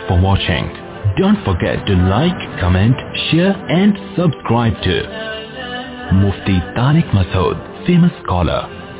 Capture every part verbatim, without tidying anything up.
for watching. Don't forget to like, comment, share and subscribe to Mufti Tariq Masood, famous scholar.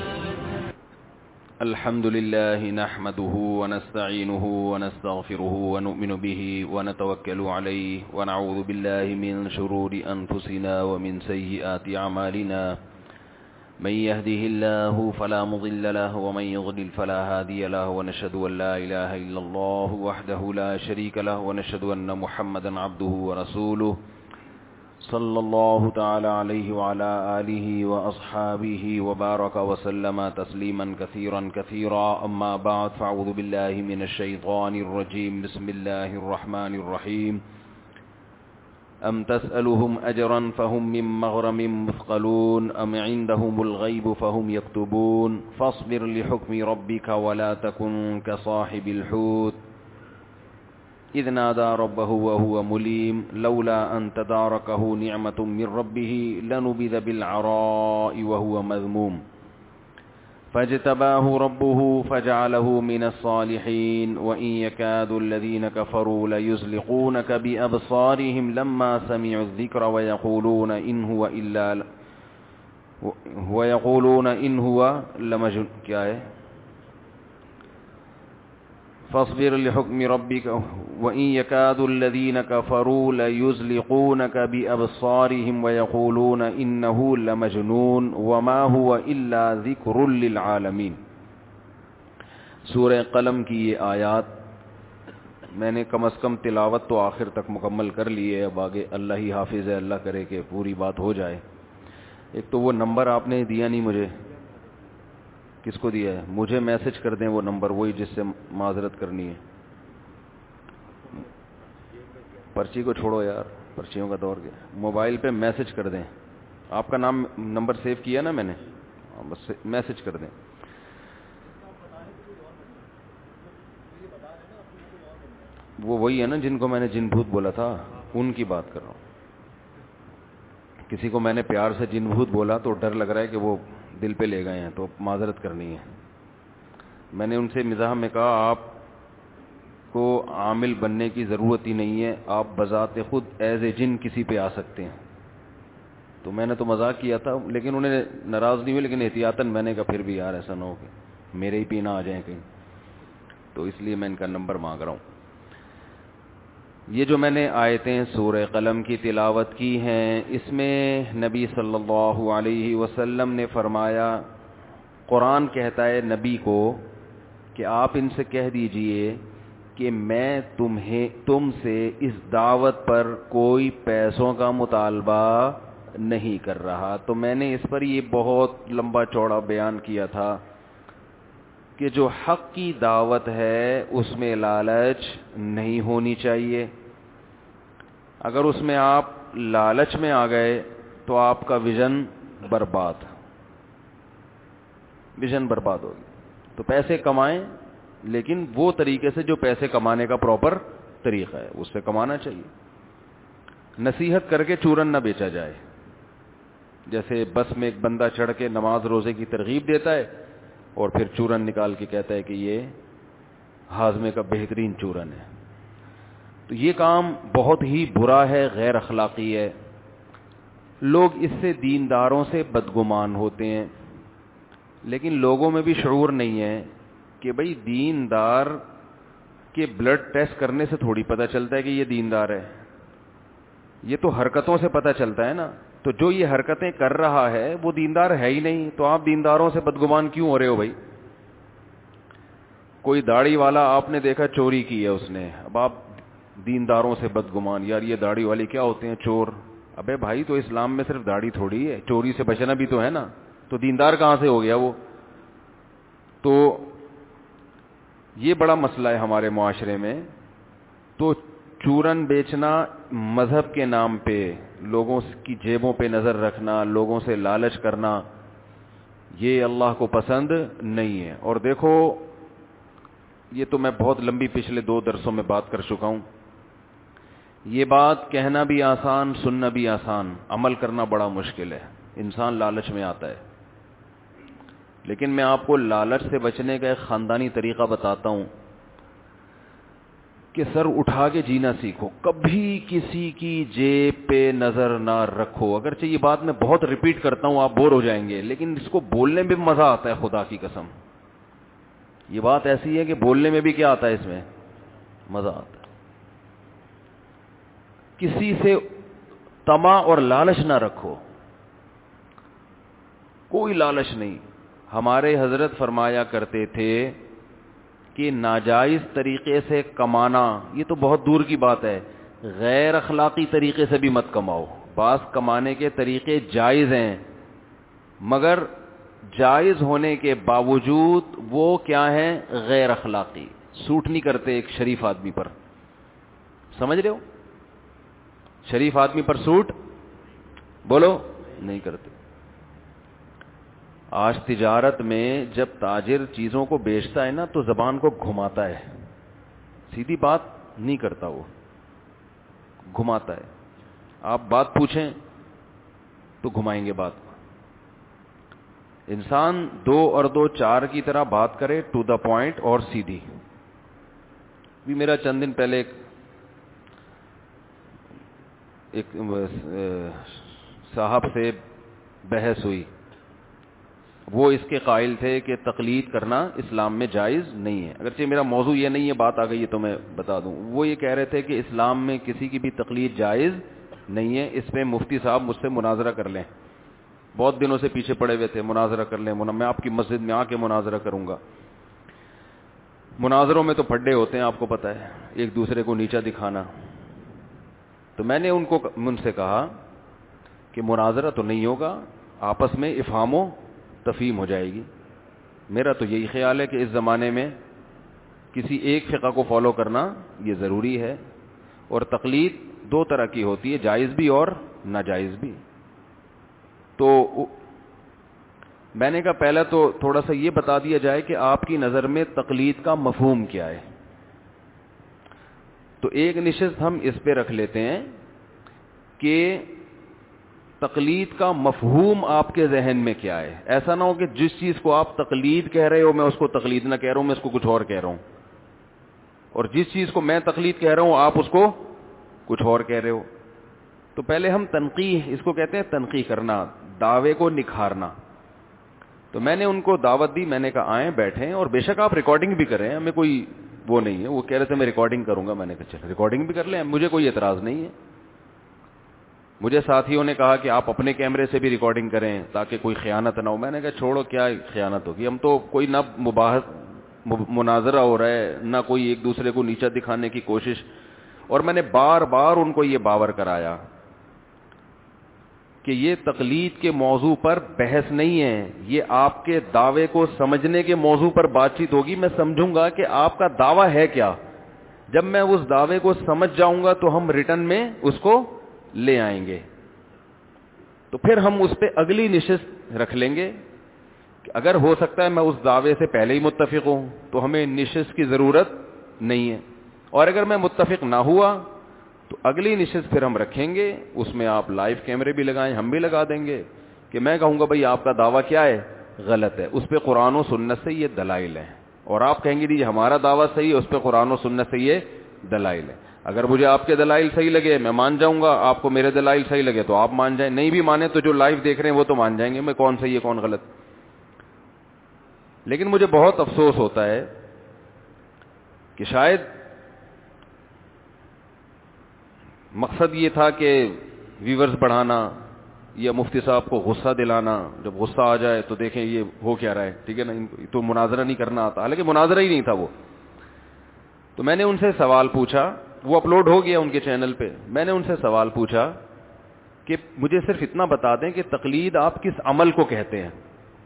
الحمدللہ نحمده ونستعینه ونستغفره ونؤمن به ونتوکل علیہ ونعوذ باللہ من شرور انفسنا ومن سیئات اعمالنا من يهده الله فلا مضل له ومن يضلل فلا هادي له ونشهد ان لا اله الا الله وحده لا شريك له ونشهد ان محمدا عبده ورسوله صلی اللہ تعالی علیہ وعلى آلہ واصحابہ وبارک وسلم تسلیما کثیرا کثیرا اما بعد فاعوذ باللہ من الشیطان الرجیم بسم اللہ الرحمن الرحیم ام تسألهم اجرا فهم من مغرم مثقلون ام عندهم الغیب فهم یکتبون فاصبر لحکم ربک ولا تکن كصاحب الحوت اذ نادى ربه وهو مليم لولا ان تداركه نعمة من ربه لنبذ بالعراء وهو مذموم فاجتباه ربه فجعله من الصالحين وإن يكاد الذين كفروا ليزلقونك بأبصارهم لما سمعوا الذكر ويقولون إن هو إلا ويقولون إن هو لمجنون کیا ہے فاصبر لحکم ربک وإن يكاد الذين كفروا ليزلقونك بأبصارهم ويقولون إنه لمجنون وما هو إلا ذكر للعالمين. سورہ قلم کی یہ آیات میں نے کم از کم تلاوت تو آخر تک مکمل کر لی ہے. اب آگے اللہ ہی حافظ ہے, اللہ کرے کہ پوری بات ہو جائے. ایک تو وہ نمبر آپ نے دیا نہیں مجھے, کس کو دیا ہے؟ مجھے میسج کر دیں وہ نمبر, وہی جس سے معذرت کرنی ہے. پرچی کو چھوڑو یار, پرچیوں کا دور گیا. موبائل پہ میسج کر دیں. آپ کا نام نمبر سیو کیا نا میں نے, بس میسج کر دیں. وہ وہی ہے نا جن کو میں نے جن بھوت بولا تھا, ان کی بات کر رہا ہوں. کسی کو میں نے پیار سے جن بھوت بولا تو ڈر لگ رہا ہے کہ وہ دل پہ لے گئے ہیں, تو معذرت کرنی ہے. میں نے ان سے مزاح میں کہا آپ کو عامل بننے کی ضرورت ہی نہیں ہے, آپ بذات خود ایز اے جن کسی پہ آ سکتے ہیں. تو میں نے تو مذاق کیا تھا, لیکن انہیں ناراض نہیں ہوئے, لیکن احتیاطاً میں نے کہا پھر بھی یار ایسا نہ ہو کہ میرے ہی پینا آ جائیں کہیں, تو اس لیے میں ان کا نمبر مانگ رہا ہوں. یہ جو میں نے آیتیں سورہ قلم کی تلاوت کی ہیں, اس میں نبی صلی اللہ علیہ وسلم نے فرمایا, قرآن کہتا ہے نبی کو کہ آپ ان سے کہہ دیجئے کہ میں تمہیں تم سے اس دعوت پر کوئی پیسوں کا مطالبہ نہیں کر رہا. تو میں نے اس پر یہ بہت لمبا چوڑا بیان کیا تھا کہ جو حق کی دعوت ہے اس میں لالچ نہیں ہونی چاہیے. اگر اس میں آپ لالچ میں آ گئے تو آپ کا ویژن برباد ویژن برباد ہوگی. تو پیسے کمائیں, لیکن وہ طریقے سے جو پیسے کمانے کا پراپر طریقہ ہے اس سے کمانا چاہیے. نصیحت کر کے چورن نہ بیچا جائے. جیسے بس میں ایک بندہ چڑھ کے نماز روزے کی ترغیب دیتا ہے اور پھر چورن نکال کے کہتا ہے کہ یہ ہاضمے کا بہترین چورن ہے. تو یہ کام بہت ہی برا ہے, غیر اخلاقی ہے. لوگ اس سے دینداروں سے بدگمان ہوتے ہیں, لیکن لوگوں میں بھی شعور نہیں ہے کہ بھئی دیندار کے بلڈ ٹیسٹ کرنے سے تھوڑی پتہ چلتا ہے کہ یہ دیندار ہے, یہ تو حرکتوں سے پتہ چلتا ہے نا. تو جو یہ حرکتیں کر رہا ہے وہ دیندار ہے ہی نہیں, تو آپ دینداروں سے بدگمان کیوں ہو رہے ہو بھائی؟ کوئی داڑھی والا آپ نے دیکھا چوری کی ہے اس نے, اب آپ دینداروں سے بدگمان, یار یہ داڑھی والے کیا ہوتے ہیں چور. ابے بھائی تو اسلام میں صرف داڑھی تھوڑی ہے, چوری سے بچنا بھی تو ہے نا. تو دیندار کہاں سے ہو گیا وہ؟ تو یہ بڑا مسئلہ ہے ہمارے معاشرے میں. تو چورن بیچنا مذہب کے نام پہ, لوگوں کی جیبوں پہ نظر رکھنا, لوگوں سے لالچ کرنا, یہ اللہ کو پسند نہیں ہے. اور دیکھو یہ تو میں بہت لمبی پچھلے دو درسوں میں بات کر چکا ہوں. یہ بات کہنا بھی آسان, سننا بھی آسان, عمل کرنا بڑا مشکل ہے. انسان لالچ میں آتا ہے. لیکن میں آپ کو لالچ سے بچنے کا ایک خاندانی طریقہ بتاتا ہوں. کہ سر اٹھا کے جینا سیکھو, کبھی کسی کی جیب پہ نظر نہ رکھو. اگرچہ یہ بات میں بہت ریپیٹ کرتا ہوں, آپ بور ہو جائیں گے, لیکن اس کو بولنے میں مزہ آتا ہے, خدا کی قسم. یہ بات ایسی ہے کہ بولنے میں بھی کیا آتا ہے, اس میں مزہ آتا ہے. کسی سے طمع اور لالچ نہ رکھو, کوئی لالچ نہیں. ہمارے حضرت فرمایا کرتے تھے کہ ناجائز طریقے سے کمانا یہ تو بہت دور کی بات ہے, غیر اخلاقی طریقے سے بھی مت کماؤ. بعض کمانے کے طریقے جائز ہیں, مگر جائز ہونے کے باوجود وہ کیا ہیں, غیر اخلاقی, سوٹ نہیں کرتے ایک شریف آدمی پر. سمجھ رہے ہو, شریف آدمی پر سوٹ بولو نہیں کرتے. آج تجارت میں جب تاجر چیزوں کو بیچتا ہے نا تو زبان کو گھماتا ہے, سیدھی بات نہیں کرتا, وہ گھماتا ہے. آپ بات پوچھیں تو گھمائیں گے بات کو. انسان دو اور دو چار کی طرح بات کرے, ٹو دا پوائنٹ اور سیدھی. بھی میرا چند دن پہلے ایک ایک صاحب سے بحث ہوئی. وہ اس کے قائل تھے کہ تقلید کرنا اسلام میں جائز نہیں ہے. اگرچہ میرا موضوع یہ نہیں ہے, بات آ گئی ہے تو میں بتا دوں. وہ یہ کہہ رہے تھے کہ اسلام میں کسی کی بھی تقلید جائز نہیں ہے. اس پہ مفتی صاحب مجھ سے مناظرہ کر لیں, بہت دنوں سے پیچھے پڑے ہوئے تھے, مناظرہ کر لیں, میں آپ کی مسجد میں آ کے مناظرہ کروں گا. مناظروں میں تو پھڈے ہوتے ہیں, آپ کو پتہ ہے, ایک دوسرے کو نیچا دکھانا. تو میں نے ان کو ان سے کہا کہ مناظرہ تو نہیں ہوگا, آپس میں افہام و تفہیم ہو جائے گی. میرا تو یہی خیال ہے کہ اس زمانے میں کسی ایک فقہ کو فالو کرنا یہ ضروری ہے. اور تقلید دو طرح کی ہوتی ہے, جائز بھی اور ناجائز بھی. تو میں نے کہا پہلا تو تھوڑا سا یہ بتا دیا جائے کہ آپ کی نظر میں تقلید کا مفہوم کیا ہے. تو ایک نشست ہم اس پہ رکھ لیتے ہیں کہ تقلید کا مفہوم آپ کے ذہن میں کیا ہے. ایسا نہ ہو کہ جس چیز کو آپ تقلید کہہ رہے ہو میں اس کو تقلید نہ کہہ رہا ہوں, میں اس کو کچھ اور کہہ رہا ہوں, اور جس چیز کو میں تقلید کہہ رہا ہوں آپ اس کو کچھ اور کہہ رہے ہو. تو پہلے ہم تنقیح, اس کو کہتے ہیں تنقیح کرنا, دعوے کو نکھارنا. تو میں نے ان کو دعوت دی, میں نے کہا آئیں بیٹھیں, اور بے شک آپ ریکارڈنگ بھی کریں, ہمیں کوئی وہ نہیں ہے. وہ کہہ رہے تھے میں ریکارڈنگ کروں گا, میں نے کہا چل ریکارڈنگ بھی کر لیں, مجھے کوئی اعتراض نہیں ہے. مجھے ساتھیوں نے کہا کہ آپ اپنے کیمرے سے بھی ریکارڈنگ کریں تاکہ کوئی خیانت نہ ہو. میں نے کہا چھوڑو, کیا خیانت ہوگی, ہم تو کوئی نہ مباحث مناظرہ ہو رہا ہے نہ کوئی ایک دوسرے کو نیچا دکھانے کی کوشش. اور میں نے بار بار ان کو یہ باور کرایا کہ یہ تقلید کے موضوع پر بحث نہیں ہے, یہ آپ کے دعوے کو سمجھنے کے موضوع پر بات چیت ہوگی. میں سمجھوں گا کہ آپ کا دعویٰ ہے کیا, جب میں اس دعوے کو سمجھ جاؤں گا تو ہم ریٹن میں اس کو لے آئیں گے. تو پھر ہم اس پہ اگلی نشست رکھ لیں گے کہ اگر ہو سکتا ہے میں اس دعوے سے پہلے ہی متفق ہوں تو ہمیں نشست کی ضرورت نہیں ہے, اور اگر میں متفق نہ ہوا تو اگلی نشست پھر ہم رکھیں گے, اس میں آپ لائیو کیمرے بھی لگائیں, ہم بھی لگا دیں گے کہ میں کہوں گا بھائی آپ کا دعویٰ کیا ہے, غلط ہے, اس پہ قرآن و سنت سے یہ دلائل ہیں, اور آپ کہیں گے جی ہمارا دعویٰ صحیح ہے, اس پہ قرآن و سنت سے یہ دلائل ہے. اگر مجھے آپ کے دلائل صحیح لگے میں مان جاؤں گا, آپ کو میرے دلائل صحیح لگے تو آپ مان جائیں, نہیں بھی مانے تو جو لائیو دیکھ رہے ہیں وہ تو مان جائیں گے میں کون صحیح ہے کون غلط. لیکن مجھے بہت افسوس ہوتا ہے کہ شاید مقصد یہ تھا کہ ویورز بڑھانا یا مفتی صاحب کو غصہ دلانا, جب غصہ آ جائے تو دیکھیں یہ ہو کیا رہا ہے, ٹھیک ہے نا, تو مناظرہ نہیں کرنا آتا, حالانکہ مناظرہ ہی نہیں تھا وہ. تو میں نے ان سے سوال پوچھا, وہ اپلوڈ ہو گیا ان کے چینل پہ. میں نے ان سے سوال پوچھا کہ مجھے صرف اتنا بتا دیں کہ تقلید آپ کس عمل کو کہتے ہیں.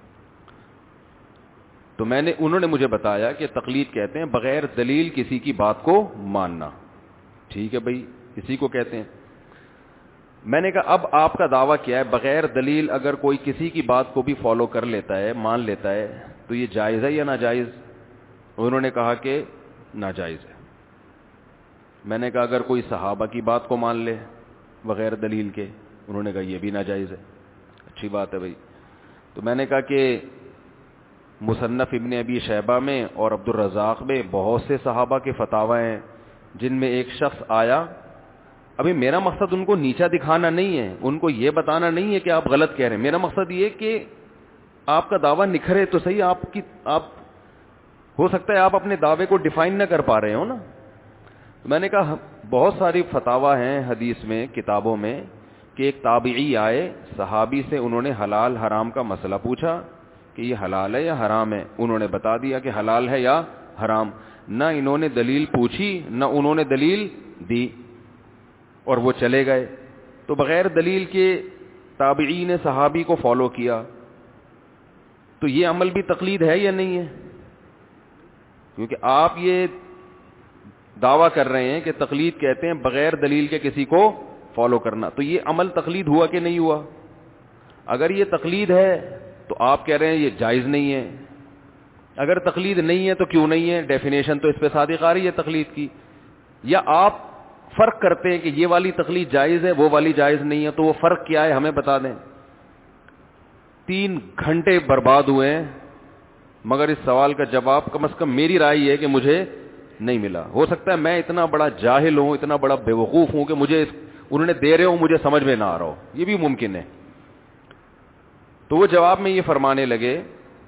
تو میں نے انہوں نے مجھے بتایا کہ تقلید کہتے ہیں بغیر دلیل کسی کی بات کو ماننا. ٹھیک ہے بھائی, اسی کو کہتے ہیں. میں نے کہا اب آپ کا دعویٰ کیا ہے, بغیر دلیل اگر کوئی کسی کی بات کو بھی فالو کر لیتا ہے, مان لیتا ہے, تو یہ جائز ہے یا ناجائز؟ انہوں نے کہا کہ ناجائز ہے. میں نے کہا اگر کوئی صحابہ کی بات کو مان لے بغیر دلیل کے, انہوں نے کہا یہ بھی ناجائز ہے. اچھی بات ہے بھائی. تو میں نے کہا کہ مصنف ابن ابی شیبہ میں اور عبد الرزاق میں بہت سے صحابہ کے فتاوی ہیں, جن میں ایک شخص آیا. ابھی میرا مقصد ان کو نیچا دکھانا نہیں ہے, ان کو یہ بتانا نہیں ہے کہ آپ غلط کہہ رہے ہیں. میرا مقصد یہ کہ آپ کا دعویٰ نکھرے تو صحیح. آپ کی آپ ہو سکتا ہے آپ اپنے دعوے کو ڈیفائن نہ کر پا رہے ہو نا. میں نے کہا بہت ساری فتاوی ہیں حدیث میں, کتابوں میں, کہ ایک تابعی آئے صحابی سے, انہوں نے حلال حرام کا مسئلہ پوچھا کہ یہ حلال ہے یا حرام ہے. انہوں نے بتا دیا کہ حلال ہے یا حرام. نہ انہوں نے دلیل پوچھی نہ انہوں نے دلیل دی, اور وہ چلے گئے. تو بغیر دلیل کے تابعی نے صحابی کو فالو کیا, تو یہ عمل بھی تقلید ہے یا نہیں ہے؟ کیونکہ آپ یہ دعویٰ کر رہے ہیں کہ تقلید کہتے ہیں بغیر دلیل کے کسی کو فالو کرنا, تو یہ عمل تقلید ہوا کہ نہیں ہوا؟ اگر یہ تقلید ہے تو آپ کہہ رہے ہیں یہ جائز نہیں ہے. اگر تقلید نہیں ہے تو کیوں نہیں ہے؟ ڈیفینیشن تو اس پہ صادق آ رہی ہے تقلید کی. یا آپ فرق کرتے ہیں کہ یہ والی تقلید جائز ہے وہ والی جائز نہیں ہے, تو وہ فرق کیا ہے ہمیں بتا دیں. تین گھنٹے برباد ہوئے ہیں مگر اس سوال کا جواب کم از کم میری رائے یہ ہے کہ مجھے نہیں ملا. ہو سکتا ہے میں اتنا بڑا جاہل ہوں, اتنا بڑا بیوقوف ہوں کہ مجھے انہوں نے دے رہے ہوں مجھے سمجھ میں نہ آ رہا ہو, یہ بھی ممکن ہے. تو وہ جواب میں یہ فرمانے لگے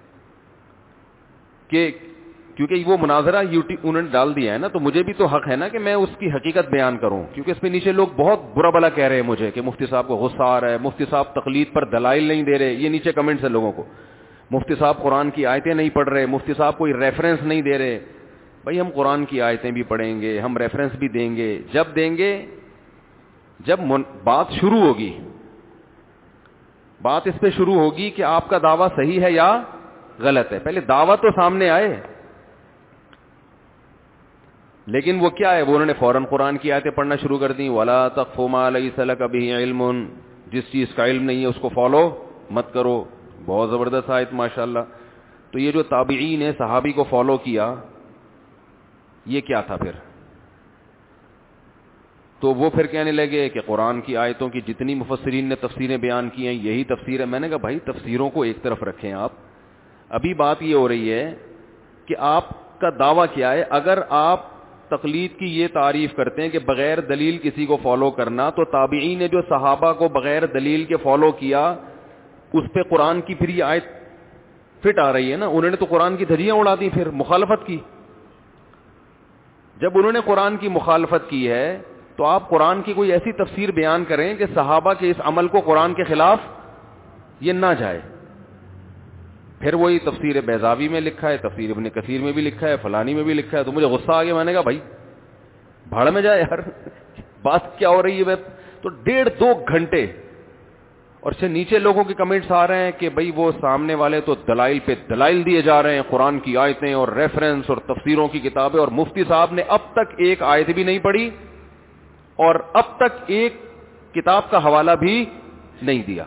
کہ کیونکہ وہ مناظرہ یوٹیوب انہوں نے ڈال دیا ہے نا, تو مجھے بھی تو حق ہے نا کہ میں اس کی حقیقت بیان کروں, کیونکہ اس پہ نیچے لوگ بہت برا بلا کہہ رہے ہیں مجھے کہ مفتی صاحب کو غصہ آ رہا ہے, مفتی صاحب تقلید پر دلائل نہیں دے رہے. یہ نیچے کمنٹس ہیں لوگوں کو. مفتی صاحب قرآن کی آیتیں نہیں پڑھ رہے, مفتی صاحب کوئی ریفرنس نہیں دے رہے. بھائی ہم قرآن کی آیتیں بھی پڑھیں گے, ہم ریفرنس بھی دیں گے, جب دیں گے جب بات شروع ہوگی, بات اس پہ شروع ہوگی کہ آپ کا دعویٰ صحیح ہے یا غلط ہے. پہلے دعویٰ تو سامنے آئے. لیکن وہ کیا ہے, وہ انہوں نے فوراً قرآن کی آیتیں پڑھنا شروع کر دیں. وَلَا تَقْفُ مَا لَيْسَ لَكَ بِهِ عِلْمٌ, جس چیز کا علم نہیں ہے اس کو فالو مت کرو. بہت زبردست آیت ماشاءاللہ. تو یہ جو تابعین نے صحابی کو فالو کیا یہ کیا تھا پھر؟ تو وہ پھر کہنے لگے کہ قرآن کی آیتوں کی جتنی مفسرین نے تفسیریں بیان کی ہیں یہی تفسیر ہے. میں نے کہا بھائی تفسیروں کو ایک طرف رکھیں آپ, ابھی بات یہ ہو رہی ہے کہ آپ کا دعویٰ کیا ہے. اگر آپ تقلید کی یہ تعریف کرتے ہیں کہ بغیر دلیل کسی کو فالو کرنا, تو تابعین نے جو صحابہ کو بغیر دلیل کے فالو کیا اس پہ قرآن کی پھر یہ آیت فٹ آ رہی ہے نا. انہوں نے تو قرآن کی دھجیاں اڑا دی, پھر مخالفت کی. جب انہوں نے قرآن کی مخالفت کی ہے تو آپ قرآن کی کوئی ایسی تفسیر بیان کریں کہ صحابہ کے اس عمل کو قرآن کے خلاف یہ نہ جائے. پھر وہی تفسیر بیضاوی میں لکھا ہے, تفسیر ابن کثیر میں بھی لکھا ہے, فلانی میں بھی لکھا ہے. تو مجھے غصہ آ گیا, میں نے کہا بھائی بھاڑ میں جائے یار, بات کیا ہو رہی ہے. تو ڈیڑھ دو گھنٹے, اور سے نیچے لوگوں کے کمنٹس آ رہے ہیں کہ بھئی وہ سامنے والے تو دلائل پہ دلائل دیے جا رہے ہیں, قرآن کی آیتیں اور ریفرنس اور تفسیروں کی کتابیں, اور مفتی صاحب نے اب تک ایک آیت بھی نہیں پڑھی اور اب تک ایک کتاب کا حوالہ بھی نہیں دیا.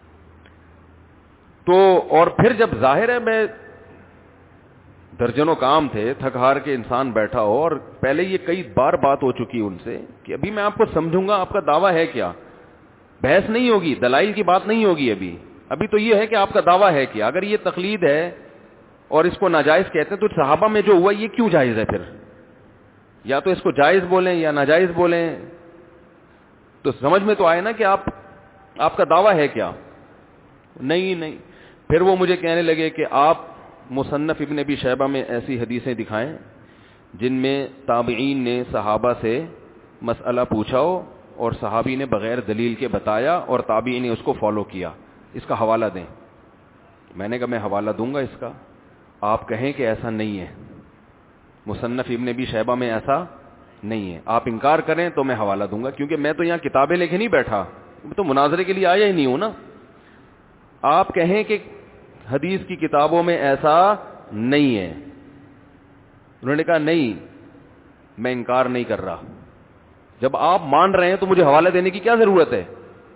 تو اور پھر جب ظاہر ہے میں درجنوں کام تھے, تھک ہار کے انسان بیٹھا ہو, اور پہلے یہ کئی بار بات ہو چکی ان سے کہ ابھی میں آپ کو سمجھوں گا آپ کا دعویٰ ہے کیا. بحث نہیں ہوگی, دلائل کی بات نہیں ہوگی. ابھی ابھی تو یہ ہے کہ آپ کا دعویٰ ہے کیا. اگر یہ تقلید ہے اور اس کو ناجائز کہتے ہیں تو صحابہ میں جو ہوا یہ کیوں جائز ہے پھر؟ یا تو اس کو جائز بولیں یا ناجائز بولیں. تو سمجھ میں تو آئے نا کہ آپ آپ کا دعویٰ ہے کیا. نہیں نہیں پھر وہ مجھے کہنے لگے کہ آپ مصنف ابن ابی شیبہ میں ایسی حدیثیں دکھائیں جن میں تابعین نے صحابہ سے مسئلہ پوچھا ہو اور صحابی نے بغیر دلیل کے بتایا اور تابعین نے اس کو فالو کیا, اس کا حوالہ دیں. میں نے کہا میں حوالہ دوں گا اس کا, آپ کہیں کہ ایسا نہیں ہے, مصنف ابن ابی شیبہ میں ایسا نہیں ہے. آپ انکار کریں تو میں حوالہ دوں گا, کیونکہ میں تو یہاں کتابیں لے کے نہیں بیٹھا, میں تو مناظرے کے لیے آیا ہی نہیں ہوں نا. آپ کہیں کہ حدیث کی کتابوں میں ایسا نہیں ہے. انہوں نے کہا نہیں, میں انکار نہیں کر رہا. جب آپ مان رہے ہیں تو مجھے حوالہ دینے کی کیا ضرورت ہے؟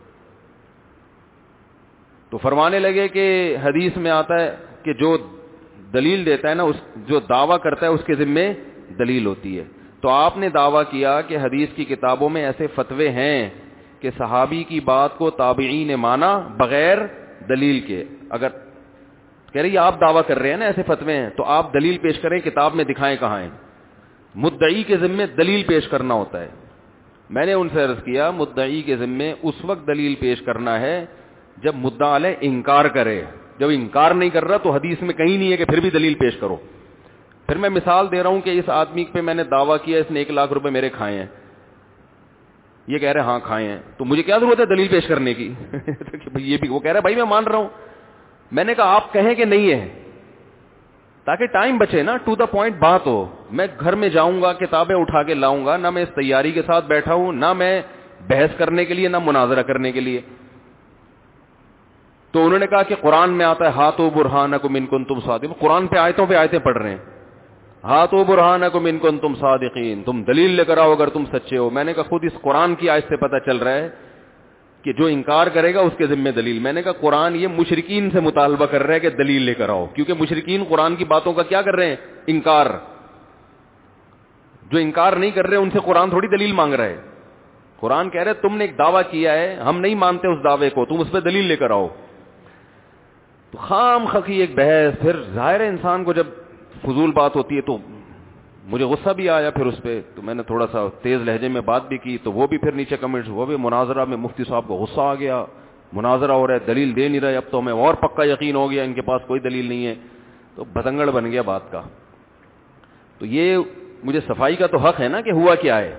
تو فرمانے لگے کہ حدیث میں آتا ہے کہ جو دلیل دیتا ہے نا, اس جو دعویٰ کرتا ہے اس کے ذمے دلیل ہوتی ہے. تو آپ نے دعویٰ کیا کہ حدیث کی کتابوں میں ایسے فتوے ہیں کہ صحابی کی بات کو تابعین نے مانا بغیر دلیل کے. اگر کہہ رہی آپ دعویٰ کر رہے ہیں نا ایسے فتوے ہیں, تو آپ دلیل پیش کریں, کتاب میں دکھائیں کہاں ہیں. مدعی کے ذمے دلیل پیش کرنا ہوتا ہے. میں نے ان سے عرض کیا مدعی کے ذمے اس وقت دلیل پیش کرنا ہے جب مدعا علیہ انکار کرے. جب انکار نہیں کر رہا تو حدیث میں کہیں نہیں ہے کہ پھر بھی دلیل پیش کرو. پھر میں مثال دے رہا ہوں کہ اس آدمی پہ میں نے دعویٰ کیا اس نے ایک لاکھ روپے میرے کھائے ہیں, یہ کہہ رہے ہاں کھائے ہیں, تو مجھے کیا ضرورت ہے دلیل پیش کرنے کی؟ یہ بھی وہ کہہ رہا ہے بھائی میں مان رہا ہوں. میں نے کہا آپ کہیں کہ نہیں ہے تاکہ ٹائم بچے نا, ٹو دا پوائنٹ بات ہو. میں گھر میں جاؤں گا کتابیں اٹھا کے لاؤں گا, نہ میں اس تیاری کے ساتھ بیٹھا ہوں, نہ میں بحث کرنے کے لیے نہ مناظرہ کرنے کے لیے. تو انہوں نے کہا کہ قرآن میں آتا ہے ہاتھو برہانکم ان کنتم صادقین. قرآن پہ آیتوں پہ آیتیں پڑھ رہے ہیں, ہاتھو برہانکم ان کنتم صادقین, تم دلیل لے کر آؤ اگر تم سچے ہو. میں نے کہا خود اس قرآن کی آیت سے پتہ چل رہا ہے کہ جو انکار کرے گا اس کے ذمہ دلیل. میں نے کہا قرآن یہ مشرکین سے مطالبہ کر رہا ہے کہ دلیل لے کر آؤ, کیونکہ مشرکین قرآن کی باتوں کا کیا کر رہے ہیں؟ انکار. جو انکار نہیں کر رہے ان سے قرآن تھوڑی دلیل مانگ رہا ہے. قرآن کہہ رہے تم نے ایک دعویٰ کیا ہے, ہم نہیں مانتے اس دعوے کو, تم اس پہ دلیل لے کر آؤ. تو خام خقی ایک بحث. پھر ظاہر ہے انسان کو جب فضول بات ہوتی ہے تو مجھے غصہ بھی آیا پھر اس پہ, تو میں نے تھوڑا سا تیز لہجے میں بات بھی کی, تو وہ بھی پھر نیچے کمنٹس, وہ بھی مناظرہ میں مفتی صاحب کو غصہ آ گیا, مناظرہ ہو رہا ہے دلیل دے نہیں رہے, اب تو ہمیں اور پکا یقین ہو گیا ان کے پاس کوئی دلیل نہیں ہے. تو بتنگڑ بن گیا بات کا. تو یہ مجھے صفائی کا تو حق ہے نا کہ ہوا کیا ہے.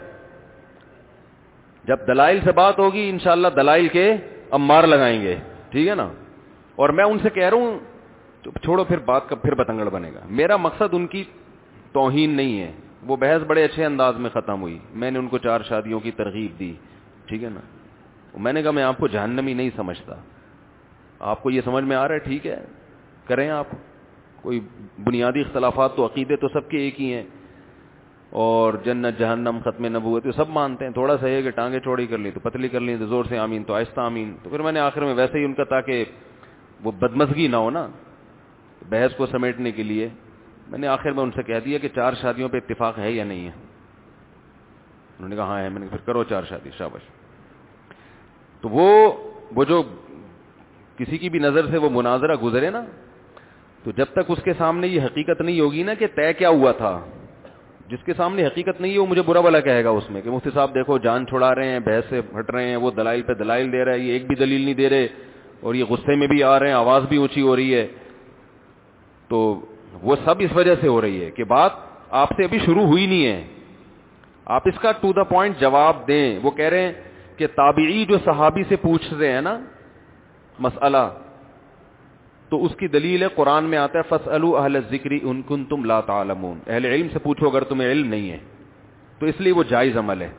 جب دلائل سے بات ہوگی انشاءاللہ دلائل کے امار لگائیں گے, ٹھیک ہے نا. اور میں ان سے کہہ رہا ہوں چھوڑو پھر بات کا پھر بتنگڑ بنے گا. میرا مقصد ان کی توہین نہیں ہے, وہ بحث بڑے اچھے انداز میں ختم ہوئی. میں نے ان کو چار شادیوں کی ترغیب دی, ٹھیک ہے نا. میں نے کہا میں آپ کو جہنمی نہیں سمجھتا, آپ کو یہ سمجھ میں آ رہا ہے ٹھیک ہے کریں آپ, کوئی بنیادی اختلافات تو عقیدے تو سب کے ایک ہی ہیں, اور جنت جہنم ختم نبوت سب مانتے ہیں. تھوڑا سا ہے کہ ٹانگیں چوڑی کر لی تو پتلی کر لی تو زور سے آمین تو آہستہ آمین. تو پھر میں نے آخر میں ویسے ہی ان کا, تاکہ وہ بدمزگی نہ ہو نا بحث کو سمیٹنے کے لیے, میں نے آخر میں ان سے کہہ دیا کہ چار شادیوں پہ اتفاق ہے یا نہیں ہے. انہوں نے کہا ہاں ہے. میں نے پھر کرو چار شادی, شاباش. تو وہ وہ جو کسی کی بھی نظر سے وہ مناظرہ گزرے نا, تو جب تک اس کے سامنے یہ حقیقت نہیں ہوگی نا کہ طے کیا ہوا تھا, جس کے سامنے حقیقت نہیں ہے وہ مجھے برا بھلا کہے گا اس میں کہ مفتی صاحب دیکھو جان چھڑا رہے ہیں, بحث سے ہٹ رہے ہیں, وہ دلائل پہ دلائل دے رہا ہے, یہ ایک بھی دلیل نہیں دے رہے, اور یہ غصے میں بھی آ رہے ہیں, آواز بھی اونچی ہو رہی ہے. تو وہ سب اس وجہ سے ہو رہی ہے کہ بات آپ سے ابھی شروع ہوئی نہیں ہے, آپ اس کا ٹو دا پوائنٹ جواب دیں. وہ کہہ رہے ہیں کہ تابعی جو صحابی سے پوچھ رہے ہیں نا مسئلہ, تو اس کی دلیل ہے قرآن میں آتا ہے فاسألوا اہل الذکر ان کنتم لا تعلمون, اہل علم سے پوچھو اگر تمہیں علم نہیں ہے. تو اس لیے وہ جائز عمل ہے,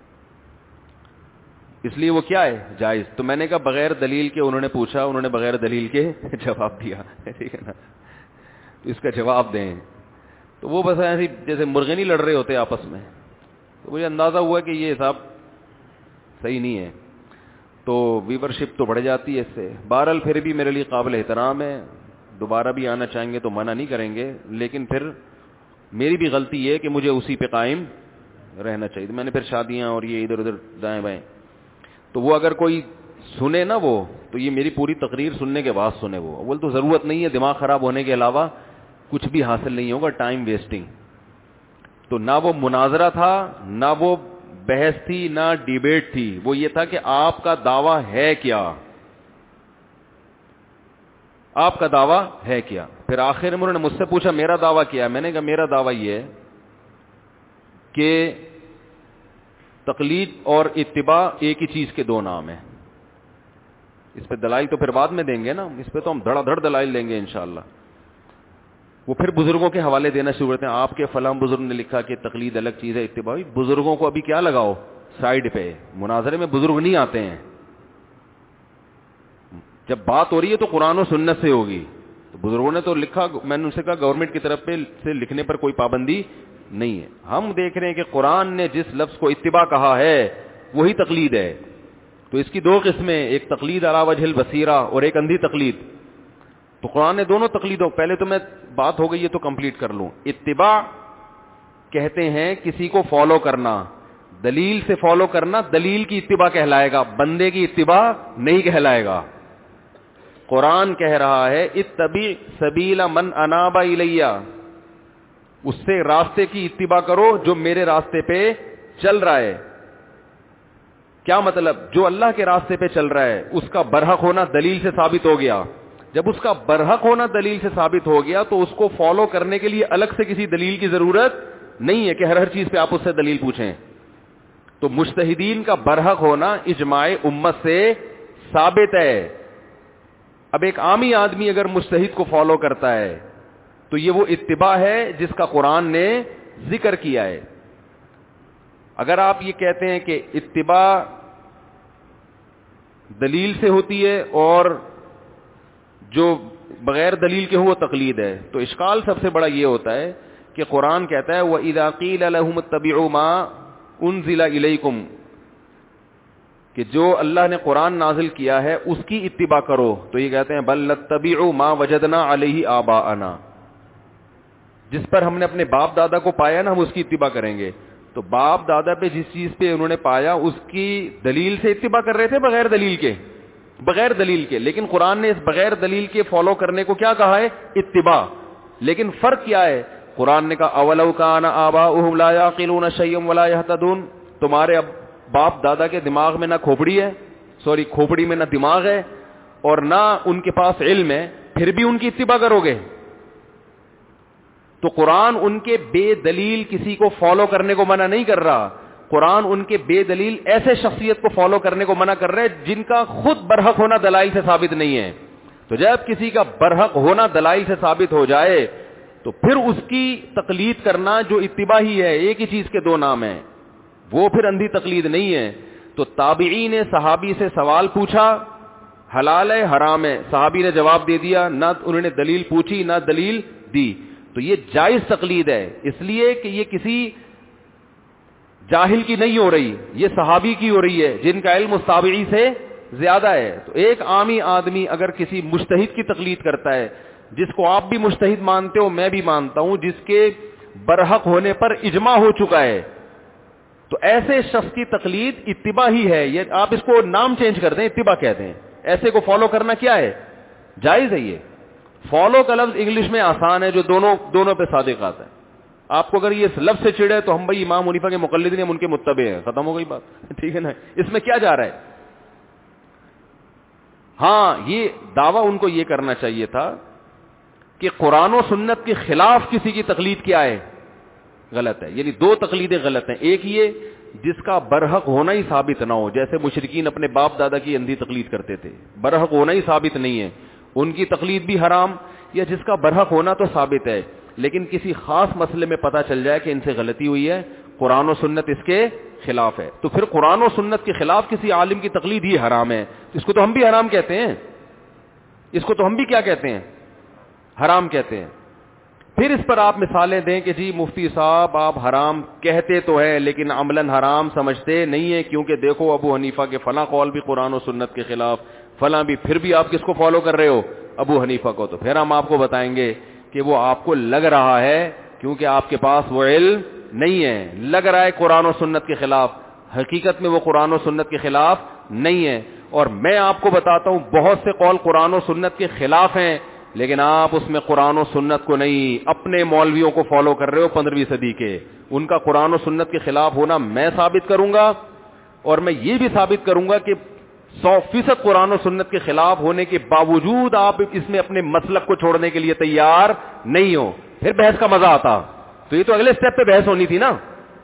اس لیے وہ کیا ہے جائز. تو میں نے کہا بغیر دلیل کے انہوں نے پوچھا, انہوں نے بغیر دلیل کے جواب دیا, ٹھیک ہے نا. تو اس کا جواب دیں. تو وہ بس ایسی جیسے مرغے نہیں لڑ رہے ہوتے آپس میں. تو مجھے اندازہ ہوا کہ یہ حساب صحیح نہیں ہے, تو ویورشپ تو بڑھ جاتی ہے اس سے. بہرحال پھر بھی میرے لیے قابل احترام ہے, دوبارہ بھی آنا چاہیں گے تو منع نہیں کریں گے, لیکن پھر میری بھی غلطی ہے کہ مجھے اسی پہ قائم رہنا چاہیے. میں نے پھر شادیاں اور یہ ادھر ادھر دائیں بائیں, تو وہ اگر کوئی سنے نا وہ, تو یہ میری پوری تقریر سننے کے بعد سنے. وہ اول تو ضرورت نہیں ہے, دماغ خراب ہونے کے علاوہ کچھ بھی حاصل نہیں ہوگا, ٹائم ویسٹنگ. تو نہ وہ مناظرہ تھا, نہ وہ بحث تھی, نہ ڈیبیٹ تھی, وہ یہ تھا کہ آپ کا دعویٰ ہے کیا, آپ کا دعویٰ ہے کیا. پھر آخر میں انہوں نے مجھ سے پوچھا میرا دعویٰ کیا ہے. میں نے کہا میرا دعویٰ یہ ہے کہ تقلید اور اتباع ایک ہی چیز کے دو نام ہیں. اس پہ دلائل تو پھر بعد میں دیں گے نا, اس پہ تو ہم دھڑا دھڑ دلائل دیں گے انشاءاللہ. وہ پھر بزرگوں کے حوالے دینا شروع کرتے ہیں, آپ کے فلاں بزرگ نے لکھا کہ تقلید الگ چیز ہے, اتباع. بزرگوں کو ابھی کیا لگاؤ سائیڈ پہ, مناظرے میں بزرگ نہیں آتے ہیں. جب بات ہو رہی ہے تو قرآن و سنت سے ہوگی. تو بزرگوں نے تو لکھا, میں نے ان سے کہا گورنمنٹ کی طرف پہ سے لکھنے پر کوئی پابندی نہیں ہے. ہم دیکھ رہے ہیں کہ قرآن نے جس لفظ کو اتباع کہا ہے وہی تقلید ہے. تو اس کی دو قسمیں, ایک تقلید علی وجہ البصیرہ اور ایک اندھی تقلید. تو قرآن نے دونوں تقلیدوں, پہلے تو میں بات ہو گئی ہے تو کمپلیٹ کر لوں. اتباع کہتے ہیں کسی کو فالو کرنا, دلیل سے فالو کرنا دلیل کی اتباع کہلائے گا, بندے کی اتباع نہیں کہلائے گا. قرآن کہہ رہا ہے اتبع سبیل من اناب الیہ, اس سے راستے کی اتباع کرو جو میرے راستے پہ چل رہا ہے. کیا مطلب؟ جو اللہ کے راستے پہ چل رہا ہے اس کا برحق ہونا دلیل سے ثابت ہو گیا. جب اس کا برحق ہونا دلیل سے ثابت ہو گیا تو اس کو فالو کرنے کے لیے الگ سے کسی دلیل کی ضرورت نہیں ہے کہ ہر ہر چیز پہ آپ اس سے دلیل پوچھیں. تو مجتہدین کا برحق ہونا اجماع امت سے ثابت ہے. اب ایک عامی آدمی اگر مجتہد کو فالو کرتا ہے تو یہ وہ اتباع ہے جس کا قرآن نے ذکر کیا ہے. اگر آپ یہ کہتے ہیں کہ اتباع دلیل سے ہوتی ہے اور جو بغیر دلیل کے ہو وہ تقلید ہے, تو اشکال سب سے بڑا یہ ہوتا ہے کہ قرآن کہتا ہے وَإِذَا قِيلَ لَهُمُ اتَّبِعُوا مَا أُنزِلَ إِلَيْكُمْ, کہ جو اللہ نے قرآن نازل کیا ہے اس کی اتباع کرو, تو یہ کہتے ہیں بل نتبع ما وجدنا علیہ آباءنا, جس پر ہم نے اپنے باپ دادا کو پایا نا ہم اس کی اتباع کریں گے. تو باپ دادا پہ جس چیز پہ انہوں نے پایا اس کی دلیل سے اتباع کر رہے تھے بغیر دلیل کے بغیر دلیل کے لیکن قرآن نے اس بغیر دلیل کے فالو کرنے کو کیا کہا ہے؟ اتباع. لیکن فرق کیا ہے؟ قرآن نے کہا اولو کان آباؤہم لا یعقلون شیئا ولا یہتدون, تمہارے اب باپ دادا کے دماغ میں نہ کھوپڑی ہے, سوری کھوپڑی میں نہ دماغ ہے اور نہ ان کے پاس علم ہے, پھر بھی ان کی اتباع کرو گے. تو قرآن ان کے بے دلیل کسی کو فالو کرنے کو منع نہیں کر رہا, قرآن ان کے بے دلیل ایسے شخصیت کو فالو کرنے کو منع کر رہے جن کا خود برحق ہونا دلائل سے ثابت نہیں ہے. تو جب کسی کا برحق ہونا دلائل سے ثابت ہو جائے تو پھر اس کی تقلید کرنا جو اتباع ہی ہے, ایک ہی چیز کے دو نام ہیں, وہ پھر اندھی تقلید نہیں ہے. تو تابعی نے صحابی سے سوال پوچھا حلال ہے حرام ہے, صحابی نے جواب دے دیا, نہ انہوں نے دلیل پوچھی نہ دلیل دی, تو یہ جائز تقلید ہے, اس لیے کہ یہ کسی جاہل کی نہیں ہو رہی, یہ صحابی کی ہو رہی ہے جن کا علم اس تابعی سے زیادہ ہے. تو ایک عامی آدمی اگر کسی مجتہد کی تقلید کرتا ہے جس کو آپ بھی مجتہد مانتے ہو میں بھی مانتا ہوں, جس کے برحق ہونے پر اجماع ہو چکا ہے, تو ایسے شخص کی تقلید اتباع ہی ہے. یہ آپ اس کو نام چینج کر دیں, اتباع کہتے ہیں. ایسے کو فالو کرنا کیا ہے؟ جائز ہے. یہ فالو کا لفظ انگلش میں آسان ہے جو دونوں دونوں پہ صادق آتا ہے. آپ کو اگر یہ لفظ سے چڑھے تو ہم بھائی امام حنیفہ کے مقلد ہیں, ہم ان کے متبع ہیں, ختم ہو گئی بات, ٹھیک ہے نا. اس میں کیا جا رہا ہے؟ ہاں یہ دعویٰ ان کو یہ کرنا چاہیے تھا کہ قرآن و سنت کے خلاف کسی کی تقلید کیا ہے؟ غلط ہے. یعنی دو تقلیدیں غلط ہیں. ایک یہ جس کا برحق ہونا ہی ثابت نہ ہو, جیسے مشرکین اپنے باپ دادا کی اندھی تقلید کرتے تھے, برحق ہونا ہی ثابت نہیں ہے, ان کی تقلید بھی حرام. یا جس کا برحق ہونا تو ثابت ہے لیکن کسی خاص مسئلے میں پتہ چل جائے کہ ان سے غلطی ہوئی ہے, قرآن و سنت اس کے خلاف ہے, تو پھر قرآن و سنت کے خلاف کسی عالم کی تقلید ہی حرام ہے. اس کو تو ہم بھی حرام کہتے ہیں, اس کو تو ہم بھی کیا کہتے ہیں؟ حرام کہتے ہیں. پھر اس پر آپ مثالیں دیں کہ جی مفتی صاحب آپ حرام کہتے تو ہے لیکن عملاً حرام سمجھتے نہیں ہے, کیونکہ دیکھو ابو حنیفہ کے فلاں قول بھی قرآن و سنت کے خلاف, فلاں بھی, پھر بھی آپ کس کو فالو کر رہے ہو؟ ابو حنیفہ کو. تو پھر ہم آپ کو بتائیں گے کہ وہ آپ کو لگ رہا ہے کیونکہ آپ کے پاس وہ علم نہیں ہے, لگ رہا ہے قرآن و سنت کے خلاف, حقیقت میں وہ قرآن و سنت کے خلاف نہیں ہے. اور میں آپ کو بتاتا ہوں بہت سے قول قرآن و سنت کے خلاف ہیں لیکن آپ اس میں قرآن و سنت کو نہیں اپنے مولویوں کو فالو کر رہے ہو پندرہویں صدی کے. ان کا قرآن و سنت کے خلاف ہونا میں ثابت کروں گا اور میں یہ بھی ثابت کروں گا کہ سو فیصد قرآن و سنت کے خلاف ہونے کے باوجود آپ اس میں اپنے مسلک کو چھوڑنے کے لیے تیار نہیں ہو. پھر بحث کا مزہ آتا. تو یہ تو اگلے سٹیپ پہ بحث ہونی تھی نا.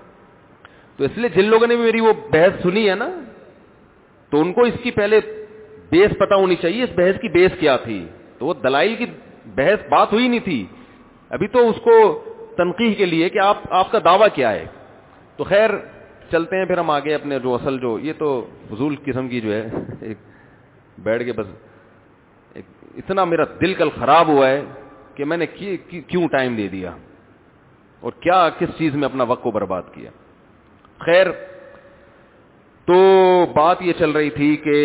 تو اس لیے جن لوگوں نے بھی میری وہ بحث سنی ہے نا تو ان کو اس کی پہلے بیس پتہ ہونی چاہیے, اس بحث کی بیس کیا تھی. تو وہ دلائل کی بحث بات ہوئی نہیں تھی, ابھی تو اس کو تنقیح کے لیے کہ آپ آپ کا دعویٰ کیا ہے. تو خیر چلتے ہیں پھر ہم آگے اپنے جو اصل جو یہ تو فضول قسم کی جو ہے ایک بیٹھ کے بس ایک اتنا میرا دل کل خراب ہوا ہے کہ میں نے کیوں ٹائم دے دیا اور کیا کس چیز میں اپنا وقت کو برباد کیا. خیر تو بات یہ چل رہی تھی کہ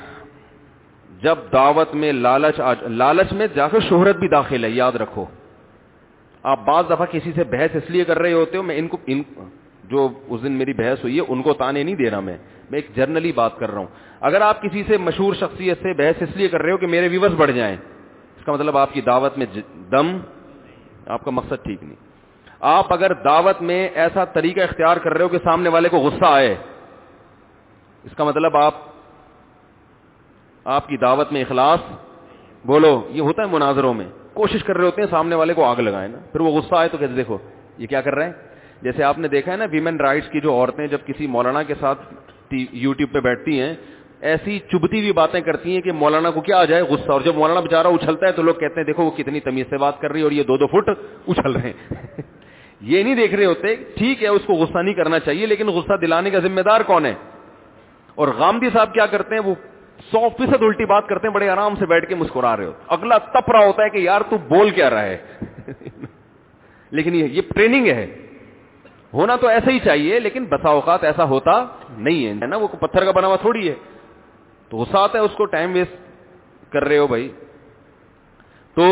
جب دعوت میں لالچ آ لالچ میں جا کر شہرت بھی داخل ہے. یاد رکھو آپ بعض دفعہ کسی سے بحث اس لیے کر رہے ہوتے ہو, میں ان کو ان جو اس دن میری بحث ہوئی ہے ان کو تانے نہیں دے رہا, میں میں ایک جرنلی بات کر رہا ہوں. اگر آپ کسی سے مشہور شخصیت سے بحث اس لیے کر رہے ہو کہ میرے ویورز بڑھ جائیں, اس کا مطلب آپ کی دعوت میں دم, آپ کا مقصد ٹھیک نہیں. آپ اگر دعوت میں ایسا طریقہ اختیار کر رہے ہو کہ سامنے والے کو غصہ آئے, اس کا مطلب آپ آپ کی دعوت میں اخلاص, بولو یہ ہوتا ہے مناظروں میں, کوشش کر رہے ہوتے ہیں سامنے والے کو آگ لگائیں نا, پھر وہ غصہ آئے تو کہتے دیکھو یہ کیا کر رہے ہیں. جیسے آپ نے دیکھا ہے نا ویمن رائٹس کی جو عورتیں جب کسی مولانا کے ساتھ یوٹیوب پہ بیٹھتی ہیں ایسی چبھتی ہوئی باتیں کرتی ہیں کہ مولانا کو کیا آ جائے غصہ, اور جب مولانا بیچارہ اچھلتا ہے تو لوگ کہتے ہیں دیکھو وہ کتنی تمیز سے بات کر رہی ہے اور یہ دو دو فٹ اچھل رہے ہیں. یہ نہیں دیکھ رہے ہوتے, ٹھیک ہے اس کو غصہ نہیں کرنا چاہیے لیکن غصہ دلانے کا ذمہ دار کون ہے. اور غامدی صاحب کیا کرتے ہیں, وہ سو فیصد الٹی بات کرتے ہیں, بڑے آرام سے بیٹھ کے مسکرا رہے ہو, اگلا تپ رہا ہوتا ہے کہ یار تو بول کیا رہا ہے. لیکن یہ یہ ٹریننگ ہے, ہونا تو ایسا ہی چاہیے لیکن بسا اوقات ایسا ہوتا نہیں ہے نا, وہ پتھر کا بنا ہوا تھوڑی ہے. تو غصہ آتا ہے اس کو, ٹائم ویسٹ کر رہے ہو بھائی. تو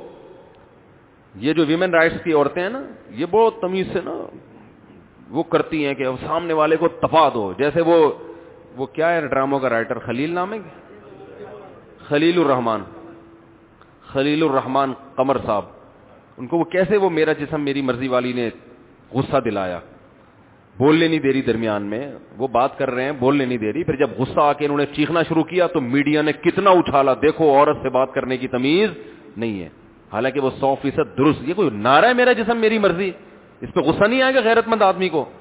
یہ جو ویمن رائٹس کی عورتیں ہیں نا یہ بہت تمیز سے نا وہ کرتی ہیں کہ سامنے والے کو تپا دو. جیسے وہ وہ کیا ہے ڈراموں کا رائٹر, خلیل نام ہے, خلیل الرحمان, خلیل الرحمان قمر صاحب, ان کو وہ کیسے وہ میرا جسم میری مرضی والی نے غصہ دلایا, بولنے نہیں دے رہی درمیان میں, وہ بات کر رہے ہیں بولنے نہیں دے رہی, پھر جب غصہ آ کے انہوں نے چیخنا شروع کیا تو میڈیا نے کتنا اچھالا, دیکھو عورت سے بات کرنے کی تمیز نہیں ہے. حالانکہ وہ سو فیصد درست, یہ کوئی نعرہ ہے میرا جسم میری مرضی, اس پہ غصہ نہیں آئے گا غیرت مند آدمی کو.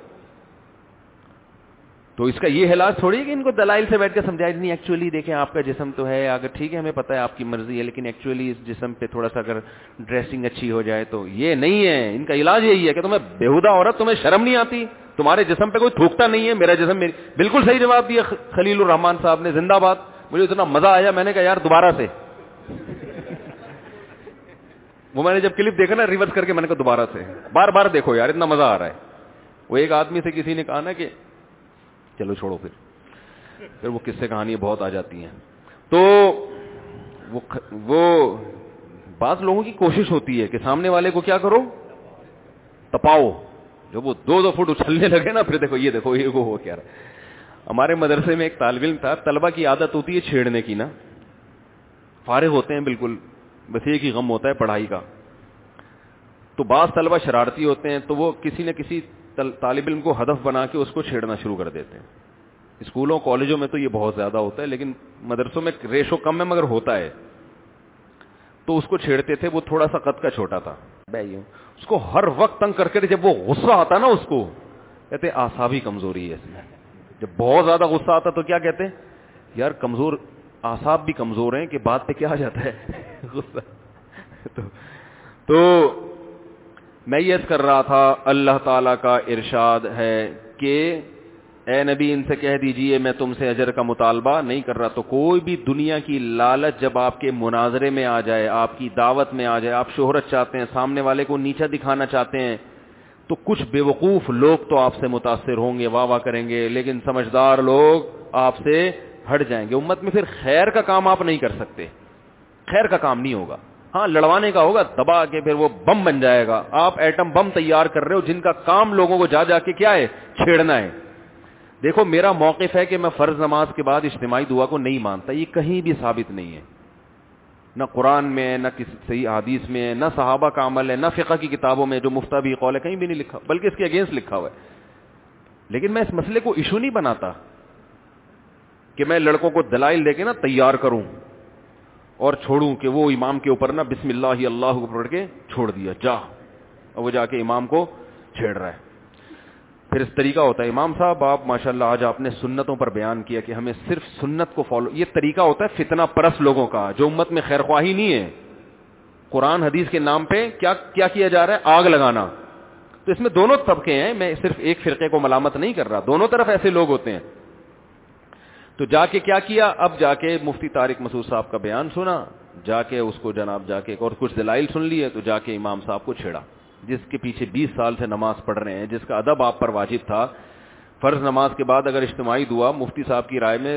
تو اس کا یہ علاج تھوڑی ہے کہ ان کو دلائل سے بیٹھ کے سمجھایا نہیں, ایکچولی دیکھیں آپ کا جسم تو ہے, اگر ٹھیک ہے ہمیں پتہ ہے آپ کی مرضی ہے لیکن ایکچولی اس جسم پہ تھوڑا سا اگر ڈریسنگ اچھی ہو جائے تو. یہ نہیں ہے, ان کا علاج یہی ہے کہ تمہیں بےہودہ عورت, تمہیں شرم نہیں آتی, تمہارے جسم پہ کوئی تھوکتا نہیں ہے, میرا جسم میری. بالکل صحیح جواب دیا خلیل الرحمان صاحب نے, زندہ باد. مجھے اتنا مزہ آیا, میں نے کہا یار دوبارہ سے وہ میں نے جب کلپ دیکھا نا ریورس کر کے میں نے کہا دوبارہ سے بار بار دیکھو یار اتنا مزہ آ رہا ہے. وہ ایک آدمی سے کسی نے کہا نا کہ چلو چھوڑو, پھر پھر وہ قصے کہانیاں بہت آ جاتی ہیں. تو وہ وہ بعض لوگوں کی کوشش ہوتی ہے کہ سامنے والے کو کیا کرو, تپاؤ. جب وہ دو دو فٹ اچھلنے لگے نا پھر دیکھو یہ دیکھو یہ وہ ہو کیا رہا. ہمارے مدرسے میں ایک طالب علم تھا, طلبہ کی عادت ہوتی ہے چھیڑنے کی نا, فارغ ہوتے ہیں بالکل, بس ایک ہی غم ہوتا ہے پڑھائی کا. تو بعض طلبہ شرارتی ہوتے ہیں تو وہ کسی نہ کسی طالب علم کو ہدف بنا کے اس کو چھیڑنا شروع کر دیتے ہیں. اسکولوں کالجوں میں تو یہ بہت زیادہ ہوتا ہے لیکن مدرسوں میں ریشو کم ہے مگر ہوتا ہے. تو اس کو چھیڑتے تھے, وہ تھوڑا سا قد کا چھوٹا تھا, اس کو ہر وقت تنگ کر کے جب وہ غصہ آتا نا اس کو کہتے اعصابی کمزوری ہے اس میں. جب بہت زیادہ غصہ آتا تو کیا کہتے یار کمزور اعصاب بھی کمزور ہیں کہ بات پہ کیا آ جاتا ہے غصہ. تو, تو میں یہ کر رہا تھا اللہ تعالی کا ارشاد ہے کہ اے نبی ان سے کہہ دیجئے میں تم سے اجر کا مطالبہ نہیں کر رہا. تو کوئی بھی دنیا کی لالچ جب آپ کے مناظرے میں آ جائے, آپ کی دعوت میں آ جائے, آپ شہرت چاہتے ہیں, سامنے والے کو نیچا دکھانا چاہتے ہیں, تو کچھ بے وقوف لوگ تو آپ سے متاثر ہوں گے, واہ واہ کریں گے, لیکن سمجھدار لوگ آپ سے ہٹ جائیں گے. امت میں پھر خیر کا کام آپ نہیں کر سکتے, خیر کا کام نہیں ہوگا. ہاں لڑوانے کا ہوگا, دبا کے پھر وہ بم بن جائے گا. آپ ایٹم بم تیار کر رہے ہو جن کا کام لوگوں کو جا جا کے کیا ہے, چھیڑنا ہے. دیکھو میرا موقف ہے کہ میں فرض نماز کے بعد اجتماعی دعا کو نہیں مانتا, یہ کہیں بھی ثابت نہیں ہے, نہ قرآن میں, نہ کسی صحیح حدیث میں, نہ صحابہ کا عمل ہے, نہ فقہ کی کتابوں میں جو مفتہ بھی قول ہے کہیں بھی نہیں لکھا, بلکہ اس کے اگینسٹ لکھا ہوا ہے. لیکن میں اس مسئلے کو ایشو نہیں بناتا کہ میں لڑکوں کو دلائل دے کے نا تیار کروں اور چھوڑوں کہ وہ امام کے اوپر نا بسم اللہ اللہ کو پڑھ کے چھوڑ دیا جا, اور وہ جا کے امام کو چھیڑ رہا ہے. پھر اس طریقہ ہوتا ہے امام صاحب آپ ماشاءاللہ آج آپ نے سنتوں پر بیان کیا کہ ہمیں صرف سنت کو فالو, یہ طریقہ ہوتا ہے فتنہ پرست لوگوں کا جو امت میں خیر خواہی نہیں ہے. قرآن حدیث کے نام پہ کیا کیا کیا جا رہا ہے, آگ لگانا. تو اس میں دونوں طبقے ہیں, میں صرف ایک فرقے کو ملامت نہیں کر رہا, دونوں طرف ایسے لوگ ہوتے ہیں. تو جا کے کیا کیا, اب جا کے مفتی طارق مسعود صاحب کا بیان سنا, جا کے اس کو جناب جا کے اور کچھ دلائل سن لیے, تو جا کے امام صاحب کو چھیڑا جس کے پیچھے بیس سال سے نماز پڑھ رہے ہیں, جس کا ادب آپ پر واجب تھا. فرض نماز کے بعد اگر اجتماعی دعا مفتی صاحب کی رائے میں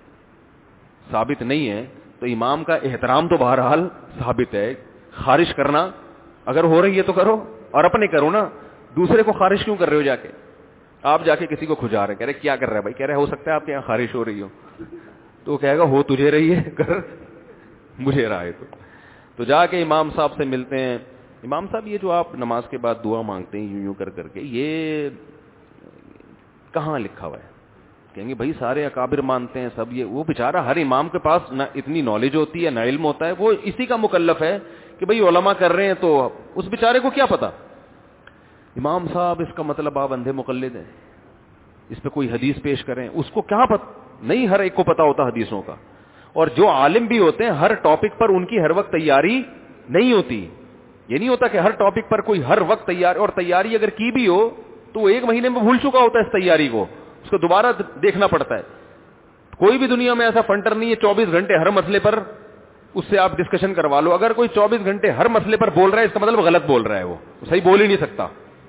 ثابت نہیں ہے تو امام کا احترام تو بہرحال ثابت ہے. خارج کرنا اگر ہو رہی ہے تو کرو, اور اپنے کرو نا, دوسرے کو خارج کیوں کر رہے ہو. جا کے آپ جا کے کسی کو کھجا رہے, کہہ رہے کیا کر رہے بھائی, کہہ رہے ہو سکتا ہے آپ کے یہاں خارج ہو رہی ہو, تو وہ کہے گا ہو تجھے رہی ہے, کر مجھے رہا ہے. تو تو جا کے امام صاحب سے ملتے ہیں, امام صاحب یہ جو آپ نماز کے بعد دعا مانگتے ہیں یوں یوں کر کر کے, یہ کہاں لکھا ہوا ہے؟ کہیں گے بھائی سارے اکابر مانتے ہیں سب. یہ وہ بیچارہ, ہر امام کے پاس نہ اتنی نالج ہوتی ہے نہ علم ہوتا ہے, وہ اسی کا مکلف ہے کہ بھئی علماء کر رہے ہیں تو اس بیچارے کو کیا پتا. امام صاحب اس کا مطلب آپ اندھے مقلد ہیں, اس پہ کوئی حدیث پیش کریں, اس کو کیا پتا نہیں, ہر ایک کو پتا ہوتا حدیثوں کا. اور جو عالم بھی ہوتے ہیں ہر ٹاپک پر ان کی ہر وقت تیاری نہیں ہوتی. یہ نہیں ہوتا کہ ہر ٹاپک پر کوئی ہر وقت تیار, اور تیاری اگر کی بھی ہو تو وہ ایک مہینے میں بھول چکا ہوتا ہے اس تیاری کو, اس کو دوبارہ دیکھنا پڑتا ہے. کوئی بھی دنیا میں ایسا فنٹر نہیں ہے چوبیس گھنٹے ہر مسئلے پر اس سے آپ ڈسکشن کروا لو. اگر کوئی چوبیس گھنٹے ہر مسئلے پر بول رہا ہے اس کا مطلب غلط بول رہا ہے, وہ صحیح بول ہی نہیں سکتا.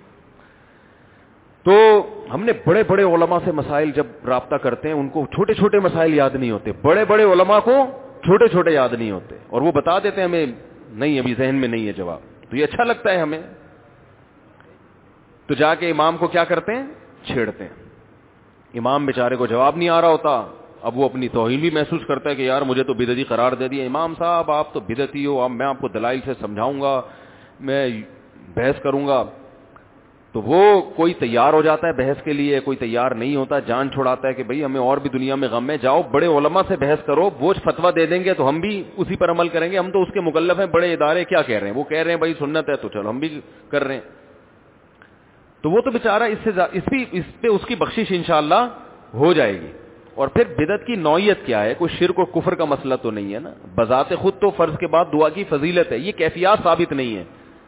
تو ہم نے بڑے بڑے علماء سے مسائل جب رابطہ کرتے ہیں ان کو چھوٹے چھوٹے مسائل یاد نہیں ہوتے, بڑے بڑے علماء کو چھوٹے چھوٹے یاد نہیں ہوتے, اور وہ بتا دیتے ہیں ہمیں نہیں ابھی ذہن میں نہیں ہے جواب. تو یہ اچھا لگتا ہے ہمیں. تو جا کے امام کو کیا کرتے ہیں, چھیڑتے ہیں. امام بیچارے کو جواب نہیں آ رہا ہوتا, اب وہ اپنی توہین بھی محسوس کرتا ہے کہ یار مجھے تو بدعتی قرار دے دیا. امام صاحب آپ تو بدعتی ہو, اب میں آپ کو دلائل سے سمجھاؤں گا, میں بحث کروں گا. تو وہ کوئی تیار ہو جاتا ہے بحث کے لیے, کوئی تیار نہیں ہوتا, جان چھوڑاتا ہے کہ بھئی ہمیں اور بھی دنیا میں غم ہے, جاؤ بڑے علماء سے بحث کرو, وہ فتویٰ دے دیں گے تو ہم بھی اسی پر عمل کریں گے, ہم تو اس کے مکلف ہیں. بڑے ادارے کیا کہہ رہے ہیں, وہ کہہ رہے ہیں بھائی سنت ہے تو چلو ہم بھی کر رہے ہیں. تو وہ تو بیچارہ اس سے اس بھی اس پہ اس کی بخشش انشاءاللہ ہو جائے گی. اور پھر بدعت کی نوعیت کیا ہے, کوئی شرک و کفر کا مسئلہ تو نہیں ہے نا. بذات خود تو فرض کے بعد دعا کی فضیلت ہے, یہ کیفیات ثابت نہیں ہے.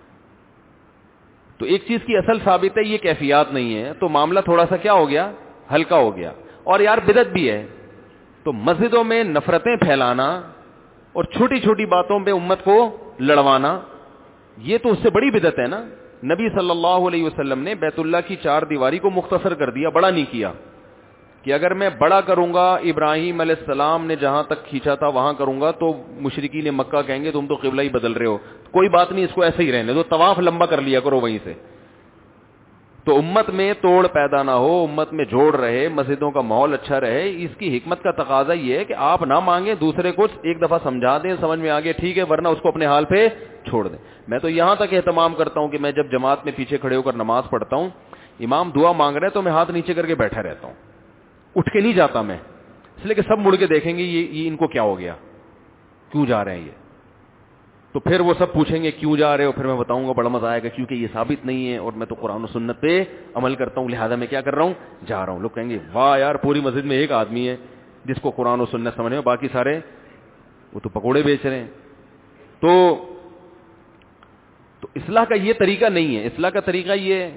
تو ایک چیز کی اصل ثابت ہے, یہ کیفیات نہیں ہے, تو معاملہ تھوڑا سا کیا ہو گیا, ہلکا ہو گیا. اور یار بدعت بھی ہے تو مسجدوں میں نفرتیں پھیلانا اور چھوٹی چھوٹی باتوں پہ امت کو لڑوانا, یہ تو اس سے بڑی بدعت ہے نا. نبی صلی اللہ علیہ وسلم نے بیت اللہ کی چار دیواری کو مختصر کر دیا, بڑا نہیں کیا, کہ اگر میں بڑا کروں گا ابراہیم علیہ السلام نے جہاں تک کھینچا تھا وہاں کروں گا تو مشرکین مکہ کہیں گے تم تو قبلہ ہی بدل رہے ہو. کوئی بات نہیں, اس کو ایسے ہی رہنے دو, طواف لمبا کر لیا کرو وہیں سے. تو امت میں توڑ پیدا نہ ہو, امت میں جوڑ رہے, مسجدوں کا ماحول اچھا رہے. اس کی حکمت کا تقاضا یہ ہے کہ آپ نہ مانگیں, دوسرے کو ایک دفعہ سمجھا دیں, سمجھ میں آگے ٹھیک ہے, ورنہ اس کو اپنے حال پہ چھوڑ دیں. میں تو یہاں تک اہتمام کرتا ہوں کہ میں جب جماعت میں پیچھے کھڑے ہو کر نماز پڑھتا ہوں, امام دعا مانگ رہے تو میں ہاتھ نیچے کر کے بیٹھا رہتا ہوں, اٹھ کے نہیں جاتا میں, اس لیے کہ سب مڑ کے دیکھیں گے یہ, یہ ان کو کیا ہو گیا, کیوں جا رہے ہیں یہ. تو پھر وہ سب پوچھیں گے کیوں جا رہے ہو, پھر میں بتاؤں گا, بڑا مزہ آئے گا, کیونکہ یہ ثابت نہیں ہے اور میں تو قرآن و سنت پہ عمل کرتا ہوں, لہذا میں کیا کر رہا ہوں, جا رہا ہوں. لوگ کہیں گے واہ یار پوری مسجد میں ایک آدمی ہے جس کو قرآن و سنت سمجھ میں, باقی سارے وہ تو پکوڑے بیچ رہے ہیں. تو تو اصلاح کا یہ طریقہ نہیں ہے. اصلاح کا طریقہ یہ ہے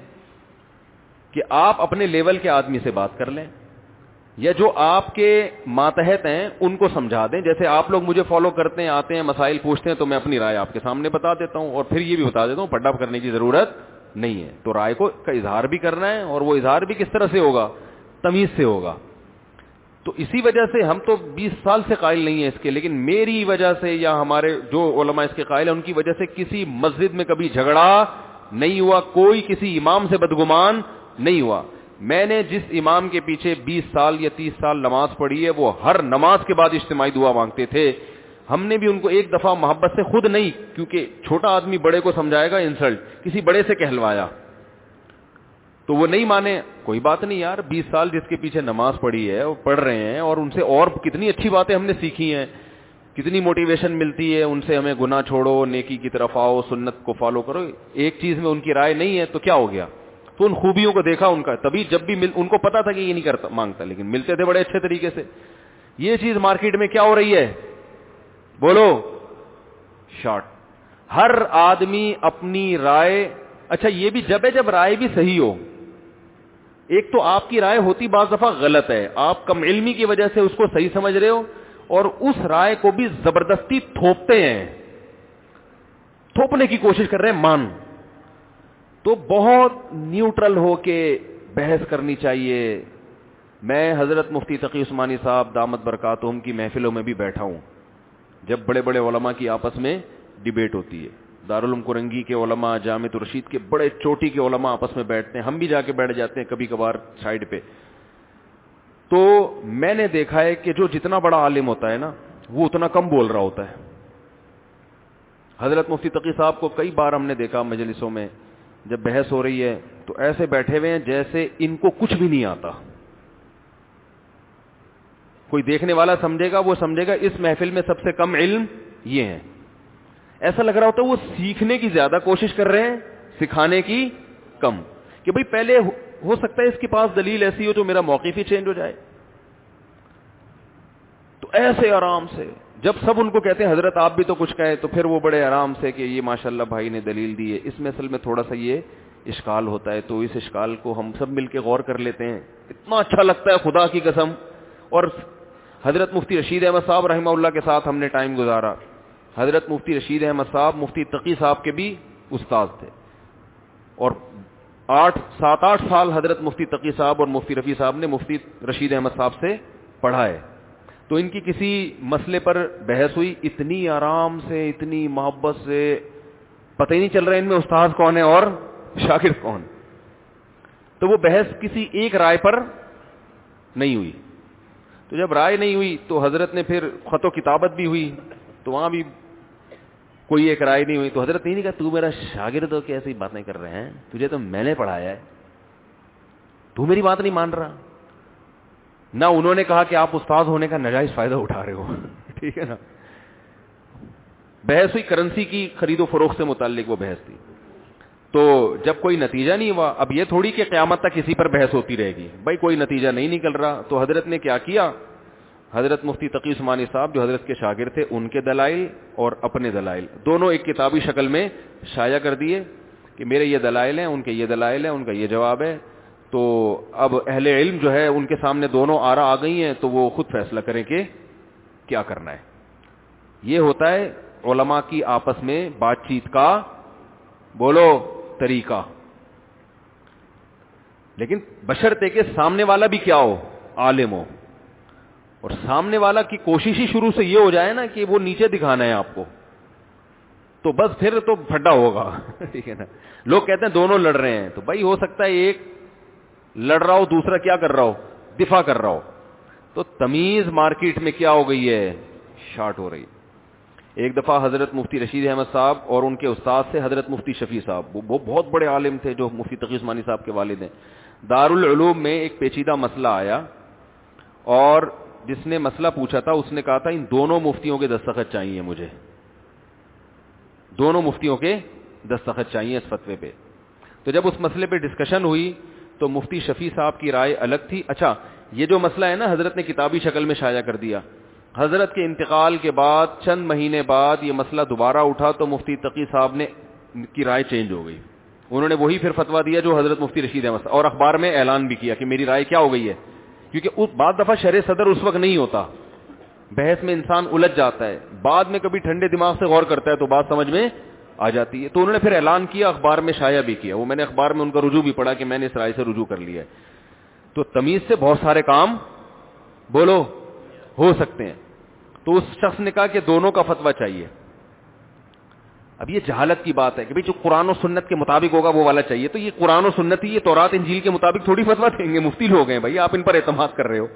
کہ آپ اپنے لیول کے آدمی سے بات کر لیں, یا جو آپ کے ماتحت ہیں ان کو سمجھا دیں. جیسے آپ لوگ مجھے فالو کرتے ہیں, آتے ہیں, مسائل پوچھتے ہیں, تو میں اپنی رائے آپ کے سامنے بتا دیتا ہوں, اور پھر یہ بھی بتا دیتا ہوں پڈا کرنے کی ضرورت نہیں ہے. تو رائے کو کا اظہار بھی کرنا ہے, اور وہ اظہار بھی کس طرح سے ہوگا, تمیز سے ہوگا. تو اسی وجہ سے ہم تو بیس سال سے قائل نہیں ہیں اس کے, لیکن میری وجہ سے یا ہمارے جو علماء اس کے قائل ہیں ان کی وجہ سے کسی مسجد میں کبھی جھگڑا نہیں ہوا, کوئی کسی امام سے بدگمان نہیں ہوا. میں نے جس امام کے پیچھے بیس سال یا تیس سال نماز پڑھی ہے وہ ہر نماز کے بعد اجتماعی دعا مانگتے تھے. ہم نے بھی ان کو ایک دفعہ محبت سے, خود نہیں, کیونکہ چھوٹا آدمی بڑے کو سمجھائے گا انسلٹ, کسی بڑے سے کہلوایا تو وہ نہیں مانے, کوئی بات نہیں یار, بیس سال جس کے پیچھے نماز پڑھی ہے وہ پڑھ رہے ہیں, اور ان سے اور کتنی اچھی باتیں ہم نے سیکھی ہیں, کتنی موٹیویشن ملتی ہے ان سے, ہمیں گناہ چھوڑو, نیکی کی طرف آؤ, سنت کو فالو کرو. ایک چیز میں ان کی رائے نہیں ہے تو کیا ہو گیا, تو ان خوبیوں کو دیکھا ان کا, تبھی جب بھی مل, ان کو پتا تھا کہ یہ نہیں کرتا مانگتا, لیکن ملتے تھے بڑے اچھے طریقے سے. یہ چیز مارکیٹ میں کیا ہو رہی ہے, بولو, شارٹ. ہر آدمی اپنی رائے, اچھا یہ بھی جب ہے جب رائے بھی صحیح ہو. ایک تو آپ کی رائے ہوتی بعض دفعہ غلط ہے, آپ کم علمی کی وجہ سے اس کو صحیح سمجھ رہے ہو, اور اس رائے کو بھی زبردستی تھوپتے ہیں, تھوپنے کی کوشش کر رہے ہیں مان. تو بہت نیوٹرل ہو کے بحث کرنی چاہیے. میں حضرت مفتی تقی عثمانی صاحب دامت برکاتہم کی محفلوں میں بھی بیٹھا ہوں, جب بڑے بڑے علماء کی آپس میں ڈیبیٹ ہوتی ہے. دارالعلوم کرنگی کے علماء, جامع رشید کے بڑے چوٹی کے علماء آپس میں بیٹھتے ہیں, ہم بھی جا کے بیٹھ جاتے ہیں کبھی کبھار سائڈ پہ. تو میں نے دیکھا ہے کہ جو جتنا بڑا عالم ہوتا ہے نا وہ اتنا کم بول رہا ہوتا ہے. حضرت مفتی تقی صاحب کو کئی بار ہم نے دیکھا مجلسوں میں جب بحث ہو رہی ہے تو ایسے بیٹھے ہوئے ہیں جیسے ان کو کچھ بھی نہیں آتا. کوئی دیکھنے والا سمجھے گا وہ سمجھے گا اس محفل میں سب سے کم علم یہ ہیں. ایسا لگ رہا ہوتا ہے وہ سیکھنے کی زیادہ کوشش کر رہے ہیں, سکھانے کی کم, کہ بھئی پہلے ہو سکتا ہے اس کے پاس دلیل ایسی ہو جو میرا موقف ہی چینج ہو جائے. تو ایسے آرام سے جب سب ان کو کہتے ہیں حضرت آپ بھی تو کچھ کہیں, تو پھر وہ بڑے آرام سے کہ یہ ماشاءاللہ بھائی نے دلیل دی ہے. اس میں اصل میں تھوڑا سا یہ اشکال ہوتا ہے, تو اس اشکال کو ہم سب مل کے غور کر لیتے ہیں. اتنا اچھا لگتا ہے خدا کی قسم. اور حضرت مفتی رشید احمد صاحب رحمہ اللہ کے ساتھ ہم نے ٹائم گزارا. حضرت مفتی رشید احمد صاحب مفتی تقی صاحب کے بھی استاد تھے, اور آٹھ سات آٹھ سال حضرت مفتی تقی صاحب اور مفتی رفیع صاحب نے مفتی رشید احمد صاحب سے پڑھا ہے. تو ان کی کسی مسئلے پر بحث ہوئی, اتنی آرام سے, اتنی محبت سے, پتہ ہی نہیں چل رہا ان میں استاد کون ہے اور شاگرد کون. تو وہ بحث کسی ایک رائے پر نہیں ہوئی. تو جب رائے نہیں ہوئی تو حضرت نے پھر خط و کتابت بھی ہوئی, تو وہاں بھی کوئی ایک رائے نہیں ہوئی. تو حضرت نے نہیں کہا تو میرا شاگرد ہو کے ایسی باتیں کر رہے ہیں, تجھے تو میں نے پڑھایا ہے, تو میری بات نہیں مان رہا. نہ انہوں نے کہا کہ آپ استاد ہونے کا ناجائز فائدہ اٹھا رہے ہو, ٹھیک ہے نا. بحث ہوئی کرنسی کی خرید و فروخت سے متعلق, وہ بحث تھی. تو جب کوئی نتیجہ نہیں ہوا, اب یہ تھوڑی کہ قیامت تک کسی پر بحث ہوتی رہے گی, بھائی کوئی نتیجہ نہیں نکل رہا, تو حضرت نے کیا کیا, حضرت مفتی تقی عثمانی صاحب جو حضرت کے شاگرد تھے ان کے دلائل اور اپنے دلائل دونوں ایک کتابی شکل میں شائع کر دیے کہ میرے یہ دلائل ہیں, ان کے یہ دلائل ہیں, ان کا یہ جواب ہے. تو اب اہل علم جو ہے ان کے سامنے دونوں آرا آ گئی ہیں, تو وہ خود فیصلہ کریں کہ کیا کرنا ہے. یہ ہوتا ہے علماء کی آپس میں بات چیت کا بولو طریقہ. لیکن بشرطے کہ سامنے والا بھی کیا ہو, عالم ہو, اور سامنے والا کی کوشش ہی شروع سے یہ ہو جائے نا کہ وہ نیچے دکھانا ہے آپ کو, تو بس پھر تو پھڈا ہوگا, ٹھیک ہے نا. لوگ کہتے ہیں دونوں لڑ رہے ہیں, تو بھائی ہو سکتا ہے ایک لڑ رہا ہو دوسرا کیا کر رہا ہو, دفاع کر رہا ہو. تو تمیز مارکیٹ میں کیا ہو گئی ہے, شارٹ ہو رہی. ایک دفعہ حضرت مفتی رشید احمد صاحب اور ان کے استاد سے حضرت مفتی شفیع صاحب, وہ بہت بڑے عالم تھے جو مفتی تقی عثمانی صاحب کے والد ہیں. دارالعلوم میں ایک پیچیدہ مسئلہ آیا, اور جس نے مسئلہ پوچھا تھا اس نے کہا تھا ان دونوں مفتیوں کے دستخط چاہیے مجھے, دونوں مفتیوں کے دستخط چاہیے اس فتوے پہ. تو جب اس مسئلے پہ ڈسکشن ہوئی تو مفتی شفیع صاحب کی رائے الگ تھی. اچھا یہ جو مسئلہ ہے نا حضرت نے کتابی شکل میں شائع کر دیا, حضرت کے انتقال کے بعد چند مہینے بعد یہ مسئلہ دوبارہ اٹھا تو مفتی تقی صاحب نے کی رائے چینج ہو گئی. انہوں نے وہی پھر فتویٰ دیا جو حضرت مفتی رشید احمد, اور اخبار میں اعلان بھی کیا کہ میری رائے کیا ہو گئی ہے. کیونکہ اس بعد دفعہ شرح صدر اس وقت نہیں ہوتا, بحث میں انسان الجھ جاتا ہے, بعد میں کبھی ٹھنڈے دماغ سے غور کرتا ہے تو بات سمجھ میں آ جاتی ہے. تو انہوں نے پھر اعلان کیا, اخبار میں شائع بھی کیا, وہ میں نے اخبار میں ان کا رجوع بھی پڑھا کہ میں نے اس رائے سے رجوع کر لیا ہے. تو تمیز سے بہت سارے کام بولو ہو سکتے ہیں. تو اس شخص نے کہا کہ دونوں کا فتویٰ چاہیے. اب یہ جہالت کی بات ہے کہ بھئی جو قرآن و سنت کے مطابق ہوگا وہ والا چاہیے. تو یہ قرآن و سنت ہی یہ تورات انجیل کے مطابق تھوڑی فتویٰ دیں گے, مفتی لوگ ہیں بھائی, آپ ان پر اعتماد کر رہے ہو.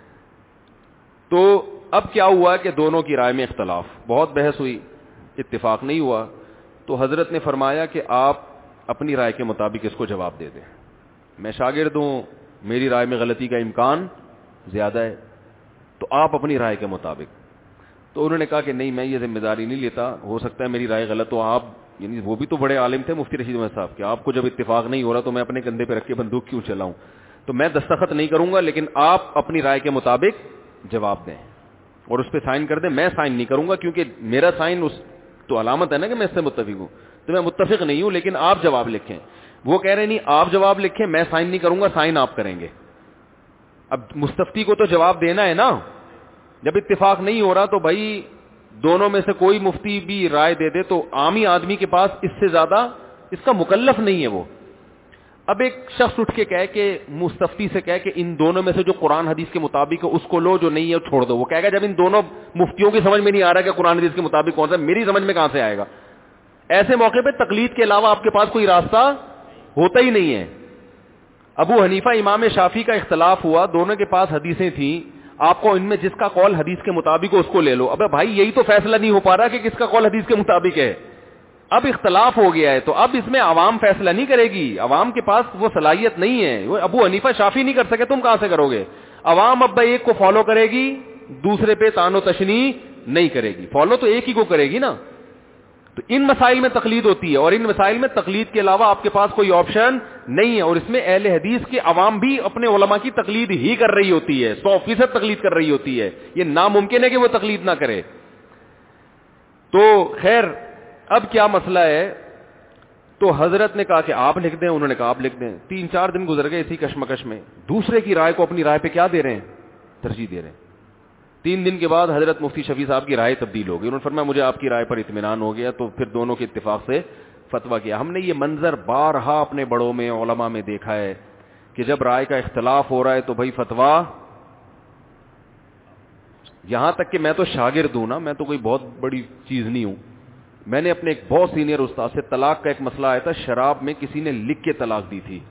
تو اب کیا ہوا کہ دونوں کی رائے میں اختلاف, بہت بحث ہوئی, اتفاق نہیں ہوا. تو حضرت نے فرمایا کہ آپ اپنی رائے کے مطابق اس کو جواب دے دیں. میں شاگرد ہوں, میری رائے میں غلطی کا امکان زیادہ ہے, تو آپ اپنی رائے کے مطابق. تو انہوں نے کہا کہ نہیں میں یہ ذمہ داری نہیں لیتا, ہو سکتا ہے میری رائے غلط ہو. آپ یعنی وہ بھی تو بڑے عالم تھے مفتی رشید احمد صاحب کہ آپ کو جب اتفاق نہیں ہو رہا تو میں اپنے کندھے پہ رکھ کے بندوق کیوں چلاؤں. تو میں دستخط نہیں کروں گا, لیکن آپ اپنی رائے کے مطابق جواب دیں اور اس پہ سائن کر دیں. میں سائن نہیں کروں گا کیونکہ میرا سائن اس تو علامت ہے نا کہ میں اس سے متفق ہوں, تو میں متفق نہیں ہوں, لیکن آپ جواب لکھیں. وہ کہہ رہے نہیں آپ جواب لکھیں, میں سائن نہیں کروں گا, سائن آپ کریں گے. اب مستفتی کو تو جواب دینا ہے نا, جب اتفاق نہیں ہو رہا تو بھائی دونوں میں سے کوئی مفتی بھی رائے دے دے تو عامی آدمی کے پاس اس سے زیادہ اس کا مکلف نہیں ہے وہ. اب ایک شخص اٹھ کے کہے کہ مستفتی سے کہے کہ ان دونوں میں سے جو قرآن حدیث کے مطابق ہے اس کو لو, جو نہیں ہے وہ چھوڑ دو. وہ کہے گا جب ان دونوں مفتیوں کی سمجھ میں نہیں آ رہا کہ قرآن حدیث کے مطابق کون سا, میری سمجھ میں کہاں سے آئے گا. ایسے موقع پہ تقلید کے علاوہ آپ کے پاس کوئی راستہ ہوتا ہی نہیں ہے. ابو حنیفہ امام شافعی کا اختلاف ہوا, دونوں کے پاس حدیثیں تھیں, آپ کو ان میں جس کا قول حدیث کے مطابق ہو اس کو لے لو. ابے بھائی یہی تو فیصلہ نہیں ہو پا رہا کہ کس کا قول حدیث کے مطابق ہے. اب اختلاف ہو گیا ہے تو اب اس میں عوام فیصلہ نہیں کرے گی, عوام کے پاس وہ صلاحیت نہیں ہے, وہ ابو حنیفہ شافعی نہیں کر سکے, تم کہاں سے کرو گے؟ عوام اب ایک کو فالو کرے گی, دوسرے پہ تان و تشنیع نہیں کرے گی, فالو تو ایک ہی کو کرے گی نا. تو ان مسائل میں تقلید ہوتی ہے, اور ان مسائل میں تقلید کے علاوہ آپ کے پاس کوئی آپشن نہیں ہے, اور اس میں اہل حدیث کے عوام بھی اپنے علماء کی تقلید ہی کر رہی ہوتی ہے, سو فیصد تقلید کر رہی ہوتی ہے, یہ ناممکن ہے کہ وہ تقلید نہ کرے. تو خیر اب کیا مسئلہ ہے, تو حضرت نے کہا کہ آپ لکھ دیں, انہوں نے کہا آپ لکھ دیں. تین چار دن گزر گئے اسی کشمکش میں, دوسرے کی رائے کو اپنی رائے پہ کیا دے رہے ہیں, ترجیح دے رہے ہیں. تین دن کے بعد حضرت مفتی شفیع صاحب کی رائے تبدیل ہو گئی, انہوں نے فرمایا مجھے آپ کی رائے پر اطمینان ہو گیا, تو پھر دونوں کے اتفاق سے فتویٰ کیا. ہم نے یہ منظر بارہا اپنے بڑوں میں علماء میں دیکھا ہے کہ جب رائے کا اختلاف ہو رہا ہے تو بھائی فتویٰ, یہاں تک کہ میں تو شاگرد ہوں نا, میں تو کوئی بہت بڑی چیز نہیں ہوں. میں نے اپنے ایک بہت سینئر استاد سے طلاق کا ایک مسئلہ آیا تھا, شراب میں کسی نے لکھ کے طلاق دی تھی,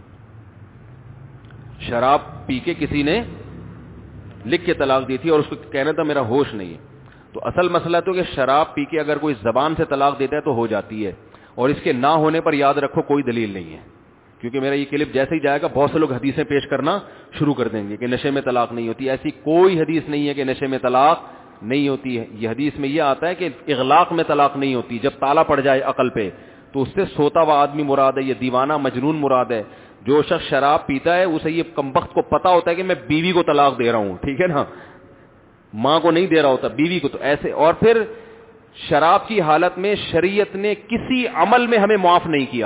شراب پی کے کسی نے لکھ کے طلاق دی تھی, اور اس کو کہنا تھا میرا ہوش نہیں ہے. تو اصل مسئلہ تو کہ شراب پی کے اگر کوئی زبان سے طلاق دیتا ہے تو ہو جاتی ہے, اور اس کے نہ ہونے پر یاد رکھو کوئی دلیل نہیں ہے, کیونکہ میرا یہ کلپ جیسے ہی جائے گا بہت سے لوگ حدیثیں پیش کرنا شروع کر دیں گے کہ نشے میں طلاق نہیں ہوتی. ایسی کوئی حدیث نہیں ہے کہ نشے میں طلاق نہیں ہوتی ہے. یہ حدیث میں یہ آتا ہے کہ اغلاق میں طلاق نہیں ہوتی, جب تالا پڑ جائے عقل پہ تو اس سے سوتا ہوا آدمی مراد ہے, یہ دیوانہ مجنون مراد ہے. جو شخص شراب پیتا ہے اسے یہ کمبخت کو پتا ہوتا ہے کہ میں بیوی کو طلاق دے رہا ہوں, ٹھیک ہے نا, ماں کو نہیں دے رہا ہوتا, بیوی کو. تو ایسے, اور پھر شراب کی حالت میں شریعت نے کسی عمل میں ہمیں معاف نہیں کیا.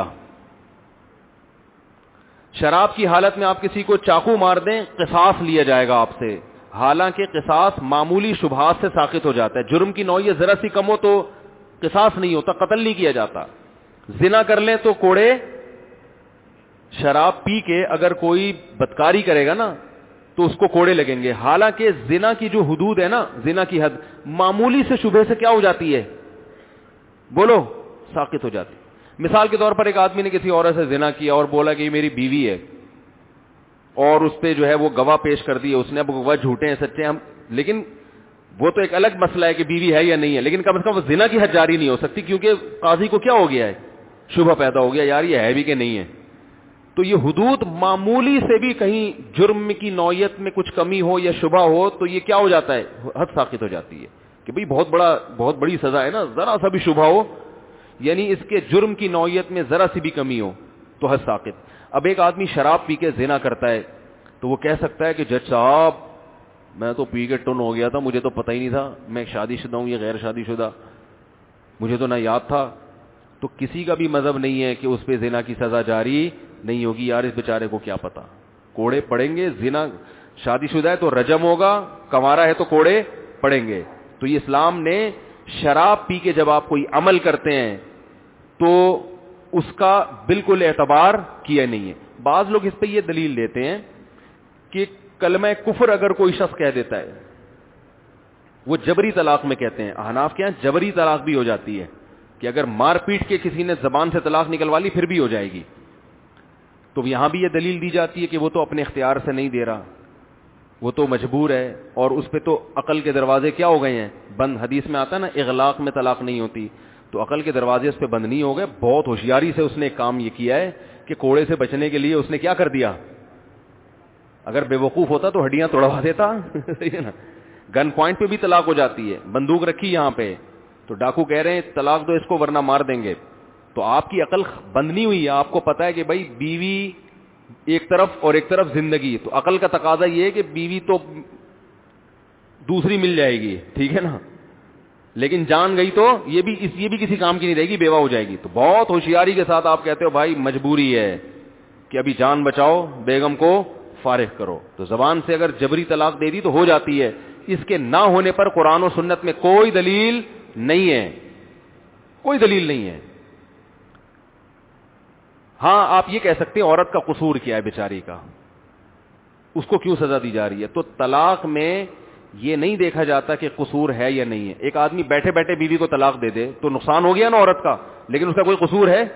شراب کی حالت میں آپ کسی کو چاقو مار دیں قصاص لیا جائے گا آپ سے, حالانکہ قصاص معمولی شبہات سے ساقط ہو جاتا ہے. جرم کی نوعیت ذرا سی کم ہو تو قصاص نہیں ہوتا, قتل نہیں کیا جاتا. زنا کر لیں تو کوڑے, شراب پی کے اگر کوئی بدکاری کرے گا نا تو اس کو کوڑے لگیں گے, حالانکہ زنا کی جو حدود ہے نا, زنا کی حد معمولی سے شبہ سے کیا ہو جاتی ہے, بولو, ساقط ہو جاتی. مثال کے طور پر ایک آدمی نے کسی عورت سے زنا کیا اور بولا کہ یہ میری بیوی ہے, اور اس پہ جو ہے وہ گواہ پیش کر دی ہے, اس نے, اب گواہ جھوٹے ہیں سچے ہم, لیکن وہ تو ایک الگ مسئلہ ہے کہ بیوی ہے یا نہیں ہے, لیکن کم از کم وہ زنا کی حد جاری نہیں ہو سکتی, کیونکہ قاضی کو کیا ہو گیا ہے, شبہ پیدا ہو گیا, یار یہ ہے بھی کہ نہیں ہے. تو یہ حدود معمولی سے بھی کہیں جرم کی نوعیت میں کچھ کمی ہو یا شبہ ہو تو یہ کیا ہو جاتا ہے, حد ساقط ہو جاتی ہے کہ بھئی بہت بڑا بہت بڑی سزا ہے نا, ذرا سا بھی شبہ ہو, یعنی اس کے جرم کی نوعیت میں ذرا سی بھی کمی ہو تو حد ساقط. اب ایک آدمی شراب پی کے زنا کرتا ہے تو وہ کہہ سکتا ہے کہ جج صاحب میں تو پی کے ٹن ہو گیا تھا, مجھے تو پتہ ہی نہیں تھا میں شادی شدہ ہوں یا غیر شادی شدہ, مجھے تو نہ یاد تھا. تو کسی کا بھی مذہب نہیں ہے کہ اس پہ زنا کی سزا جاری نہیں ہوگی. یار اس بیچارے کو کیا پتا, کوڑے پڑیں گے. زنا شادی شدہ ہے تو رجم ہوگا, کنوارا ہے تو کوڑے پڑیں گے. تو یہ اسلام نے شراب پی کے جب آپ کوئی عمل کرتے ہیں تو اس کا بالکل اعتبار کیا نہیں ہے. بعض لوگ اس پہ یہ دلیل دیتے ہیں کہ کلمہ کفر اگر کوئی شخص کہہ دیتا ہے, وہ جبری طلاق میں کہتے ہیں, احناف کے یہاں جبری طلاق بھی ہو جاتی ہے کہ اگر مار پیٹ کے کسی نے زبان سے طلاق نکلوا لی پھر بھی ہو جائے گی. تو یہاں بھی یہ دلیل دی جاتی ہے کہ وہ تو اپنے اختیار سے نہیں دے رہا, وہ تو مجبور ہے, اور اس پہ تو عقل کے دروازے کیا ہو گئے ہیں, بند. حدیث میں آتا ہے نا اغلاق میں طلاق نہیں ہوتی, تو عقل کے دروازے اس پہ بند نہیں ہو گئے. بہت ہوشیاری سے اس نے ایک کام یہ کیا ہے کہ کوڑے سے بچنے کے لیے اس نے کیا کر دیا, اگر بے وقوف ہوتا تو ہڈیاں توڑوا دیتا. گن پوائنٹ پہ بھی طلاق ہو جاتی ہے, بندوق رکھی یہاں پہ, تو ڈاکو کہہ رہے ہیں طلاق دو اس کو ورنہ مار دیں گے. تو آپ کی عقل بند نہیں ہوئی ہے, آپ کو پتا ہے کہ بھائی بیوی ایک طرف اور ایک طرف زندگی, تو عقل کا تقاضا یہ ہے کہ بیوی تو دوسری مل جائے گی, ٹھیک ہے نا, لیکن جان گئی تو یہ بھی اس یہ بھی کسی کام کی نہیں رہے گی, بیوہ ہو جائے گی. تو بہت ہوشیاری کے ساتھ آپ کہتے ہو بھائی مجبوری ہے کہ ابھی جان بچاؤ, بیگم کو فارغ کرو. تو زبان سے اگر جبری طلاق دے دی تو ہو جاتی ہے. اس کے نہ ہونے پر قرآن و سنت میں کوئی دلیل نہیں ہے, کوئی دلیل نہیں ہے. ہاں آپ یہ کہہ سکتے ہیں عورت کا قصور کیا ہے بیچاری کا, اس کو کیوں سزا دی جا رہی ہے. تو طلاق میں یہ نہیں دیکھا جاتا کہ قصور ہے یا نہیں ہے. ایک آدمی بیٹھے بیٹھے بیوی کو طلاق دے دے تو نقصان ہو گیا نا عورت کا, لیکن اس کا کوئی قصور ہے,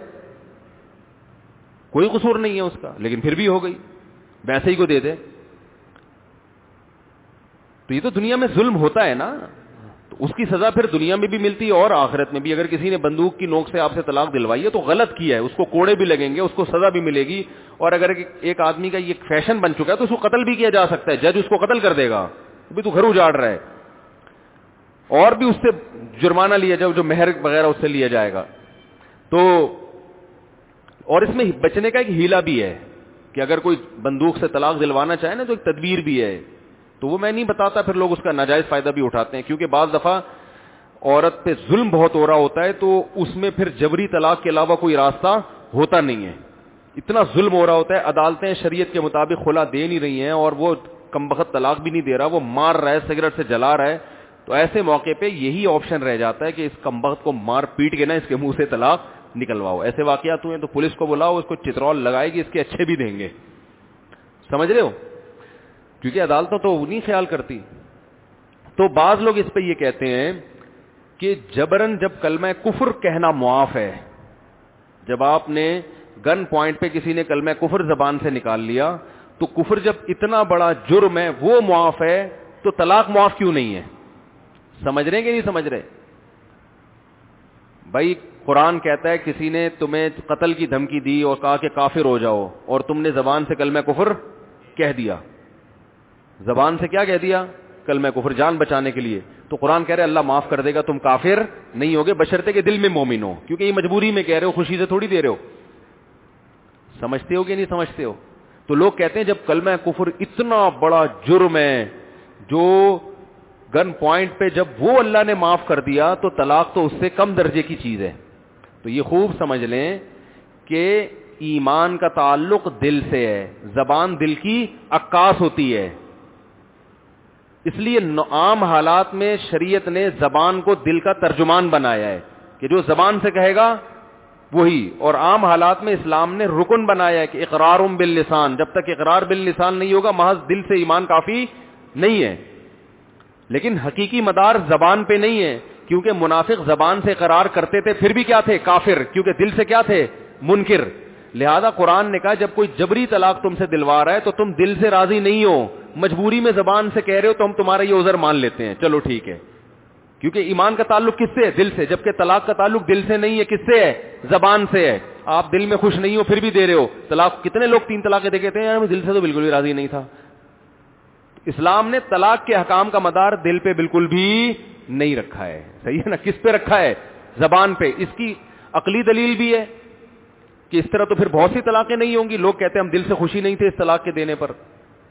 کوئی قصور نہیں ہے اس کا, لیکن پھر بھی ہو گئی, ویسے ہی کو دے دے. تو یہ تو دنیا میں ظلم ہوتا ہے نا. تو اس کی سزا پھر دنیا میں بھی ملتی ہے اور آخرت میں بھی. اگر کسی نے بندوق کی نوک سے آپ سے طلاق دلوائی ہے تو غلط کیا ہے, اس کو کوڑے بھی لگیں گے, اس کو سزا بھی ملے گی. اور اگر ایک آدمی کا یہ فیشن بن چکا ہے تو اس کو قتل بھی کیا جا سکتا ہے, جج اس کو قتل کر دے گا, ابھی تو گھر اجاڑ رہا ہے, اور بھی اس سے جرمانہ لیا جائے, جو مہر وغیرہ اس سے لیا جائے گا. تو اور اس میں بچنے کا ایک ہیلا بھی ہے کہ اگر کوئی بندوق سے طلاق دلوانا چاہے نا تو ایک تدبیر بھی ہے, تو وہ میں نہیں بتاتا, پھر لوگ اس کا ناجائز فائدہ بھی اٹھاتے ہیں. کیونکہ بعض دفعہ عورت پہ ظلم بہت ہو رہا ہوتا ہے تو اس میں پھر جبری طلاق کے علاوہ کوئی راستہ ہوتا نہیں ہے, اتنا ظلم ہو رہا ہوتا ہے, عدالتیں شریعت کے مطابق خلا دے نہیں رہی ہیں اور وہ کمبخت طلاق بھی نہیں دے رہا, وہ مار رہا ہے, سگریٹ سے جلا رہا ہے. تو ایسے موقع پہ یہی آپشن رہ جاتا ہے کہ اس کمبخت کو مار پیٹ کے نا اس کے منہ سے طلاق نکلواؤ. ایسے واقعات ہوئے تو پولیس کو بلاؤ, اس کو چترول لگائے گی, اس کے اچھے بھی دیں گے. سمجھ رہے ہو, کیونکہ عدالتوں تو نہیں خیال کرتی. تو بعض لوگ اس پہ یہ کہتے ہیں کہ جبرن جب کلمہ کفر کہنا معاف ہے, جب آپ نے گن پوائنٹ پہ کسی نے کلمہ کفر زبان سے نکال لیا تو کفر جب اتنا بڑا جرم ہے وہ معاف ہے, تو طلاق معاف کیوں نہیں ہے؟ سمجھ رہے ہیں کہ نہیں سمجھ رہے بھائی؟ قرآن کہتا ہے کسی نے تمہیں قتل کی دھمکی دی اور کہا کہ کافر ہو جاؤ, اور تم نے زبان سے کلمہ کفر کہہ دیا, زبان سے کیا کہہ دیا؟ کلمہ کفر, جان بچانے کے لیے. تو قرآن کہہ رہے اللہ معاف کر دے گا, تم کافر نہیں ہوگے بشرطے کہ دل میں مومن ہو, کیونکہ یہ مجبوری میں کہہ رہے ہو, خوشی سے تھوڑی دے رہے ہو. سمجھتے ہو کہ نہیں سمجھتے ہو؟ تو لوگ کہتے ہیں جب کلمہ کفر اتنا بڑا جرم ہے جو گن پوائنٹ پہ جب وہ اللہ نے معاف کر دیا تو طلاق تو اس سے کم درجے کی چیز ہے. تو یہ خوب سمجھ لیں کہ ایمان کا تعلق دل سے ہے, زبان دل کی عکاس ہوتی ہے. اس لیے عام حالات میں شریعت نے زبان کو دل کا ترجمان بنایا ہے کہ جو زبان سے کہے گا وہی, اور عام حالات میں اسلام نے رکن بنایا ہے کہ اقرار باللسان, جب تک اقرار باللسان نہیں ہوگا محض دل سے ایمان کافی نہیں ہے. لیکن حقیقی مدار زبان پہ نہیں ہے, کیونکہ منافق زبان سے اقرار کرتے تھے پھر بھی کیا تھے؟ کافر, کیونکہ دل سے کیا تھے؟ منکر. لہذا قرآن نے کہا جب کوئی جبری طلاق تم سے دلوا رہا ہے تو تم دل سے راضی نہیں ہو, مجبوری میں زبان سے کہہ رہے ہو, تو ہم تمہارا یہ عذر مان لیتے ہیں, چلو ٹھیک ہے. کیونکہ ایمان کا تعلق کس سے ہے؟ دل سے, جبکہ طلاق کا تعلق دل سے نہیں ہے, کس سے ہے؟ زبان سے ہے. آپ دل میں خوش نہیں ہو پھر بھی دے رہے ہو طلاق. کتنے لوگ تین طلاقیں دے کہتے ہیں یار دل سے تو بالکل بھی راضی نہیں تھا. اسلام نے طلاق کے احکام کا مدار دل پہ بالکل بھی نہیں رکھا ہے, صحیح ہے نا؟ کس پہ رکھا ہے؟ زبان پہ. اس کی عقلی دلیل بھی ہے کہ اس طرح تو پھر بہت سی طلاقیں نہیں ہوں گی. لوگ کہتے ہیں ہم دل سے خوشی نہیں تھے اس طلاق کے دینے پر,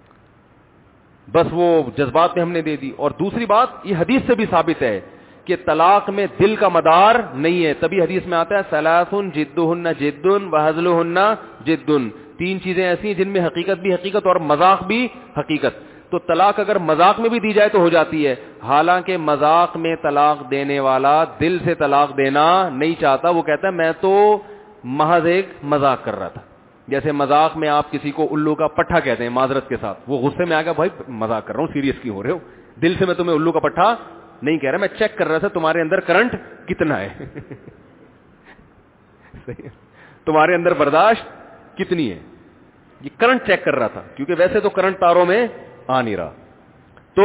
بس وہ جذبات میں ہم نے دے دی. اور دوسری بات یہ حدیث سے بھی ثابت ہے کہ طلاق میں دل کا مدار نہیں ہے. تبھی حدیث میں آتا ہے ثلاثن جدہن جدن وہزلہن جدن, تین چیزیں ایسی ہیں جن میں حقیقت بھی حقیقت اور مذاق بھی حقیقت. تو طلاق اگر مذاق میں بھی دی جائے تو ہو جاتی ہے, حالانکہ مذاق میں طلاق دینے والا دل سے طلاق دینا نہیں چاہتا. وہ کہتا ہے میں تو محض ایک مذاق کر رہا تھا. جیسے مذاق میں آپ کسی کو الو کا پٹھا کہتے ہیں معذرت کے ساتھ, وہ غصے میں آ گیا بھائی مذاق کر رہا ہوں, سیریس کیوں ہو رہے ہو؟ دل سے میں تمہیں الو کا پٹھا نہیں کہہ رہا, میں چیک کر رہا تھا تمہارے اندر کرنٹ کتنا ہے تمہارے اندر برداشت کتنی ہے, یہ کرنٹ چیک کر رہا تھا, کیونکہ ویسے تو کرنٹ تاروں میں آ نہیں رہا. تو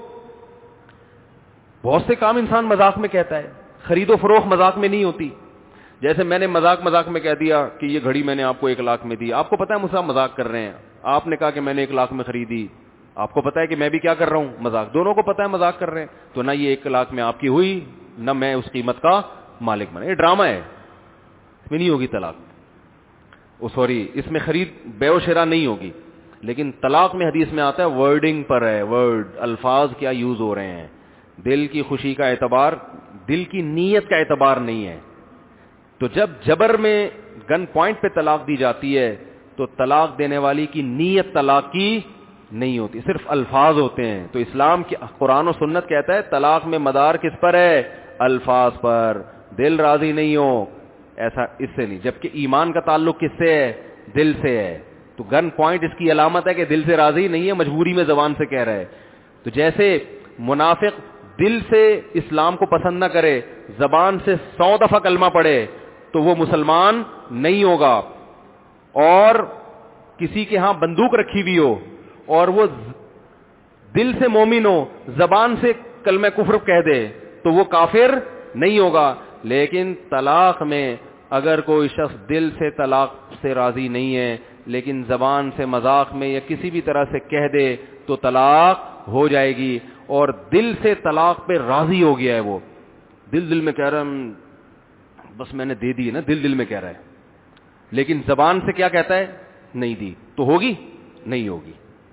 بہت سے کام انسان مذاق میں کہتا ہے, خرید و فروخت مذاق میں نہیں ہوتی. جیسے میں نے مذاق مذاق میں کہہ دیا کہ یہ گھڑی میں نے آپ کو ایک لاکھ میں دی, آپ کو پتا ہے مجھ سے آپ مذاق کر رہے ہیں. آپ نے کہا کہ میں نے ایک لاکھ میں خریدی, آپ کو پتا ہے کہ میں بھی کیا کر رہا ہوں, مذاق. دونوں کو پتا ہے مذاق کر رہے ہیں. تو نہ یہ ایک لاکھ میں آپ کی ہوئی, نہ میں اس قیمت کا مالک بنا. یہ ڈرامہ ہے, اس میں نہیں ہوگی طلاق. او سوری, اس میں خرید بے و شرا نہیں ہوگی. لیکن طلاق میں حدیث میں آتا ہے ورڈنگ پر ہے, ورڈ الفاظ کیا یوز ہو رہے ہیں. دل کی خوشی کا اعتبار, دل کی نیت کا اعتبار نہیں ہے. تو جب جبر میں گن پوائنٹ پہ طلاق دی جاتی ہے تو طلاق دینے والی کی نیت طلاق کی نہیں ہوتی, صرف الفاظ ہوتے ہیں. تو اسلام کی قرآن و سنت کہتا ہے طلاق میں مدار کس پر ہے؟ الفاظ پر. دل راضی نہیں ہو ایسا اس سے نہیں. جبکہ ایمان کا تعلق کس سے ہے؟ دل سے ہے. تو گن پوائنٹ اس کی علامت ہے کہ دل سے راضی نہیں ہے, مجبوری میں زبان سے کہہ رہا ہے. تو جیسے منافق دل سے اسلام کو پسند نہ کرے, زبان سے سو دفعہ کلمہ پڑھے تو وہ مسلمان نہیں ہوگا. اور کسی کے ہاں بندوق رکھی ہوئی ہو اور وہ دل سے مومن ہو, زبان سے کلمہ کفر کہہ دے تو وہ کافر نہیں ہوگا. لیکن طلاق میں اگر کوئی شخص دل سے طلاق سے راضی نہیں ہے لیکن زبان سے مذاق میں یا کسی بھی طرح سے کہہ دے تو طلاق ہو جائے گی. اور دل سے طلاق پہ راضی ہو گیا ہے, وہ دل دل میں کہہ رہا ہے بس میں نے دے دی نا, دل دل میں کہہ رہا ہے, لیکن زبان سے کیا کہتا ہے نہیں دی, تو ہوگی نہیں ہوگی.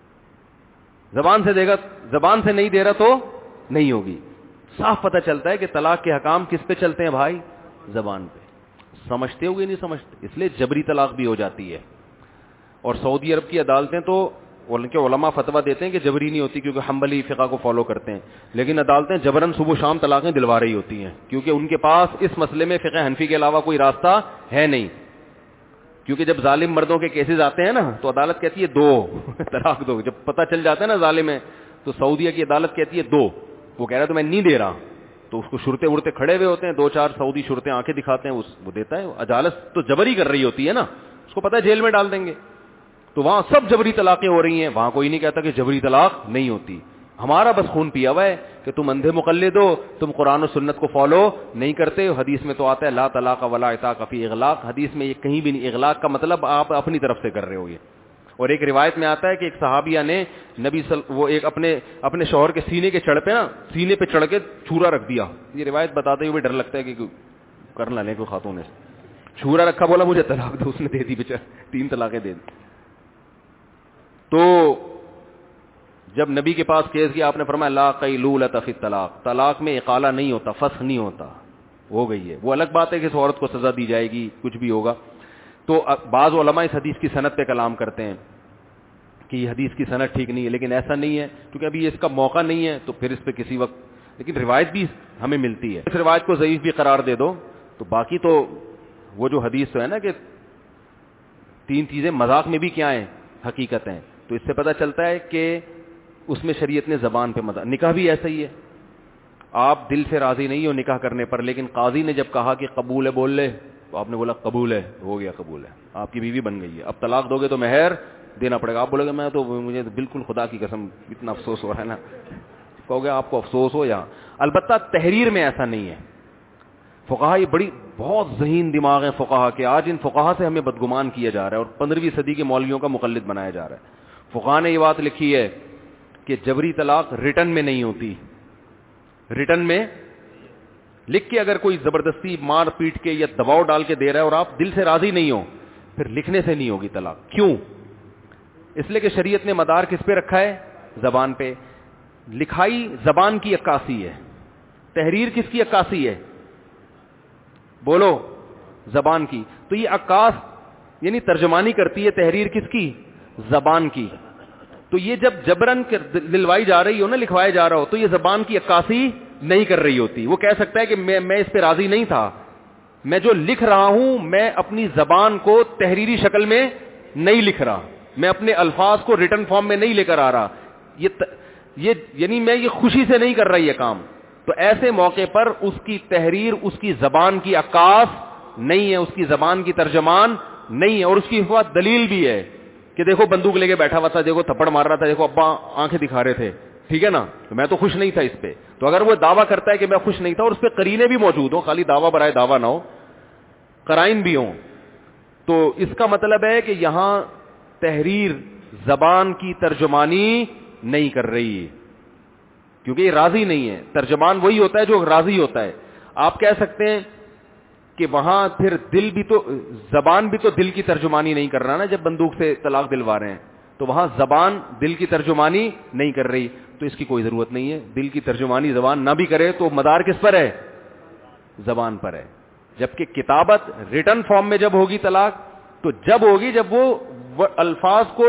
زبان سے دے گا, زبان سے نہیں دے رہا تو نہیں ہوگی. صاف پتہ چلتا ہے کہ طلاق کے احکام کس پہ چلتے ہیں بھائی, زبان پہ. سمجھتے ہوئے نہیں سمجھتے, اس لیے جبری طلاق بھی ہو جاتی ہے. اور سعودی عرب کی عدالتیں تو ان کے علماء فتویٰ دیتے ہیں کہ جبری نہیں ہوتی کیونکہ حنبلی فقہ کو فالو کرتے ہیں, لیکن عدالتیں جبرن صبح شام طلاقیں دلوا رہی ہوتی ہیں کیونکہ ان کے پاس اس مسئلے میں فقہ حنفی کے علاوہ کوئی راستہ ہے نہیں. کیونکہ جب ظالم مردوں کے کیسز آتے ہیں نا تو عدالت کہتی ہے دو طلاق دو. جب پتہ چل جاتا ہے نا ظالم ہے تو سعودیہ کی عدالت کہتی ہے دو. وہ کہہ رہا ہے تو میں نہیں دے رہا, تو اس کو شرطیں اڑتے کھڑے ہوئے ہوتے ہیں, دو چار سعودی شرطیں آنکھیں دکھاتے ہیں, وہ دیتا ہے. عدالت تو جبری کر رہی ہوتی ہے نا, اس کو پتہ ہے جیل میں ڈال دیں گے. تو وہاں سب جبری طلاقیں ہو رہی ہیں, وہاں کوئی نہیں کہتا کہ جبری طلاق نہیں ہوتی. ہمارا بس خون پیا ہوا ہے کہ تم اندھے مقلد ہو, تم قرآن و سنت کو فالو نہیں کرتے. حدیث میں تو آتا ہے لا طلاق ولا عتاق فی اغلاق, حدیث میں یہ کہیں بھی نہیں. اغلاق کا مطلب آپ اپنی طرف سے کر رہے ہو یہ. اور ایک روایت میں آتا ہے کہ ایک صحابیہ نے نبی صل... وہ ایک اپنے اپنے شوہر کے سینے کے چڑھ پہ نا سینے پہ چڑھ کے چھورا رکھ دیا. یہ روایت بتاتے ہوئے ڈر لگتا ہے کہ کر نہ لیں کوئی خاتون نے چھورا رکھا, بولا مجھے طلاق دو, اس نے دے دی بیچارہ, تین طلاقیں دے دی. تو جب نبی کے پاس کیس کیا آپ نے فرمایا لا قیلولۃ فی الطلاق, طلاق میں اقالہ نہیں ہوتا, فسخ نہیں ہوتا, ہو گئی ہے. وہ الگ بات ہے کہ اس عورت کو سزا دی جائے گی, کچھ بھی ہوگا. تو بعض علماء اس حدیث کی سند پہ کلام کرتے ہیں کہ یہ حدیث کی سند ٹھیک نہیں ہے, لیکن ایسا نہیں ہے کیونکہ ابھی اس کا موقع نہیں ہے, تو پھر اس پہ کسی وقت, لیکن روایت بھی ہمیں ملتی ہے. اس روایت کو ضعیف بھی قرار دے دو تو باقی تو وہ جو حدیث تو ہے نا کہ تین چیزیں مذاق میں بھی کیا ہیں, حقیقت ہیں, تو اس سے پتہ چلتا ہے کہ اس میں شریعت نے زبان پہ مذاق. نکاح بھی ایسا ہی ہے, آپ دل سے راضی نہیں ہو نکاح کرنے پر, لیکن قاضی نے جب کہا کہ قبول ہے بول لے, تو آپ نے بولا قبول ہے, ہو گیا قبول ہے, آپ کی بیوی بن گئی ہے. اب طلاق دو گے تو مہر دینا پڑے گا. آپ بولے گے میں تو مجھے بالکل خدا کی قسم اتنا افسوس ہو رہا ہے نا, کہو گے آپ کو افسوس ہو. یا البتہ تحریر میں ایسا نہیں ہے. فقہا یہ بڑی بہت ذہین دماغ ہیں فقہا کے, آج ان فقہا سے ہمیں بدگمان کیا جا رہا ہے اور پندرہویں صدی کے مولویوں کا مقلد بنایا جا رہا ہے. فقہا نے یہ بات لکھی ہے کہ جبری طلاق ریٹن میں نہیں ہوتی. ریٹن میں لکھ کے اگر کوئی زبردستی مار پیٹ کے یا دباؤ ڈال کے دے رہا ہے اور آپ دل سے راضی نہیں ہو, پھر لکھنے سے نہیں ہوگی طلاق. کیوں؟ اس لیے کہ شریعت نے مدار کس پہ رکھا ہے, زبان پہ. لکھائی زبان کی عکاسی ہے, تحریر کس کی عکاسی ہے, بولو, زبان کی. تو یہ عکاس یعنی ترجمانی کرتی ہے تحریر کس کی, زبان کی. تو یہ جب جبرن دلوائی جا رہی ہو نا, لکھوایا جا رہا ہو, تو یہ زبان کی عکاسی نہیں کر رہی ہوتی. وہ کہہ سکتا ہے کہ میں میں اس پہ راضی نہیں تھا, میں جو لکھ رہا ہوں میں اپنی زبان کو تحریری شکل میں نہیں لکھ رہا, میں اپنے الفاظ کو ریٹن فارم میں نہیں لے کر آ رہا, یہ یہ یعنی میں یہ خوشی سے نہیں کر رہا یہ کام. تو ایسے موقع پر اس کی تحریر اس کی زبان کی عکاس نہیں ہے, اس کی زبان کی ترجمان نہیں ہے. اور اس کی بات دلیل بھی ہے کہ دیکھو بندوق لے کے بیٹھا ہوا تھا, دیکھو تھپڑ مار رہا تھا, دیکھو ابا آنکھیں دکھا رہے تھے, ٹھیک ہے نا, تو میں تو خوش نہیں تھا اس پہ. تو اگر وہ دعویٰ کرتا ہے کہ میں خوش نہیں تھا اور اس پہ قرینے بھی موجود ہو, خالی دعویٰ برائے دعویٰ نہ ہو, قرائن بھی ہوں, تو اس کا مطلب ہے کہ یہاں تحریر زبان کی ترجمانی نہیں کر رہی, کیونکہ یہ راضی نہیں ہے. ترجمان وہی ہوتا ہے جو راضی ہوتا ہے. آپ کہہ سکتے ہیں کہ وہاں پھر دل بھی تو, زبان بھی تو دل کی ترجمانی نہیں کر رہا نا, جب بندوق سے طلاق دلوا رہے ہیں, تو وہاں زبان دل کی ترجمانی نہیں کر رہی. تو اس کی کوئی ضرورت نہیں ہے, دل کی ترجمانی زبان نہ بھی کرے تو مدار کس پر ہے, زبان پر ہے. جبکہ کتابت ریٹن فارم میں جب ہوگی طلاق, تو جب ہوگی جب وہ الفاظ کو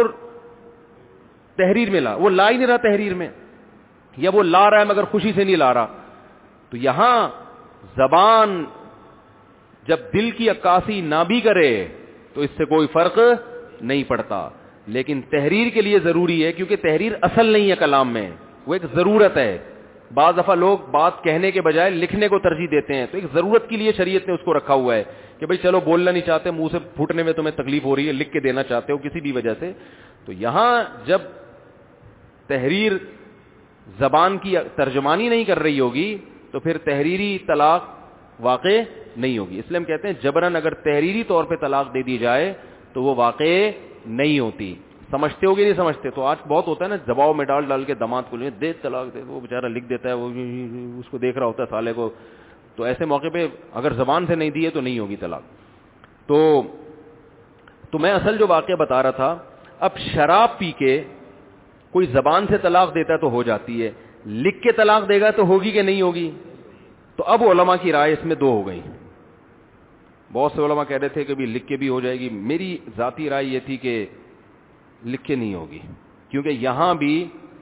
تحریر میں لا, وہ لا ہی نہیں رہا تحریر میں, یا وہ لا رہا ہے مگر خوشی سے نہیں لا رہا. تو یہاں زبان جب دل کی عکاسی نہ بھی کرے تو اس سے کوئی فرق نہیں پڑتا, لیکن تحریر کے لیے ضروری ہے, کیونکہ تحریر اصل نہیں ہے کلام میں, وہ ایک ضرورت ہے. بعض دفعہ لوگ بات کہنے کے بجائے لکھنے کو ترجیح دیتے ہیں, تو ایک ضرورت کے لیے شریعت نے اس کو رکھا ہوا ہے کہ بھئی چلو بولنا نہیں چاہتے, منہ سے پھوٹنے میں تمہیں تکلیف ہو رہی ہے, لکھ کے دینا چاہتے ہو کسی بھی وجہ سے. تو یہاں جب تحریر زبان کی ترجمانی نہیں کر رہی ہوگی تو پھر تحریری طلاق واقع نہیں ہوگی. اس لیے ہم کہتے ہیں جبرن اگر تحریری طور پہ طلاق دے دی جائے تو وہ واقع نہیں ہوتی. سمجھتے ہوگی نہیں سمجھتے؟ تو آج بہت ہوتا ہے نا, دباؤ میں ڈال ڈال کے داماد کو دے طلاق دے, وہ بیچارہ لکھ دیتا ہے, وہ اس کو دیکھ رہا ہوتا ہے سالے کو. تو ایسے موقع پہ اگر زبان سے نہیں دی ہے تو نہیں ہوگی طلاق. تو تو میں اصل جو واقعہ بتا رہا تھا, اب شراب پی کے کوئی زبان سے طلاق دیتا ہے تو ہو جاتی ہے, لکھ کے طلاق دے گا تو ہوگی کہ نہیں ہوگی؟ تو اب علماء کی رائے اس میں دو ہو گئی. بہت سے علماء کہہ رہے تھے کہ بھی لکھ کے بھی ہو جائے گی. میری ذاتی رائے یہ تھی کہ لکھ کے نہیں ہوگی, کیونکہ یہاں بھی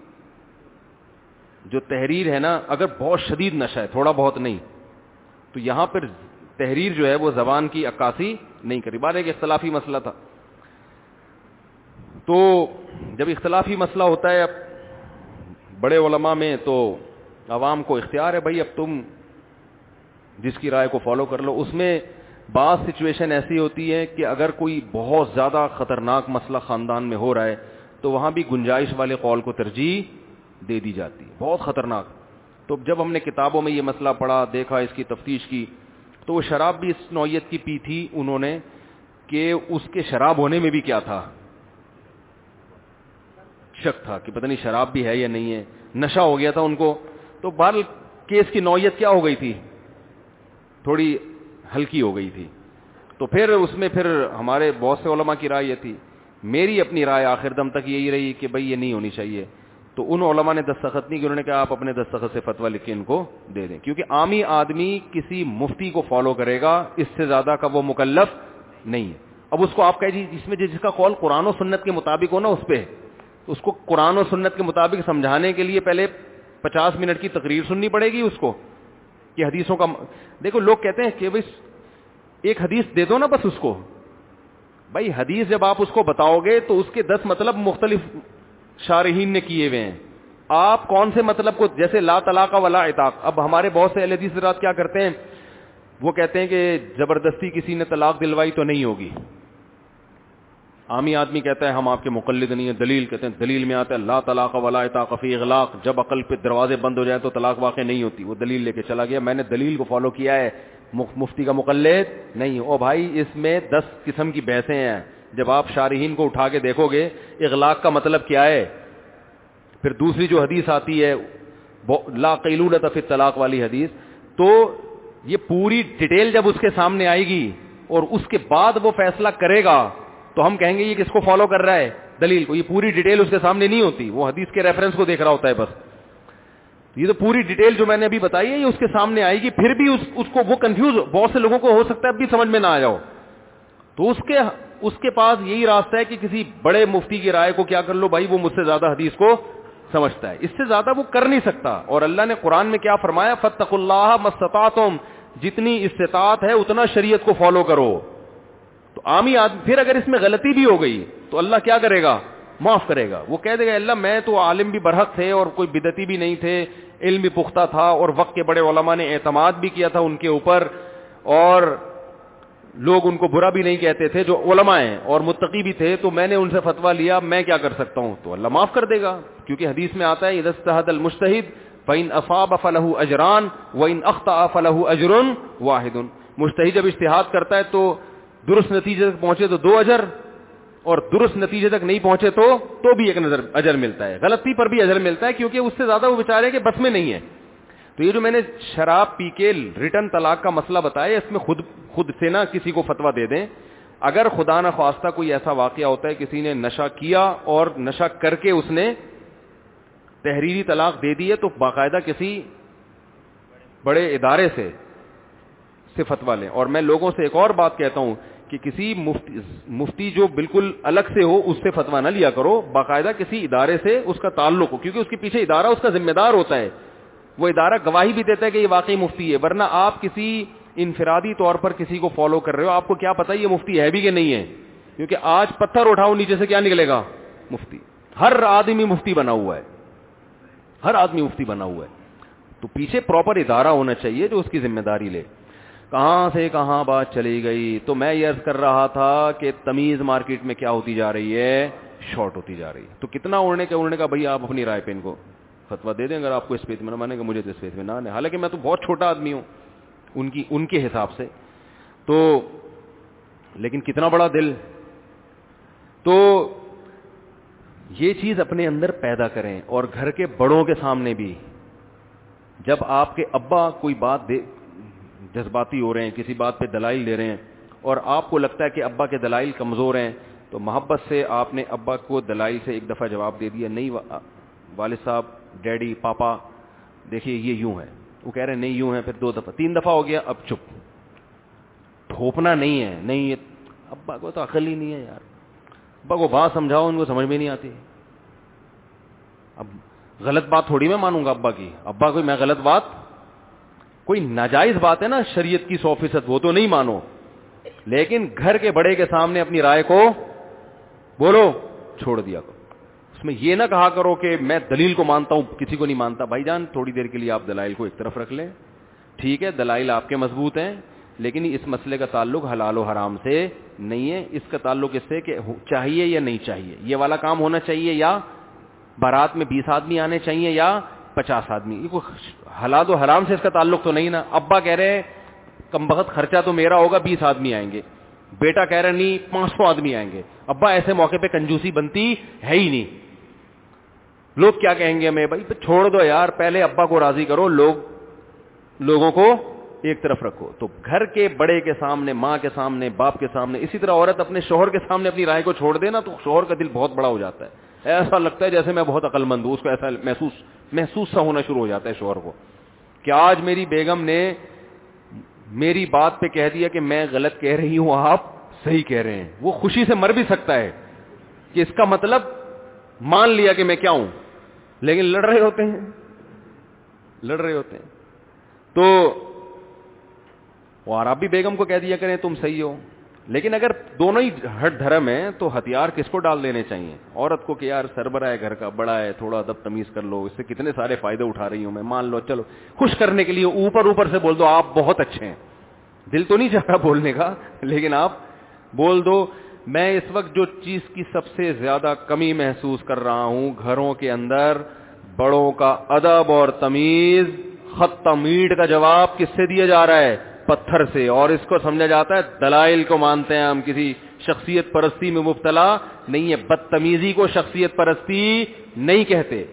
جو تحریر ہے نا, اگر بہت شدید نشہ ہے, تھوڑا بہت نہیں, تو یہاں پر تحریر جو ہے وہ زبان کی عکاسی نہیں کری. بار ایک اختلافی مسئلہ تھا. تو جب اختلافی مسئلہ ہوتا ہے اب بڑے علماء میں, تو عوام کو اختیار ہے بھائی اب تم جس کی رائے کو فالو کر لو. اس میں بعض سچویشن ایسی ہوتی ہے کہ اگر کوئی بہت زیادہ خطرناک مسئلہ خاندان میں ہو رہا ہے تو وہاں بھی گنجائش والے قول کو ترجیح دے دی جاتی ہے, بہت خطرناک. تو جب ہم نے کتابوں میں یہ مسئلہ پڑھا, دیکھا, اس کی تفتیش کی, تو وہ شراب بھی اس نوعیت کی پی تھی انہوں نے کہ اس کے شراب ہونے میں بھی کیا تھا, شک تھا کہ پتہ نہیں شراب بھی ہے یا نہیں ہے, نشہ ہو گیا تھا ان کو. تو بہرحال کیس کی نوعیت کیا ہو گئی تھی, تھوڑی ہلکی ہو گئی تھی. تو پھر اس میں پھر ہمارے بہت سے علماء کی رائے یہ تھی, میری اپنی رائے آخر دم تک یہی رہی کہ بھائی یہ نہیں ہونی چاہیے. تو ان علماء نے دستخط نہیں کی, انہوں نے کہا آپ اپنے دستخط سے فتویٰ لکھ کے ان کو دے دیں, کیونکہ عامی آدمی کسی مفتی کو فالو کرے گا, اس سے زیادہ کا وہ مکلف نہیں ہے. اب اس کو آپ کہہ جی جس میں جس کا قول قرآن و سنت کے مطابق ہو نا اس پہ, اس کو قرآن و سنت کے مطابق سمجھانے کے لیے پہلے پچاس منٹ کی تقریر سننی پڑے گی اس کو کہ حدیثوں کا. دیکھو لوگ کہتے ہیں کہ بھائی ایک حدیث دے دو نا بس اس کو. بھائی حدیث جب آپ اس کو بتاؤ گے تو اس کے دس مطلب مختلف شارحین نے کیے ہوئے ہیں. آپ کون سے مطلب کو, جیسے لا طلاق ولا عتاق, اب ہمارے بہت سے اہل حدیث حضرات کیا کرتے ہیں, وہ کہتے ہیں کہ زبردستی کسی نے طلاق دلوائی تو نہیں ہوگی. عامی آدمی کہتا ہے ہم آپ کے مقلد نہیں ہیں, دلیل کہتے ہیں دلیل میں آتا ہے لا طلاق ولا عتاق فی اغلاق, جب عقل پہ دروازے بند ہو جائے تو طلاق واقع نہیں ہوتی. وہ دلیل لے کے چلا گیا, میں نے دلیل کو فالو کیا ہے, مفتی کا مقلد نہیں. او بھائی اس میں دس قسم کی بحثیں ہیں. جب آپ شارحین کو اٹھا کے دیکھو گے اغلاق کا مطلب کیا ہے, پھر دوسری جو حدیث آتی ہے لا قیلولۃ فی الطلاق والی حدیث, تو یہ پوری ڈیٹیل جب اس کے سامنے آئے گی اور اس کے بعد وہ فیصلہ کرے گا تو ہم کہیں گے یہ کس کو فالو کر رہا ہے, دلیل کو. یہ پوری ڈیٹیل اس کے سامنے نہیں ہوتی, وہ حدیث کے ریفرنس کو دیکھ رہا ہوتا ہے بس. یہ تو پوری ڈیٹیل جو میں نے ابھی بتائی ہے یہ اس کے سامنے آئے گی, پھر بھی اس, اس کو وہ کنفیوز, بہت سے لوگوں کو ہو سکتا ہے اب بھی سمجھ میں نہ آ جاؤ, تو اس کے اس کے پاس یہی راستہ ہے کہ کسی بڑے مفتی کی رائے کو کیا کر لو, بھائی وہ مجھ سے زیادہ حدیث کو سمجھتا ہے, اس سے زیادہ وہ کر نہیں سکتا. اور اللہ نے قرآن میں کیا فرمایا, فاتقوا اللہ ما استطعتم, جتنی استطاعت ہے اتنا شریعت کو فالو کرو. تو عامی آدمی پھر اگر اس میں غلطی بھی ہو گئی تو اللہ کیا کرے گا, معاف کرے گا. وہ کہہ دے گا اللہ میں تو عالم بھی برحق تھے اور کوئی بدعتی بھی نہیں تھے, علم بھی پختہ تھا, اور وقت کے بڑے علماء نے اعتماد بھی کیا تھا ان کے اوپر, اور لوگ ان کو برا بھی نہیں کہتے تھے جو علماء ہیں, اور متقی بھی تھے, تو میں نے ان سے فتویٰ لیا, میں کیا کر سکتا ہوں. تو اللہ معاف کر دے گا, کیونکہ حدیث میں آتا ہے اذا اجتہد المجتہد فإن أصاب فله أجران وإن أخطأ فله أجر واحد. مجتہد جب اجتہاد کرتا ہے تو درست نتیجے تک پہنچے تو دو اجر, اور درست نتیجے تک نہیں پہنچے تو تو بھی ایک نظر اجر ملتا ہے, غلطی پر بھی اجر ملتا ہے, کیونکہ اس سے زیادہ وہ بیچارے کے بس میں نہیں ہے. تو یہ جو میں نے شراب پی کے ریٹن طلاق کا مسئلہ بتایا, اس میں خود خود سے نہ کسی کو فتویٰ دے دیں. اگر خدا نہ خواستہ کوئی ایسا واقعہ ہوتا ہے کسی نے نشہ کیا اور نشہ کر کے اس نے تحریری طلاق دے دی ہے, تو باقاعدہ کسی بڑے ادارے سے سے فتویٰ لیں. اور میں لوگوں سے ایک اور بات کہتا ہوں کہ کسی مفتی مفتی جو بالکل الگ سے ہو اس سے فتویٰ نہ لیا کرو, باقاعدہ کسی ادارے سے اس کا تعلق ہو, کیونکہ اس کے پیچھے ادارہ اس کا ذمہ دار ہوتا ہے, وہ ادارہ گواہی بھی دیتا ہے کہ یہ واقعی مفتی ہے. ورنہ آپ کسی انفرادی طور پر کسی کو فالو کر رہے ہو, آپ کو کیا پتہ یہ مفتی ہے بھی کہ نہیں ہے, کیونکہ آج پتھر اٹھاؤ نیچے سے کیا نکلے گا, مفتی. ہر آدمی مفتی بنا ہوا ہے, ہر آدمی مفتی بنا ہوا ہے. تو پیچھے پراپر ادارہ ہونا چاہیے جو اس کی ذمہ داری لے. کہاں سے کہاں بات چلی گئی, تو میں یہ عرض کر رہا تھا کہ تمیز مارکیٹ میں کیا ہوتی جا رہی ہے, شارٹ ہوتی جا رہی ہے. تو کتنا اڑنے کا اڑنے کا بھائی آپ اپنی رائے پہ ان کو فتوا دے دیں اگر آپ کو اس پہ اطمینان مانے کہ مجھے تو اس پہ اطمینان ہے, حالانکہ میں تو بہت چھوٹا آدمی ہوں ان کی ان کے حساب سے, تو لیکن کتنا بڑا دل. تو یہ چیز اپنے اندر پیدا کریں, اور گھر کے بڑوں کے سامنے بھی. جب آپ کے ابا کوئی بات دے جذباتی ہو رہے ہیں, کسی بات پہ دلائل دے رہے ہیں, اور آپ کو لگتا ہے کہ ابا کے دلائل کمزور ہیں, تو محبت سے آپ نے ابا کو دلائل سے ایک دفعہ جواب دے دیا, نہیں والد صاحب, ڈیڈی, پاپا دیکھیے یہ یوں ہے. وہ کہہ رہے ہیں نہیں یوں ہے, پھر دو دفعہ تین دفعہ ہو گیا, اب چپ. تھوپنا نہیں ہے, نہیں یہ ابا کو تو عقل ہی نہیں ہے یار, ابا کو بات سمجھاؤ ان کو سمجھ میں نہیں آتی. اب غلط بات تھوڑی میں مانوں گا ابا کی, ابا کوئی میں غلط بات, کوئی ناجائز بات ہے نا شریعت کی سو فیصد, وہ تو نہیں مانو, لیکن گھر کے بڑے کے سامنے اپنی رائے کو بولو, چھوڑ دیا کرو. اس میں یہ نہ کہا کرو کہ میں دلیل کو مانتا ہوں کسی کو نہیں مانتا. بھائی جان تھوڑی دیر کے لیے آپ دلائل کو ایک طرف رکھ لیں, ٹھیک ہے دلائل آپ کے مضبوط ہیں, لیکن اس مسئلے کا تعلق حلال و حرام سے نہیں ہے, اس کا تعلق اس سے کہ چاہیے یا نہیں چاہیے, یہ والا کام ہونا چاہیے یا بارات میں بیس آدمی آنے چاہیے یا پچاس آدمی, یہ کوئی حلال و حرام سے اس کا تعلق تو نہیں نا. ابا کہہ رہے ہیں کم بخت خرچہ تو میرا ہوگا, بیس آدمی آئیں گے, بیٹا کہہ رہے نہیں پانچ سو آدمی آئیں گے. ابا ایسے موقع پہ کنجوسی بنتی ہے ہی نہیں. لوگ کیا کہیں گے ہمیں, بھائی چھوڑ دو یار, پہلے ابا کو راضی کرو, لوگ لوگوں کو ایک طرف رکھو. تو گھر کے بڑے کے سامنے, ماں کے سامنے, باپ کے سامنے, اسی طرح عورت اپنے شوہر کے سامنے اپنی رائے کو چھوڑ دے نا, تو شوہر کا دل بہت بڑا ہو جاتا ہے, ایسا لگتا ہے جیسے میں بہت عقل مند ہوں. اس کو ایسا محسوس محسوس سا ہونا شروع ہو جاتا ہے شوہر کو کہ آج میری بیگم نے میری بات پہ کہہ دیا کہ میں غلط کہہ رہی ہوں, آپ صحیح کہہ رہے ہیں. وہ خوشی سے مر بھی سکتا ہے کہ اس کا مطلب مان لیا کہ میں کیا ہوں, لیکن لڑ رہے ہوتے ہیں لڑ رہے ہوتے ہیں تو اور آپ بھی بیگم کو کہہ دیا کریں تم صحیح ہو. لیکن اگر دونوں ہی ہٹ دھرم ہیں تو ہتھیار کس کو ڈال دینے چاہیے, عورت کو کہ یار سربراہ ہے گھر کا, بڑا ہے, تھوڑا ادب تمیز کر لو, اس سے کتنے سارے فائدے اٹھا رہی ہوں میں, مان لو چلو خوش کرنے کے لیے اوپر اوپر سے بول دو آپ بہت اچھے ہیں, دل تو نہیں چاہ رہا بولنے کا, لیکن آپ بول دو میں اس وقت جو چیز کی سب سے زیادہ کمی محسوس کر رہا ہوں گھروں کے اندر, بڑوں کا ادب اور تمیز, خط میٹ کا جواب کس سے دیا جا رہا ہے, پتھر سے. اور اس کو سمجھا جاتا ہے دلائل کو مانتے ہیں ہم, کسی شخصیت پرستی میں مبتلا نہیں ہے. بدتمیزی کو شخصیت پرستی نہیں کہتے,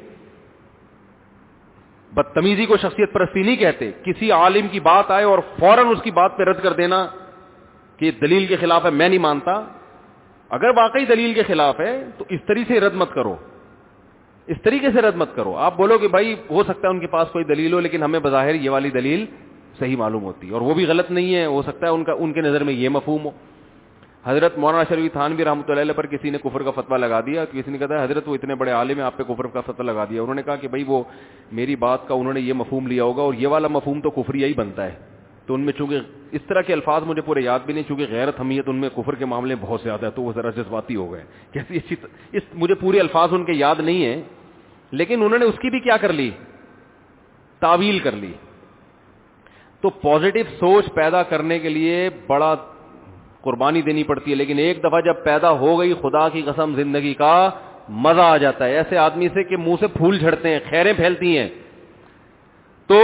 بدتمیزی کو شخصیت پرستی نہیں کہتے. کسی عالم کی بات آئے اور فوراً اس کی بات پہ رد کر دینا کہ یہ دلیل کے خلاف ہے, میں نہیں مانتا. اگر واقعی دلیل کے خلاف ہے تو اس طریقے سے رد مت کرو, اس طریقے سے رد مت کرو. آپ بولو کہ بھائی ہو سکتا ہے ان کے پاس کوئی دلیل ہو, لیکن ہمیں بظاہر یہ والی دلیل صحیح معلوم ہوتی ہے, اور وہ بھی غلط نہیں ہے, ہو سکتا ہے ان کا ان کے نظر میں یہ مفہوم ہو. حضرت مولانا شریف تھانوی رحمۃ اللہ علیہ پر کسی نے کفر کا فتویٰ لگا دیا, کسی نے کہا حضرت وہ اتنے بڑے عالم ہیں آپ پہ کفر کا فتویٰ لگا دیا. انہوں نے کہا کہ بھائی وہ میری بات کا انہوں نے یہ مفہوم لیا ہوگا, اور یہ والا مفہوم تو کفریہ ہی بنتا ہے, تو ان میں چونکہ اس طرح کے الفاظ مجھے پورے یاد بھی نہیں, چونکہ غیرت حمیت ان میں کفر کے معاملے بہت زیادہ ہے, تو وہ ذرا جذباتی ہو گئے. کیسی اس مجھے پورے الفاظ ان کے یاد نہیں ہیں, لیکن انہوں نے اس کی بھی کیا کر لی, تعویل کر لی. تو پازیٹو سوچ پیدا کرنے کے لیے بڑا قربانی دینی پڑتی ہے, لیکن ایک دفعہ جب پیدا ہو گئی خدا کی قسم زندگی کا مزہ آ جاتا ہے. ایسے آدمی سے کہ منہ سے پھول جھڑتے ہیں, خیریں پھیلتی ہیں. تو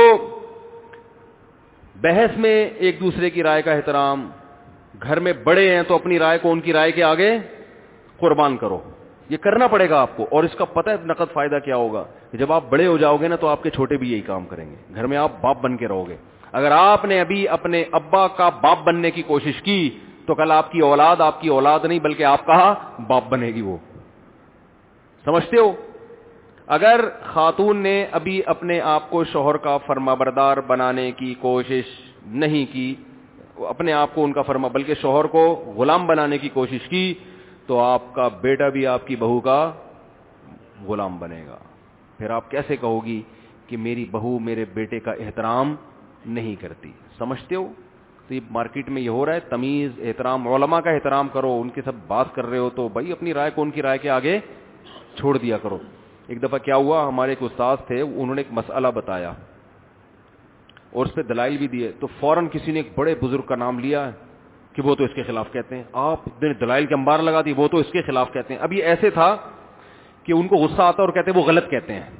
بحث میں ایک دوسرے کی رائے کا احترام, گھر میں بڑے ہیں تو اپنی رائے کو ان کی رائے کے آگے قربان کرو, یہ کرنا پڑے گا آپ کو. اور اس کا پتہ ہے نقد فائدہ کیا ہوگا, جب آپ بڑے ہو جاؤ گے نا تو آپ کے چھوٹے بھی یہی کام کریں گے, گھر میں آپ باپ بن کے رہو گے. اگر آپ نے ابھی اپنے ابا کا باپ بننے کی کوشش کی تو کل آپ کی اولاد آپ کی اولاد نہیں بلکہ آپ کا باپ بنے گی. وہ سمجھتے ہو, اگر خاتون نے ابھی اپنے آپ کو شوہر کا فرما بردار بنانے کی کوشش نہیں کی, اپنے آپ کو ان کا فرما بلکہ شوہر کو غلام بنانے کی کوشش کی, تو آپ کا بیٹا بھی آپ کی بہو کا غلام بنے گا. پھر آپ کیسے کہو گی کہ میری بہو میرے بیٹے کا احترام نہیں کرتی. سمجھتے ہو, تو یہ مارکیٹ میں یہ ہو رہا ہے, تمیز, احترام, علماء کا احترام کرو, ان کے سب بات کر رہے ہو تو بھائی اپنی رائے کو ان کی رائے کے آگے چھوڑ دیا کرو. ایک دفعہ کیا ہوا, ہمارے ایک استاد تھے, انہوں نے ایک مسئلہ بتایا اور اس پہ دلائل بھی دیے, تو فوراً کسی نے ایک بڑے بزرگ کا نام لیا کہ وہ تو اس کے خلاف کہتے ہیں. آپ نے دلائل کے انبار لگا دی, وہ تو اس کے خلاف کہتے ہیں. اب یہ ایسے تھا کہ ان کو غصہ آتا اور کہتے ہیں وہ غلط کہتے ہیں,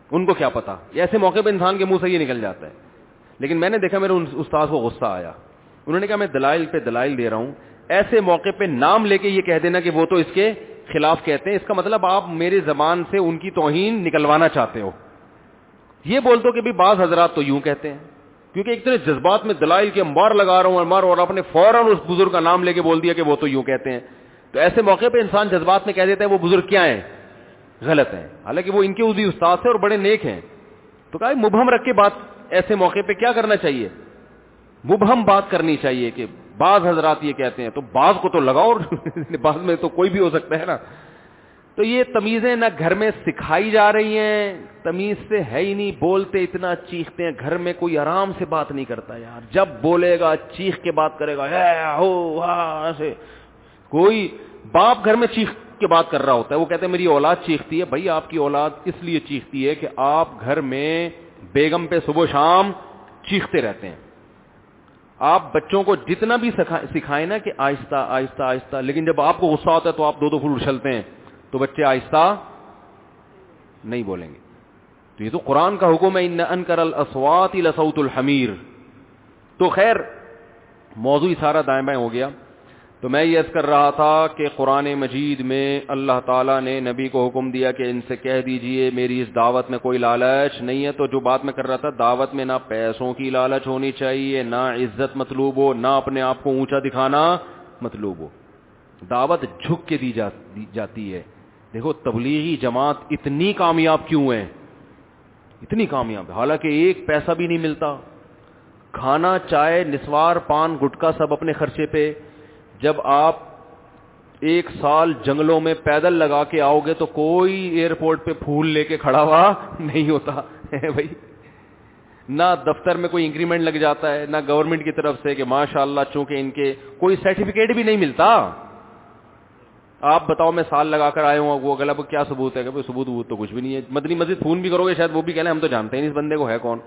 ان کو کیا پتا, ایسے موقع پہ انسان کے منہ سے یہ نکل جاتا ہے. لیکن میں نے دیکھا میرے استاد کو غصہ آیا, انہوں نے کہا میں دلائل پہ دلائل دے رہا ہوں, ایسے موقع پہ نام لے کے یہ کہہ دینا کہ وہ تو اس کے خلاف کہتے ہیں, اس کا مطلب آپ میری زبان سے ان کی توہین نکلوانا چاہتے ہو. یہ بول دو کہ بھی بعض حضرات تو یوں کہتے ہیں, کیونکہ ایک طرح جذبات میں دلائل کے انبار لگا رہا ہوں انبار, اور آپ نے فوراً اس بزرگ کا نام لے کے بول دیا کہ وہ تو یوں کہتے ہیں. تو ایسے موقع پہ انسان جذبات میں کہہ دیتا ہے وہ بزرگ کیا ہیں, غلط ہیں, حالانکہ وہ ان کے بھی استاد سے اور بڑے نیک ہیں. تو کہا مبہم رکھ کے بات ایسے موقع پہ کیا کرنا چاہیے, مبہم بات کرنی چاہیے کہ بعض حضرات یہ کہتے ہیں, تو بعض کو تو لگاؤ, بعض میں تو کوئی بھی ہو سکتا ہے نا. تو یہ تمیزیں نہ گھر میں سکھائی جا رہی ہیں, تمیز سے ہے ہی نہیں, بولتے اتنا چیختے ہیں, گھر میں کوئی آرام سے بات نہیں کرتا یار, جب بولے گا چیخ کے بات کرے گا, ہو ایسے. کوئی باپ گھر میں چیخ کے بات کر رہا ہوتا ہے, وہ کہتے ہیں میری اولاد چیختی ہے. بھائی آپ کی اولاد اس لیے چیختی ہے کہ آپ گھر میں بیگم پہ صبح شام چیختے رہتے ہیں. آپ بچوں کو جتنا بھی سکھائیں نا کہ آہستہ آہستہ آہستہ, لیکن جب آپ کو غصہ آتا ہے تو آپ دو دو پھول اچھلتے ہیں, تو بچے آہستہ نہیں بولیں گے. تو یہ تو قرآن کا حکم ہے, ان انکر الاصوات لصوت الحمیر. تو خیر موضوع سارا دائیں بائیں ہو گیا. تو میں یہ عرض کر رہا تھا کہ قرآن مجید میں اللہ تعالیٰ نے نبی کو حکم دیا کہ ان سے کہہ دیجئے میری اس دعوت میں کوئی لالچ نہیں ہے. تو جو بات میں کر رہا تھا, دعوت میں نہ پیسوں کی لالچ ہونی چاہیے, نہ عزت مطلوب ہو, نہ اپنے آپ کو اونچا دکھانا مطلوب ہو. دعوت جھک کے دی جاتی ہے. دیکھو تبلیغی جماعت اتنی کامیاب کیوں ہے, اتنی کامیاب, حالانکہ ایک پیسہ بھی نہیں ملتا, کھانا چائے نسوار پان گٹکا سب اپنے خرچے پہ. جب آپ ایک سال جنگلوں میں پیدل لگا کے آؤ گے تو کوئی ایئرپورٹ پہ پھول لے کے کھڑا ہوا نہیں ہوتا ہے بھائی. نہ دفتر میں کوئی انکریمنٹ لگ جاتا ہے, نہ گورنمنٹ کی طرف سے کہ ماشاءاللہ چونکہ ان کے کوئی سرٹیفکیٹ بھی نہیں ملتا. آپ بتاؤ میں سال لگا کر آئے ہوں, وہ غلط کیا ثبوت ہے, کہ ثبوت وبوت تو کچھ بھی نہیں ہے. مدنی مسجد فون بھی کرو گے شاید وہ بھی کہنے ہم تو جانتے ہیں نہیں اس بندے کو ہے کون.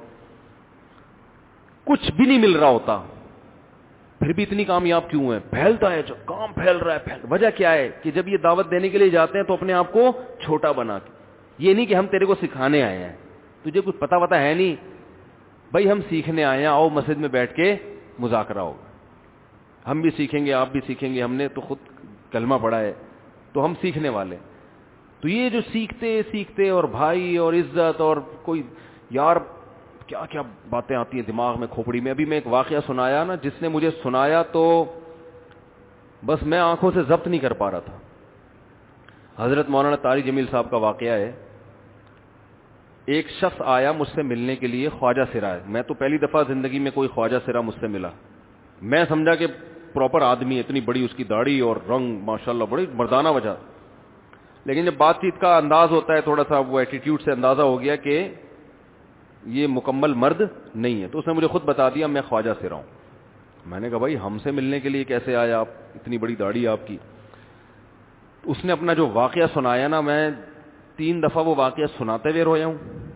کچھ بھی نہیں مل رہا ہوتا, پھر بھی اتنی کامیاب کیوں ہے, پھیلتا ہے جو کام پھیل رہا ہے. پھیل وجہ کیا ہے کہ جب یہ دعوت دینے کے لیے جاتے ہیں تو اپنے آپ کو چھوٹا بنا کے, یہ نہیں کہ ہم تیرے کو سکھانے آئے ہیں, تجھے کچھ پتا وتا ہے نہیں بھائی, ہم سیکھنے آئے ہیں, آؤ مسجد میں بیٹھ کے مذاکرہ ہوگا, ہم بھی سیکھیں گے آپ بھی سیکھیں گے, ہم نے تو خود کلمہ پڑھا ہے تو ہم سیکھنے والے. تو یہ جو سیکھتے سیکھتے اور بھائی اور عزت اور کوئی یار کیا کیا باتیں آتی ہیں دماغ میں کھوپڑی میں. ابھی میں ایک واقعہ سنایا نا, جس نے مجھے سنایا تو بس میں آنکھوں سے ضبط نہیں کر پا رہا تھا. حضرت مولانا طارق جمیل صاحب کا واقعہ ہے. ایک شخص آیا مجھ سے ملنے کے لیے, خواجہ سرا ہے. میں تو پہلی دفعہ زندگی میں کوئی خواجہ سرا مجھ سے ملا. میں سمجھا کہ پراپر آدمی, اتنی بڑی اس کی داڑھی اور رنگ ماشاءاللہ بڑی مردانہ وجہ. لیکن جب بات چیت کا انداز ہوتا ہے تھوڑا سا وہ ایٹیٹیوڈ سے اندازہ ہو گیا کہ یہ مکمل مرد نہیں ہے. تو اس نے مجھے خود بتا دیا میں خواجہ سرا ہوں. میں نے کہا بھائی ہم سے ملنے کے لیے کیسے آیا آپ, اتنی بڑی داڑھی آپ کی. اس نے اپنا جو واقعہ سنایا نا, میں تین دفعہ وہ واقعہ سناتے ہوئے رویا ہوں,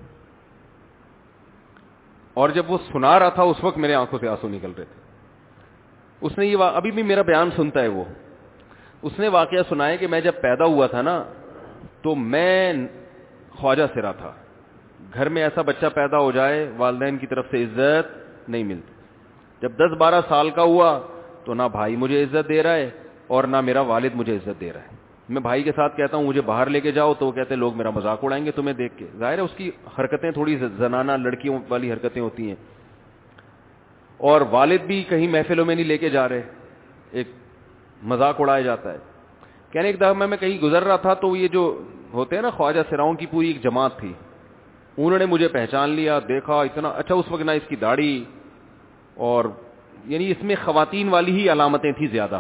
اور جب وہ سنا رہا تھا اس وقت میرے آنکھوں سے آنسو نکل رہے تھے. اس نے یہ ابھی بھی میرا بیان سنتا ہے وہ. اس نے واقعہ سنایا کہ میں جب پیدا ہوا تھا نا تو میں خواجہ سرا تھا. گھر میں ایسا بچہ پیدا ہو جائے والدین کی طرف سے عزت نہیں ملتی. جب دس بارہ سال کا ہوا تو نہ بھائی مجھے عزت دے رہا ہے اور نہ میرا والد مجھے عزت دے رہا ہے. میں بھائی کے ساتھ کہتا ہوں مجھے باہر لے کے جاؤ تو وہ کہتے ہیں لوگ میرا مذاق اڑائیں گے تمہیں دیکھ کے. ظاہر ہے اس کی حرکتیں تھوڑی زنانہ لڑکیوں والی حرکتیں ہوتی ہیں, اور والد بھی کہیں محفلوں میں نہیں لے کے جا رہے, ایک مذاق اڑایا جاتا ہے. کہنے ایک دفعہ میں کہیں گزر رہا تھا تو یہ جو ہوتے ہیں نا خواجہ سراؤں کی پوری ایک جماعت تھی, انہوں نے مجھے پہچان لیا, دیکھا اتنا اچھا. اس وقت نہ اس کی داڑھی اور یعنی اس میں خواتین والی ہی علامتیں تھیں زیادہ.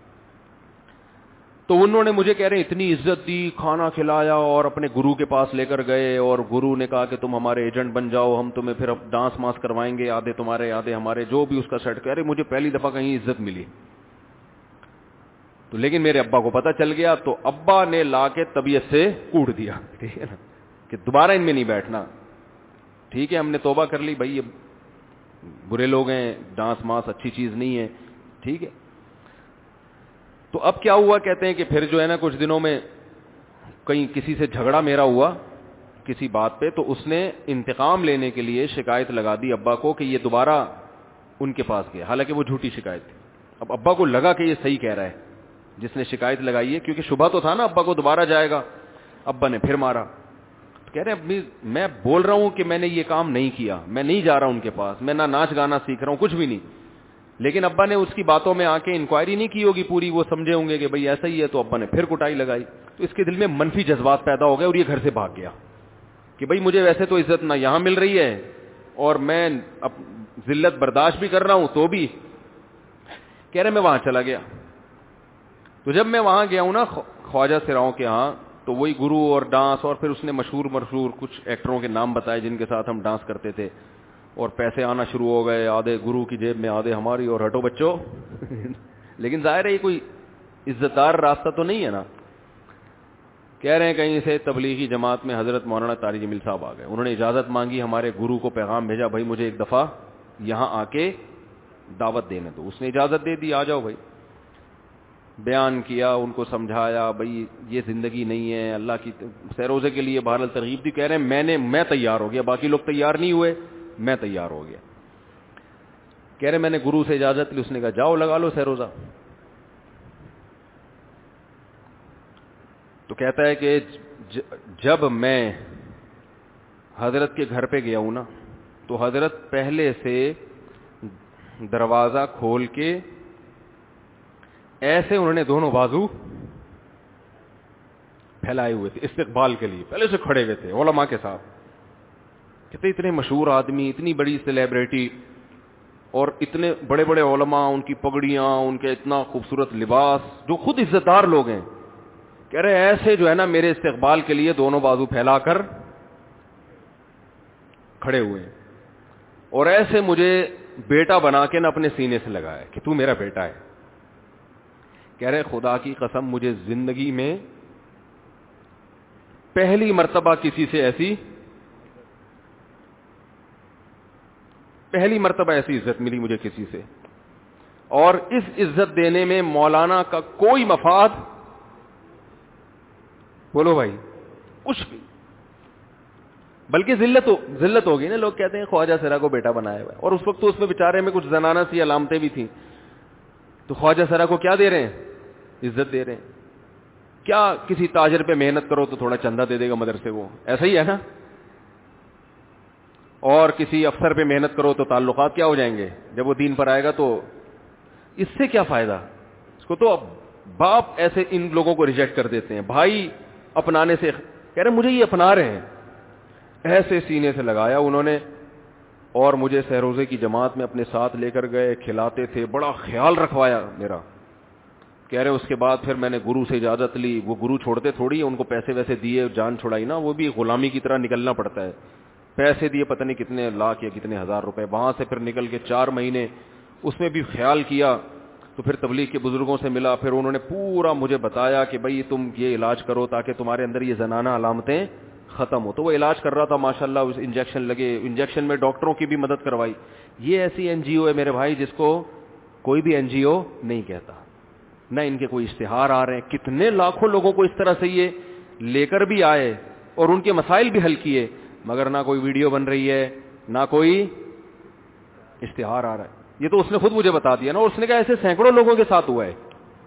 تو انہوں نے مجھے کہہ رہے ہیں اتنی عزت دی, کھانا کھلایا اور اپنے گرو کے پاس لے کر گئے, اور گرو نے کہا کہ تم ہمارے ایجنٹ بن جاؤ, ہم تمہیں پھر ڈانس ماس کروائیں گے, آدھے تمہارے آدھے ہمارے, جو بھی اس کا سیٹ. کہہ رہے مجھے پہلی دفعہ کہیں عزت ملی. تو لیکن میرے ابا کو پتہ چل گیا تو ابا نے لا کے طبیعت سے کوٹ دیا, ٹھیک ہے نا, کہ دوبارہ ان میں نہیں بیٹھنا. ٹھیک ہے ہم نے توبہ کر لی, بھائی برے لوگ ہیں, ڈانس ماس اچھی چیز نہیں ہے, ٹھیک ہے. تو اب کیا ہوا, کہتے ہیں کہ پھر جو ہے نا کچھ دنوں میں کہیں کسی سے جھگڑا میرا ہوا, کسی بات پہ, تو اس نے انتقام لینے کے لیے شکایت لگا دی ابا کو کہ یہ دوبارہ ان کے پاس گیا, حالانکہ وہ جھوٹی شکایت تھی. اب ابا کو لگا کہ یہ صحیح کہہ رہا ہے جس نے شکایت لگائی ہے, کیونکہ شبہ تو تھا نا ابا کو دوبارہ جائے گا. ابا نے پھر مارا. تو کہہ رہے ہیں میں بول رہا ہوں کہ میں نے یہ کام نہیں کیا, میں نہیں جا رہا ان کے پاس, میں نہ ناچ گانا سیکھ رہا ہوں, کچھ بھی نہیں. لیکن ابا نے اس کی باتوں میں آ کے انکوائری نہیں کی ہوگی پوری, وہ سمجھے ہوں گے کہ بھئی ایسا ہی ہے, تو ابا نے پھر کٹائی لگائی. تو اس کے دل میں منفی جذبات پیدا ہو گئے اور یہ گھر سے بھاگ گیا کہ بھئی مجھے ویسے تو عزت نہ یہاں مل رہی ہے اور میں ذلت برداشت بھی کر رہا ہوں, تو بھی کہہ رہے میں وہاں چلا گیا. تو جب میں وہاں گیا ہوں نا خواجہ سراؤں کے ہاں, تو وہی گرو اور ڈانس, اور پھر اس نے مشہور مشہور کچھ ایکٹروں کے نام بتائے جن کے ساتھ ہم ڈانس کرتے تھے, اور پیسے آنا شروع ہو گئے, آدھے گرو کی جیب میں آدھے ہماری, اور ہٹو بچوں. لیکن ظاہر ہے یہ کوئی عزت دار راستہ تو نہیں ہے نا. کہہ رہے ہیں کہیں سے تبلیغی جماعت میں حضرت مولانا طارق جمیل صاحب آ گئے, انہوں نے اجازت مانگی, ہمارے گرو کو پیغام بھیجا بھائی مجھے ایک دفعہ یہاں آ کے دعوت دینے دو. اس نے اجازت دے دی, آ جاؤ بھائی. بیان کیا, ان کو سمجھایا بھائی یہ زندگی نہیں ہے, اللہ کی سیروزے کے لیے بہرحال ترغیب دی. کہہ رہے ہیں میں نے میں تیار ہو گیا, باقی لوگ تیار نہیں ہوئے, میں تیار ہو گیا. کہہ رہے میں نے گرو سے اجازت لی, اس نے کہا جاؤ لگا لو سیروزہ. تو کہتا ہے کہ جب میں حضرت کے گھر پہ گیا ہوں نا, تو حضرت پہلے سے دروازہ کھول کے ایسے انہوں نے دونوں بازو پھیلائے ہوئے تھے استقبال کے لیے, پہلے سے کھڑے ہوئے تھے علماء کے ساتھ. کہتے اتنے مشہور آدمی, اتنی بڑی سیلیبریٹی, اور اتنے بڑے بڑے علماء, ان کی پگڑیاں, ان کے اتنا خوبصورت لباس, جو خود عزت دار لوگ ہیں. کہہ رہے ایسے جو ہے نا میرے استقبال کے لیے دونوں بازو پھیلا کر کھڑے ہوئے, اور ایسے مجھے بیٹا بنا کے نہ اپنے سینے سے لگایا کہ تو میرا بیٹا ہے. کہہ رہے خدا کی قسم مجھے زندگی میں پہلی مرتبہ کسی سے ایسی پہلی مرتبہ ایسی عزت ملی مجھے کسی سے, اور اس عزت دینے میں مولانا کا کوئی مفاد, بولو بھائی, کچھ بھی, بلکہ ذلت ہو ذلت ہوگی نا. لوگ کہتے ہیں خواجہ سرا کو بیٹا بنایا ہوا ہے, اور اس وقت تو اس میں بیچارے میں کچھ زنانہ سی علامتیں بھی تھیں. تو خواجہ سرا کو کیا دے رہے ہیں, عزت دے رہے ہیں. کیا کسی تاجر پہ محنت کرو تو تھوڑا چندہ دے دے گا مدرسے کو, ایسا ہی ہے نا. اور کسی افسر پہ محنت کرو تو تعلقات کیا ہو جائیں گے, جب وہ دین پر آئے گا تو اس سے کیا فائدہ. اس کو تو باپ ایسے ان لوگوں کو ریجیکٹ کر دیتے ہیں, بھائی اپنانے سے. کہہ رہے مجھے یہ اپنا رہے ہیں, ایسے سینے سے لگایا انہوں نے, اور مجھے سہروزے کی جماعت میں اپنے ساتھ لے کر گئے, کھلاتے تھے, بڑا خیال رکھوایا میرا. کہہ رہے اس کے بعد پھر میں نے گرو سے اجازت لی. وہ گرو چھوڑتے تھوڑی, ان کو پیسے ویسے دیے, جان چھڑائی نا, وہ بھی غلامی کی طرح نکلنا پڑتا ہے. پیسے دیے پتہ نہیں کتنے لاکھ یا کتنے ہزار روپے, وہاں سے پھر نکل کے چار مہینے اس میں بھی خیال کیا. تو پھر تبلیغ کے بزرگوں سے ملا, پھر انہوں نے پورا مجھے بتایا کہ بھئی تم یہ علاج کرو تاکہ تمہارے اندر یہ زنانہ علامتیں ختم ہو. تو وہ علاج کر رہا تھا ماشاءاللہ, اس انجیکشن لگے, انجیکشن میں ڈاکٹروں کی بھی مدد کروائی. یہ ایسی این جی او ہے میرے بھائی جس کو کوئی بھی این جی او نہیں کہتا, نہ ان کے کوئی اشتہار آ رہے ہیں. کتنے لاکھوں لوگوں کو اس طرح سے یہ لے کر بھی آئے اور ان کے مسائل بھی حل کیے, مگر نہ کوئی ویڈیو بن رہی ہے, نہ کوئی اشتہار آ رہا ہے. یہ تو اس نے خود مجھے بتا دیا نا, اور اس نے کہا ایسے سینکڑوں لوگوں کے ساتھ ہوا ہے.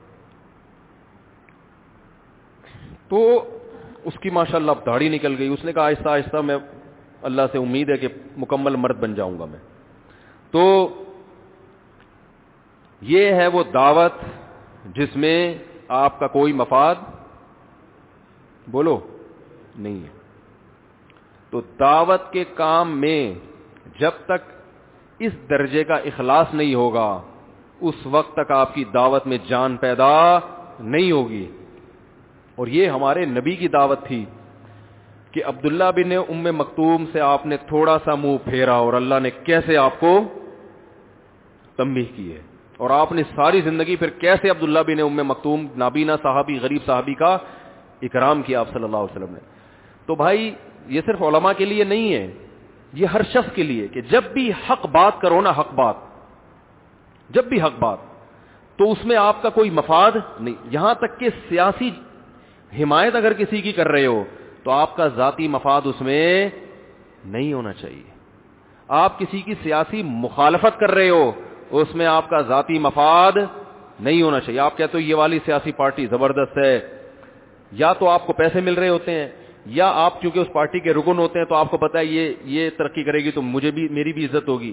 تو اس کی ماشاءاللہ اب داڑھی نکل گئی. اس نے کہا آہستہ آہستہ میں اللہ سے امید ہے کہ مکمل مرد بن جاؤں گا میں. تو یہ ہے وہ دعوت جس میں آپ کا کوئی مفاد بولو نہیں ہے. تو دعوت کے کام میں جب تک اس درجے کا اخلاص نہیں ہوگا, اس وقت تک آپ کی دعوت میں جان پیدا نہیں ہوگی. اور یہ ہمارے نبی کی دعوت تھی کہ عبداللہ بن ام مکتوم سے آپ نے تھوڑا سا منہ پھیرا اور اللہ نے کیسے آپ کو تنبیہ کی ہے, اور آپ نے ساری زندگی پھر کیسے عبداللہ بن ام مکتوم نابینا صحابی, غریب صحابی کا اکرام کیا آپ صلی اللہ علیہ وسلم نے. تو بھائی یہ صرف علماء کے لیے نہیں ہے, یہ ہر شخص کے لیے کہ جب بھی حق بات کرو نا, حق بات جب بھی حق بات, تو اس میں آپ کا کوئی مفاد نہیں. یہاں تک کہ سیاسی حمایت اگر کسی کی کر رہے ہو تو آپ کا ذاتی مفاد اس میں نہیں ہونا چاہیے. آپ کسی کی سیاسی مخالفت کر رہے ہو, اس میں آپ کا ذاتی مفاد نہیں ہونا چاہیے. آپ کہتے ہو یہ والی سیاسی پارٹی زبردست ہے, یا تو آپ کو پیسے مل رہے ہوتے ہیں, یا آپ کیونکہ اس پارٹی کے رکن ہوتے ہیں تو آپ کو پتا ہے یہ یہ ترقی کرے گی تو مجھے بھی, میری بھی عزت ہوگی.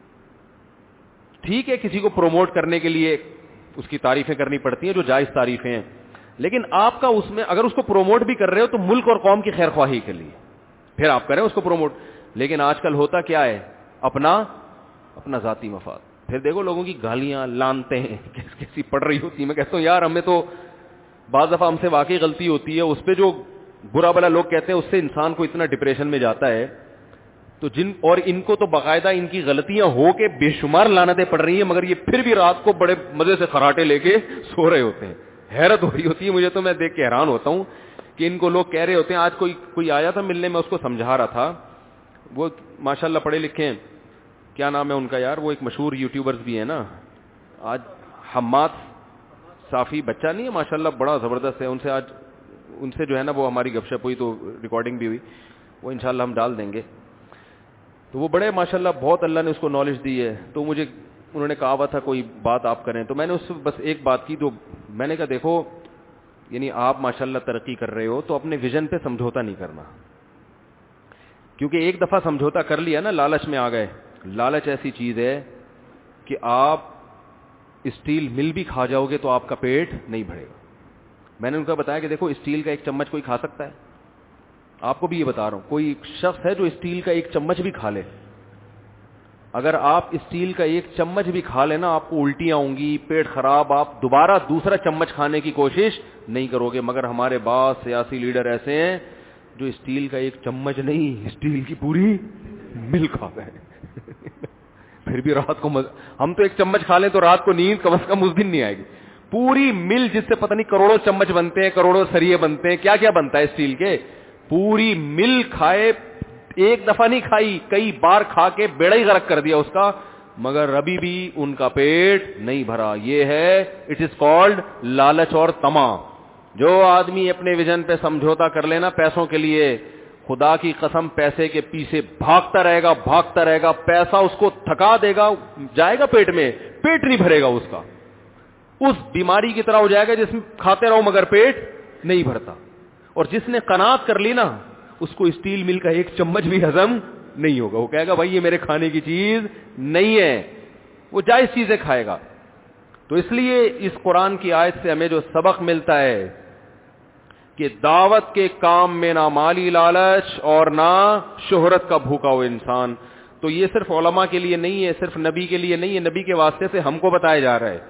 ٹھیک ہے, کسی کو پروموٹ کرنے کے لیے اس کی تعریفیں کرنی پڑتی ہیں جو جائز تعریفیں ہیں, لیکن آپ کا اس میں اگر اس کو پروموٹ بھی کر رہے ہو تو ملک اور قوم کی خیر خواہی کے لیے, پھر آپ کریں اس کو پروموٹ. لیکن آج کل ہوتا کیا ہے, اپنا اپنا ذاتی مفاد. پھر دیکھو لوگوں کی گالیاں لانتے ہیں کیسی پڑ رہی ہوتی. میں کہتا ہوں یار ہمیں تو بعض دفعہ ہم سے واقعی غلطی ہوتی ہے, اس پہ جو برا بلا لوگ کہتے ہیں اس سے انسان کو اتنا ڈپریشن میں جاتا ہے. تو جن اور ان کو تو باقاعدہ ان کی غلطیاں ہو کے بے شمار لعنتیں پڑ رہی ہیں, مگر یہ پھر بھی رات کو بڑے مزے سے خراٹے لے کے سو رہے ہوتے ہیں. حیرت ہو رہی ہوتی ہے مجھے تو, میں دیکھ کے حیران ہوتا ہوں کہ ان کو لوگ کہہ رہے ہوتے ہیں. آج کوئی کوئی آیا تھا ملنے, میں اس کو سمجھا رہا تھا, وہ ماشاءاللہ پڑھے لکھے ہیں, کیا نام ہے ان کا یار, وہ ایک مشہور یوٹیوبرز بھی ہیں نا آج, حماد صافی بچہ نہیں ہے ماشاءاللہ, بڑا زبردست ہے. ان سے آج ان سے جو ہے نا وہ ہماری گپ شپ ہوئی تو ریکارڈنگ بھی ہوئی, وہ انشاءاللہ ہم ڈال دیں گے. تو وہ بڑے ماشاءاللہ بہت اللہ نے اس کو نالج دی ہے. تو مجھے انہوں نے کہا ہوا تھا کوئی بات آپ کریں, تو میں نے اس سے بس ایک بات کی. تو میں نے کہا دیکھو یعنی آپ ماشاءاللہ ترقی کر رہے ہو تو اپنے ویژن پہ سمجھوتا نہیں کرنا, کیونکہ ایک دفعہ سمجھوتا کر لیا نا, لالچ میں آ گئے. لالچ ایسی چیز ہے کہ آپ اسٹیل مل بھی کھا جاؤ گے تو آپ کا پیٹ نہیں بھرے گا. میں نے ان کو بتایا کہ دیکھو اسٹیل کا ایک چمچ کوئی کھا سکتا ہے, آپ کو بھی یہ بتا رہا ہوں, کوئی شخص ہے جو اسٹیل کا ایک چمچ بھی کھا لے. اگر آپ اسٹیل کا ایک چمچ بھی کھا لینا آپ کو الٹیاں ہوں گی, پیٹ خراب, آپ دوبارہ دوسرا چمچ کھانے کی کوشش نہیں کرو گے. مگر ہمارے بعض سیاسی لیڈر ایسے ہیں جو اسٹیل کا ایک چمچ نہیں, اسٹیل کی پوری مل کھا گئے پھر بھی رات کو مز... ہم تو ایک چمچ کھا لیں تو رات کو نیند کم از کم اس دن نہیں آئے گی. پوری مل جس سے پتہ نہیں کروڑوں چمچ بنتے ہیں, کروڑوں سریے بنتے ہیں, کیا کیا بنتا ہے اسٹیل کے, پوری مل کھائے, ایک دفعہ نہیں کھائی, کئی بار کھا کے بیڑا ہی غرق کر دیا اس کا, مگر ابھی بھی ان کا پیٹ نہیں بھرا. یہ ہے اٹ از کالڈ لالچ اور طمع. جو آدمی اپنے ویژن پہ سمجھوتا کر لینا پیسوں کے لیے, خدا کی قسم پیسے کے پیچھے بھاگتا رہے گا بھاگتا رہے گا, پیسہ اس کو تھکا دے گا, جائے گا پیٹ میں, پیٹ نہیں بھرے گا اس کا. اس بیماری کی طرح ہو جائے گا جس میں کھاتے رہو مگر پیٹ نہیں بھرتا. اور جس نے قناعت کر لی نا اس کو اسٹیل مل کا ایک چمچ بھی ہضم نہیں ہوگا. وہ کہے گا بھائی یہ میرے کھانے کی چیز نہیں ہے, وہ جائز چیزیں کھائے گا. تو اس لیے اس قرآن کی آیت سے ہمیں جو سبق ملتا ہے کہ دعوت کے کام میں نہ مالی لالچ اور نہ شہرت کا بھوکا ہو انسان. تو یہ صرف علماء کے لیے نہیں ہے, صرف نبی کے لیے نہیں ہے, نبی کے واسطے سے ہم کو بتایا جا رہا ہے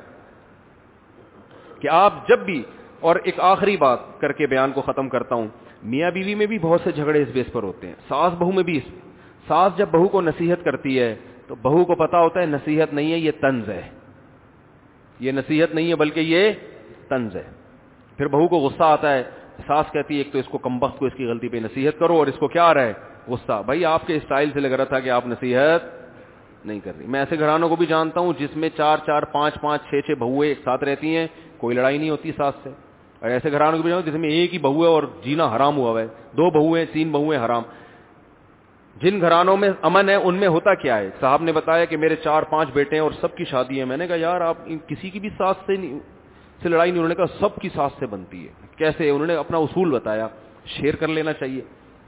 کہ آپ جب بھی, اور ایک آخری بات کر کے بیان کو ختم کرتا ہوں, میاں بیوی میں بھی بہت سے جھگڑے اس بیس پر ہوتے ہیں, ساس بہو میں بھی. ساس جب بہو کو نصیحت کرتی ہے تو بہو کو پتا ہوتا ہے نصیحت نہیں ہے یہ طنز ہے, یہ نصیحت نہیں ہے بلکہ یہ طنز ہے. پھر بہو کو غصہ آتا ہے, ساس کہتی ہے ایک تو اس کو کمبخت کو اس کی غلطی پہ نصیحت کرو, اور اس کو کیا آ رہا ہے غصہ. بھائی آپ کے اسٹائل سے لگ رہا تھا کہ آپ نصیحت نہیں کر رہی. میں ایسے گھرانوں کو بھی جانتا ہوں جس میں چار چار پانچ پانچ چھ چھ بہویں ایک ساتھ رہتی ہیں, کوئی لڑائی نہیں ہوتی ساس سے. اور ایسے گھرانوں کو بھی جانتا ہوں جس میں ایک ہی بہو ہے اور جینا حرام ہوا ہے, دو بہویں تین بہویں حرام. جن گھرانوں میں امن ہے ان میں ہوتا کیا ہے, صاحب نے بتایا کہ میرے چار پانچ بیٹے ہیں اور سب کی شادی ہے. میں نے کہا یار آپ کسی کی بھی ساس سے نہیں سے لڑائی نہیں. انہوں نے کہا سب کی ساس سے بنتی ہے. کیسے؟ انہوں نے اپنا اصول بتایا, شیئر کر لینا چاہیے.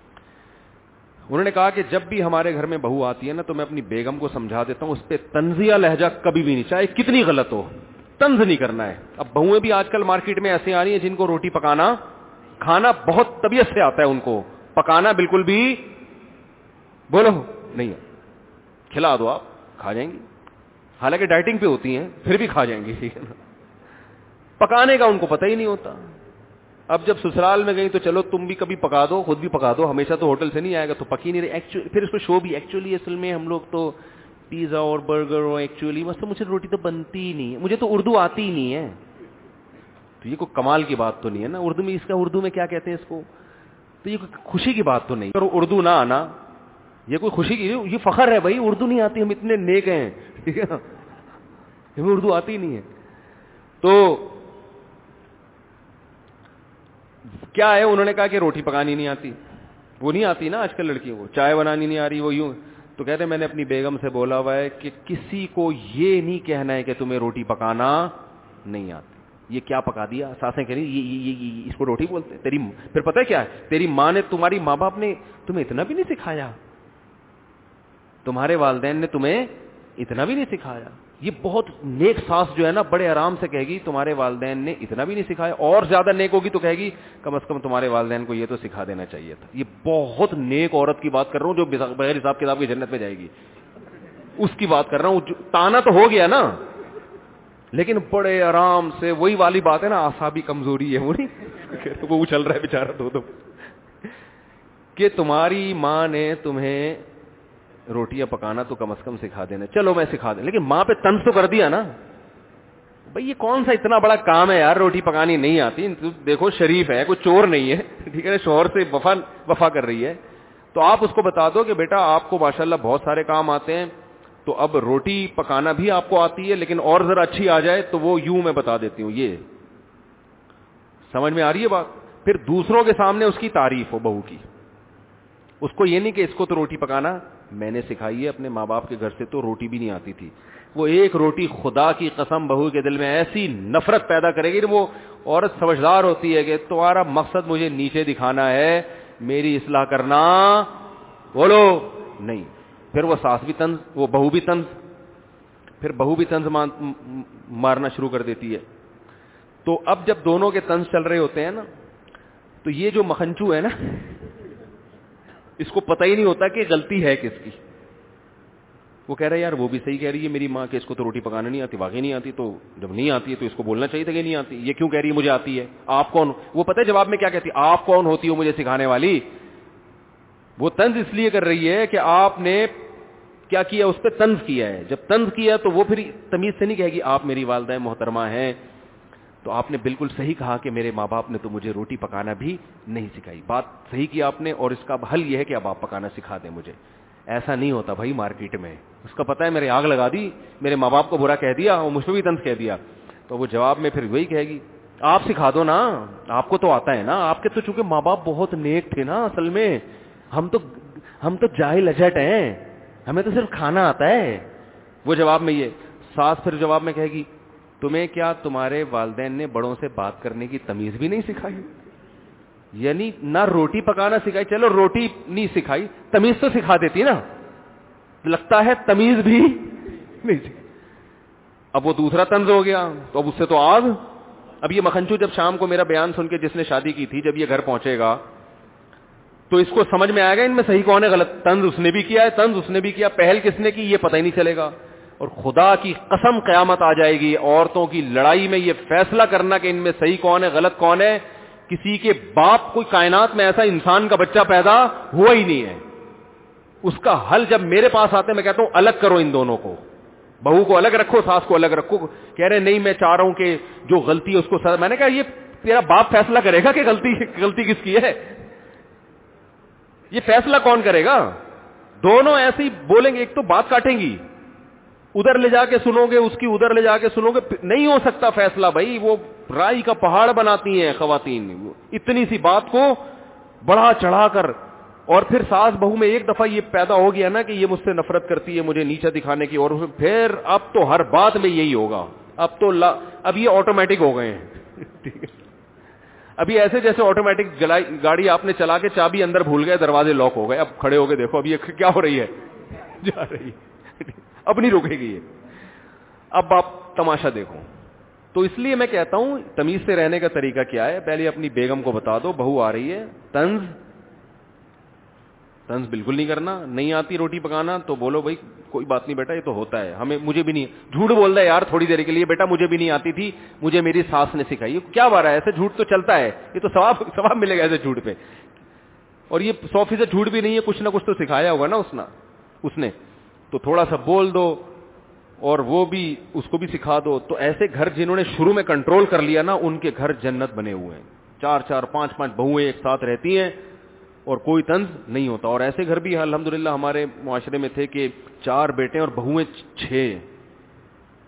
انہوں نے کہا کہ جب بھی ہمارے گھر میں بہو آتی ہے نا تو میں اپنی بیگم کو سمجھا دیتا ہوں اس پہ طنزیہ لہجہ کبھی بھی نہیں, چاہے کتنی غلط ہو, طنز نہیں کرنا ہے. اب بہویں بھی آج کل مارکیٹ میں ایسے آ رہی ہیں جن کو روٹی پکانا کھانا بہت طبیعت سے آتا ہے, ان کو پکانا بالکل بھی بولو نہیں ہے, کھلا دو آپ کھا جائیں گی, حالانکہ ڈائٹنگ پہ ہوتی ہیں پھر بھی کھا جائیں گی. ٹھیک ہے نا, پکانے کا ان کو پتہ ہی نہیں ہوتا. اب جب سسرال میں گئی تو چلو تم بھی کبھی پکا دو, خود بھی پکا دو, ہمیشہ تو ہوٹل سے نہیں آئے گا تو پکی نہیں رہی. پھر اس کو شو بھی ایکچولی اصل میں ہم لوگ تو پیزا اور برگر اور ایکچولی مطلب مجھے روٹی تو بنتی ہی نہیں ہے, مجھے تو اردو آتی ہی نہیں ہے. تو یہ کوئی کمال کی بات تو نہیں ہے نا, اردو میں اس کا اردو میں کیا کہتے ہیں اس کو, تو یہ کوئی خوشی کی بات تو نہیں. اگر اردو نہ آنا یہ کوئی خوشی کی, یہ فخر ہے بھائی اردو نہیں آتی, ہم اتنے نیک ہیں. ٹھیک ہے نا, ہمیں اردو آتی ہی نہیں ہے. تو کیا ہے, انہوں نے کہا کہ روٹی پکانی نہیں آتی. وہ نہیں آتی نا آج کل لڑکیوں کو, چائے بنانی نہیں آ رہی, وہ یوں. تو کہتے ہیں میں نے اپنی بیگم سے بولا ہوا ہے کہ کسی کو یہ نہیں کہنا ہے کہ تمہیں روٹی پکانا نہیں آتی. یہ کیا پکا دیا, ساسیں کہہ رہی یہ, یہ, یہ, یہ اس کو روٹی بولتے تیری. پھر پتہ ہے کیا ہے, تیری ماں نے, تمہاری ماں باپ نے تمہیں اتنا بھی نہیں سکھایا, تمہارے والدین نے تمہیں اتنا بھی نہیں سکھایا. یہ بہت نیک ساس جو ہے نا بڑے آرام سے کہے گی تمہارے والدین نے اتنا بھی نہیں سکھایا, اور زیادہ نیک ہوگی تو کہے گی کم از کم تمہارے والدین کو یہ تو سکھا دینا چاہیے تھا. یہ بہت نیک عورت کی بات کر رہا ہوں جو بغیر حساب کتاب کی جنت میں جائے گی, اس کی بات کر رہا ہوں. تانا تو ہو گیا نا, لیکن بڑے آرام سے. وہی والی بات ہے نا, اعصابی کمزوری ہے وہ نہیں, وہ چل رہا ہے بیچارہ دو دو, کہ تمہاری ماں نے تمہیں روٹیاں پکانا تو کم از کم سکھا دینا. چلو میں سکھا دیں, لیکن ماں پہ طنز تو کر دیا نا بھئی, یہ کون سا اتنا بڑا کام ہے یار, روٹی پکانی نہیں آتی. دیکھو شریف ہے, کوئی چور نہیں ہے, ٹھیک ہے, شوہر سے وفا وفا کر رہی ہے, تو آپ اس کو بتا دو کہ بیٹا آپ کو ماشاءاللہ بہت سارے کام آتے ہیں, تو اب روٹی پکانا بھی آپ کو آتی ہے, لیکن اور ذرا اچھی آ جائے تو وہ یوں میں بتا دیتی ہوں. یہ سمجھ میں آ رہی ہے بات. پھر دوسروں کے سامنے اس کی تعریف ہو بہو کی, اس کو یہ نہیں کہ اس کو تو روٹی پکانا میں نے سکھائی ہے, اپنے ماں باپ کے گھر سے تو روٹی بھی نہیں آتی تھی. وہ ایک روٹی خدا کی قسم بہو کے دل میں ایسی نفرت پیدا کرے گی. وہ عورت سمجھدار ہوتی ہے کہ تمہارا مقصد مجھے نیچے دکھانا ہے, میری اصلاح کرنا بولو نہیں. پھر وہ ساس بھی طنز, وہ بہو بھی طنز, پھر بہو بھی طنز مارنا شروع کر دیتی ہے. تو اب جب دونوں کے طنز چل رہے ہوتے ہیں نا, تو یہ جو مکھنچو ہے نا, اس کو پتہ ہی نہیں ہوتا کہ غلطی ہے کس کی. وہ کہہ رہا ہے یار وہ بھی صحیح کہہ رہی ہے میری ماں کہ اس کو تو روٹی پکانا نہیں آتی, واقعی نہیں آتی, تو جب نہیں آتی ہے تو اس کو بولنا چاہیے تھا کہ نہیں آتی. یہ کیوں کہہ رہی ہے مجھے آتی ہے, آپ کون, وہ پتہ ہے جواب میں کیا کہتی ہے, آپ کون ہوتی ہو مجھے سکھانے والی. وہ طنز اس لیے کر رہی ہے کہ آپ نے کیا کیا, اس پہ طنز کیا ہے. جب طنز کیا تو وہ پھر تمیز سے نہیں کہے گی آپ میری والدہ محترمہ ہیں, تو آپ نے بالکل صحیح کہا کہ میرے ماں باپ نے تو مجھے روٹی پکانا بھی نہیں سکھائی. بات صحیح کی آپ نے, اور اس کا حل یہ ہے کہ اب آپ پکانا سکھا دیں مجھے. ایسا نہیں ہوتا بھائی مارکیٹ میں, اس کا پتہ ہے میرے آگ لگا دی, میرے ماں باپ کو برا کہہ دیا اور مجھ پہ بھی طنز کہہ دیا, تو وہ جواب میں پھر وہی کہے گی آپ سکھا دو نا, آپ کو تو آتا ہے نا, آپ کے تو چونکہ ماں باپ بہت نیک تھے نا اصل میں, ہم تو ہم تو جاہل اجٹ ہیں, ہمیں تو صرف کھانا آتا ہے. وہ جواب میں یہ ساس پھر جواب میں کہے گی تمہیں کیا تمہارے والدین نے بڑوں سے بات کرنے کی تمیز بھی نہیں سکھائی. یعنی نہ روٹی پکانا سکھائی, چلو روٹی نہیں سکھائی, تمیز تو سکھا دیتی نا, لگتا ہے تمیز بھی نہیں سکھائی. اب وہ دوسرا طنز ہو گیا, تو اب اس سے تو آگ. اب یہ مکھنچو جب شام کو میرا بیان سن کے جس نے شادی کی تھی, جب یہ گھر پہنچے گا تو اس کو سمجھ میں آئے گا ان میں صحیح کون ہے غلط. طنز اس نے بھی کیا ہے, طنز اس نے بھی کیا, پہل کس نے کی یہ پتہ ہی نہیں چلے گا. اور خدا کی قسم قیامت آ جائے گی, عورتوں کی لڑائی میں یہ فیصلہ کرنا کہ ان میں صحیح کون ہے غلط کون ہے, کسی کے باپ کوئی کائنات میں ایسا انسان کا بچہ پیدا ہوا ہی نہیں ہے. اس کا حل جب میرے پاس آتے میں کہتا ہوں الگ کرو ان دونوں کو, بہو کو الگ رکھو, ساس کو الگ رکھو. کہہ رہے نہیں میں چاہ رہا ہوں کہ جو غلطی ہے اس کو سر. میں نے کہا یہ تیرا باپ فیصلہ کرے گا کہ غلطی غلطی کس کی ہے, یہ فیصلہ کون کرے گا. دونوں ایسے ہی بولیں گے, ایک تو بات کاٹیں گی, ادھر لے جا کے سنو گے اس کی, ادھر لے جا کے سنو گے, نہیں ہو سکتا فیصلہ بھائی. وہ رائی کا پہاڑ بناتی ہیں خواتین, اتنی سی بات کو بڑھا چڑھا کر. اور پھر ساس بہو میں ایک دفعہ یہ پیدا ہو گیا نا کہ یہ مجھ سے نفرت کرتی ہے, مجھے نیچا دکھانے کی, اور پھر اب تو ہر بات میں یہی ہوگا. اب تو لا اب یہ آٹومیٹک ہو گئے ہیں. ٹھیک ہے, ابھی ایسے جیسے آٹومیٹک گاڑی آپ نے چلا کے چابی اندر بھول گئے, دروازے لاک ہو گئے, اب کھڑے ہو گئے دیکھو اب یہ کیا ہو رہی ہے, جا رہی ہے, اب نہیں رکے گی یہ. اب آپ تماشا دیکھو. تو اس لیے میں کہتا ہوں تمیز سے رہنے کا طریقہ کیا ہے, پہلے اپنی بیگم کو بتا دو بہو آ رہی ہے, طنز طنز بالکل نہیں کرنا. نہیں آتی روٹی پکانا تو بولو بھائی کوئی بات نہیں بیٹا, یہ تو ہوتا ہے, ہمیں مجھے بھی نہیں. جھوٹ بول رہا ہے یار تھوڑی دیر کے لیے, بیٹا مجھے بھی نہیں آتی تھی, مجھے میری ساس نے سکھائی. کیا بات ہے, ایسے جھوٹ تو چلتا ہے, یہ تو ثواب ثواب ملے گا ایسے جھوٹ پہ. اور یہ سو فیصد جھوٹ بھی نہیں ہے, کچھ نہ کچھ تو سکھایا ہوگا نا اس نے اس نے تو تھوڑا سا بول دو اور وہ بھی اس کو بھی سکھا دو. تو ایسے گھر جنہوں نے شروع میں کنٹرول کر لیا نا, ان کے گھر جنت بنے ہوئے ہیں. چار چار پانچ پانچ بہویں ایک ساتھ رہتی ہیں اور کوئی طنز نہیں ہوتا. اور ایسے گھر بھی الحمدللہ ہمارے معاشرے میں تھے کہ چار بیٹے اور بہویں چھ,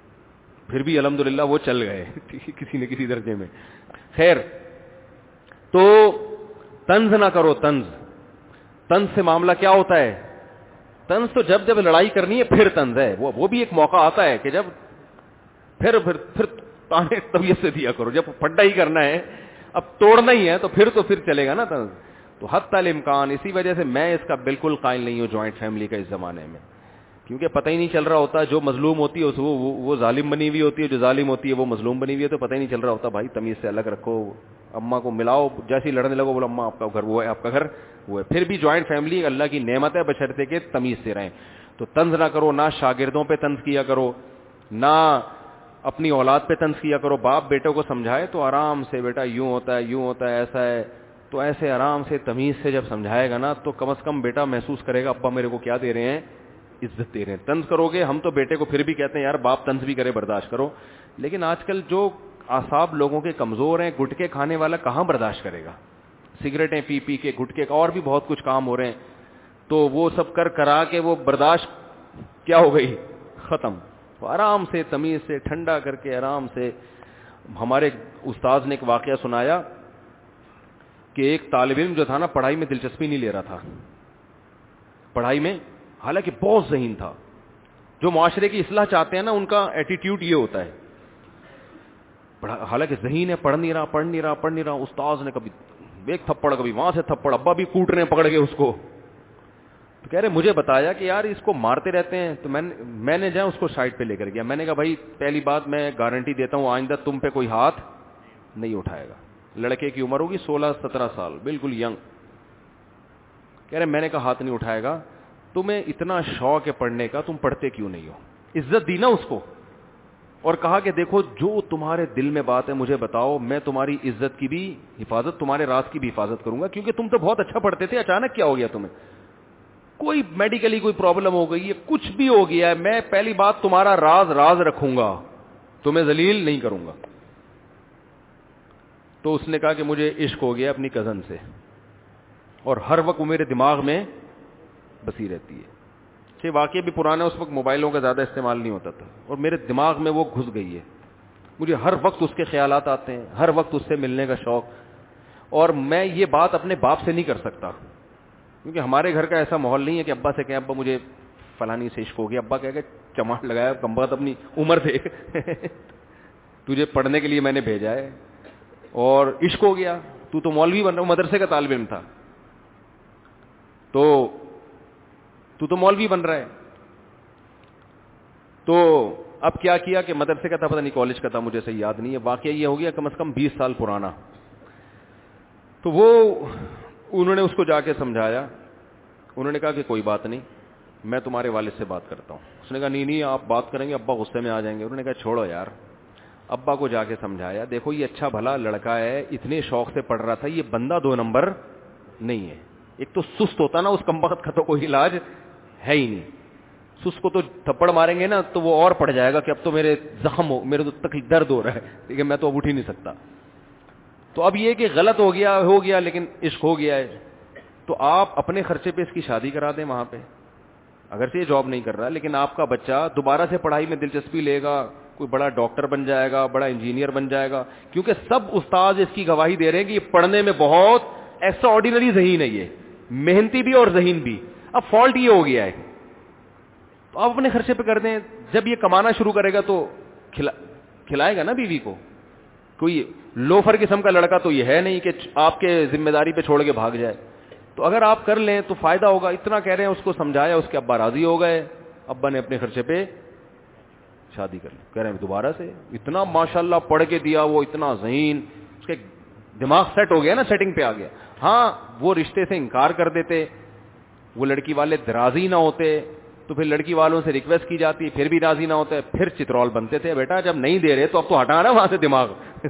پھر بھی الحمدللہ وہ چل گئے کسی نہ کسی درجے میں. خیر, تو طنز نہ کرو. طنز طنز سے معاملہ کیا ہوتا ہے؟ طنز تو جب جب لڑائی کرنی ہے پھر طنز ہے. وہ وہ بھی ایک موقع آتا ہے کہ جب پھر پھر پھر تانے طبیعت سے دیا کرو. جب پھڈا ہی کرنا ہے, اب توڑنا ہی ہے, تو پھر تو پھر چلے گا نا طنز. تو حتی الامکان, اسی وجہ سے میں اس کا بالکل قائل نہیں ہوں جوائنٹ فیملی کا اس زمانے میں, کیونکہ پتہ ہی نہیں چل رہا ہوتا. جو مظلوم ہوتی ہے وہ وہ ظالم بنی ہوئی ہوتی ہے, جو ظالم ہوتی ہے وہ مظلوم بنی ہوئی ہے, تو پتہ ہی نہیں چل رہا ہوتا. بھائی تمیز سے الگ رکھو, اماں کو ملاؤ, جیسے ہی لڑنے لگو بولو اماں آپ کا گھر وہ ہے, آپ کا گھر وہ ہے. پھر بھی جوائنٹ فیملی اللہ کی نعمت ہے, بشرطے کہ تمیز سے رہیں. تو طنز نہ کرو, نہ شاگردوں پہ طنز کیا کرو, نہ اپنی اولاد پہ طنز کیا کرو. باپ بیٹوں کو سمجھائے تو آرام سے, بیٹا یوں ہوتا ہے, یوں ہوتا ہے, ایسا ہے, تو ایسے آرام سے تمیز سے جب سمجھائے گا نا, تو کم از کم بیٹا محسوس کرے گا ابا میرے کو کیا دے رہے ہیں, عزت دے رہے ہیں. طنز کرو گے, ہم تو بیٹے کو پھر بھی کہتے ہیں یار باپ طنز بھی کرے برداشت کرو, لیکن آج کل جو اعصاب لوگوں کے کمزور ہیں, گٹکے کھانے والا کہاں برداشت کرے گا, سگریٹیں پی پی کے گٹکے, اور بھی بہت کچھ کام ہو رہے ہیں, تو وہ سب کر کرا کے وہ برداشت کیا ہو گئی, ختم. تو آرام سے تمیز سے ٹھنڈا کر کے آرام سے. ہمارے استاذ نے ایک واقعہ سنایا کہ ایک طالب علم جو تھا نا, پڑھائی میں دلچسپی نہیں لے رہا تھا, پڑھائی میں حالانکہ بہت ذہین تھا. جو معاشرے کی اصلاح چاہتے ہیں نا, ان کا ایٹیٹیوڈ یہ ہوتا ہے, حالانکہ ذہین ہے, پڑھ نہیں رہا پڑھ نہیں رہا پڑھ نہیں رہا. استاذ نے کبھی ایک تھپڑ, کبھی وہاں سے تھپڑ, ابا بھی کوٹ رہے ہیں پکڑ کے اس کو. تو کہہ رہے مجھے بتایا کہ یار اس کو مارتے رہتے ہیں. تو میں میں نے جائے اس کو سائڈ پہ لے کر گیا. میں نے کہا بھائی پہلی بات میں گارنٹی دیتا ہوں آئندہ تم پہ کوئی ہاتھ نہیں اٹھائے گا. لڑکے کی عمر ہوگی سولہ سترہ سال, بالکل ینگ. کہہ رہے میں نے کہا ہاتھ نہیں اٹھائے گا. تمہیں اتنا شوق ہے پڑھنے کا, تم پڑھتے کیوں نہیں ہو؟ عزت دی نا اس کو, اور کہا کہ دیکھو جو تمہارے دل میں بات ہے مجھے بتاؤ, میں تمہاری عزت کی بھی حفاظت, تمہارے راز کی بھی حفاظت کروں گا, کیونکہ تم تو بہت اچھا پڑھتے تھے, اچانک کیا ہو گیا تمہیں؟ کوئی میڈیکلی کوئی پرابلم ہو گئی ہے, کچھ بھی ہو گیا ہے, میں پہلی بات تمہارا راز راز رکھوں گا, تمہیں ذلیل نہیں کروں گا. تو اس نے کہا کہ مجھے عشق ہو گیا اپنی کزن سے, اور ہر وقت وہ میرے دماغ میں بسی رہتی ہے. یہ واقعہ بھی پرانا, اس وقت موبائلوں کا زیادہ استعمال نہیں ہوتا تھا, اور میرے دماغ میں وہ گھس گئی ہے. مجھے ہر وقت اس کے خیالات آتے ہیں, ہر وقت اس سے ملنے کا شوق, اور میں یہ بات اپنے باپ سے نہیں کر سکتا, کیونکہ ہمارے گھر کا ایسا ماحول نہیں ہے کہ ابا سے کہیں ابا مجھے فلانی سے عشق ہو گیا. ابا کہہ کہ چماٹ لگایا, کم بات اپنی عمر دیکھ, تجھے پڑھنے کے لیے میں نے بھیجا ہے اور عشق ہو گیا, تو تو مولوی بن رہا, مدرسے کا طالب علم تھا, تو تو تو مولوی بن رہا ہے. تو اب کیا کیا کہ مدرسے کا تھا, پتہ نہیں کالج کا تھا, مجھے صحیح یاد نہیں ہے. واقعہ یہ ہو گیا کم از کم بیس سال پرانا. تو وہ انہوں نے اس کو جا کے سمجھایا. انہوں نے کہا کہ کوئی بات نہیں, میں تمہارے والد سے بات کرتا ہوں. اس نے کہا نہیں نہیں آپ بات کریں گے ابا غصے میں آ جائیں گے. انہوں نے کہا چھوڑو یار. ابا کو جا کے سمجھایا, دیکھو یہ اچھا بھلا لڑکا ہے, اتنے شوق سے پڑھ رہا تھا, یہ بندہ دو نمبر نہیں ہے. ایک تو سست ہوتا نا, اس کمبخت کا تو کوئی علاج ہے ہی نہیں. سست کو تو تھپڑ ماریں گے نا تو وہ اور پڑ جائے گا کہ اب تو میرے زخم ہو, میرے تو تکلیف درد ہو رہا ہے, ٹھیک ہے, میں تو اب اٹھ ہی نہیں سکتا. تو اب یہ کہ غلط ہو گیا ہو گیا لیکن عشق ہو گیا ہے, تو آپ اپنے خرچے پہ اس کی شادی کرا دیں وہاں پہ. اگر سے یہ جاب نہیں کر رہا, لیکن آپ کا بچہ دوبارہ سے پڑھائی میں دلچسپی لے گا, کوئی بڑا ڈاکٹر بن جائے گا, بڑا انجینئر بن جائے گا, کیونکہ سب استاد اس کی گواہی دے رہے ہیں کہ یہ پڑھنے میں بہت ایکسٹرا آرڈینری ذہین ہے, یہ محنتی بھی اور ذہین بھی. اب فالٹ یہ ہو گیا ہے, تو آپ اپنے خرچے پہ کر دیں. جب یہ کمانا شروع کرے گا تو کھلا کھلائے گا نا بیوی کو. کوئی لوفر قسم کا لڑکا تو یہ ہے نہیں کہ آپ کے ذمہ داری پہ چھوڑ کے بھاگ جائے. تو اگر آپ کر لیں تو فائدہ ہوگا. اتنا کہہ رہے ہیں, اس کو سمجھایا, اس کے ابا راضی ہو گئے, ابا نے اپنے خرچے پہ شادی کر لی. کہہ رہے ہیں دوبارہ سے اتنا ماشاءاللہ پڑھ کے دیا, وہ اتنا ذہین, اس کے دماغ سیٹ ہو گیا نا, سیٹنگ پہ آ گیا. ہاں وہ رشتے سے انکار کر دیتے, وہ لڑکی والے راضی نہ ہوتے, تو پھر لڑکی والوں سے ریکویسٹ کی جاتی, پھر بھی راضی نہ ہوتے, پھر چترول بنتے تھے. بیٹا جب نہیں دے رہے تو اب تو ہٹانا وہاں سے دماغ.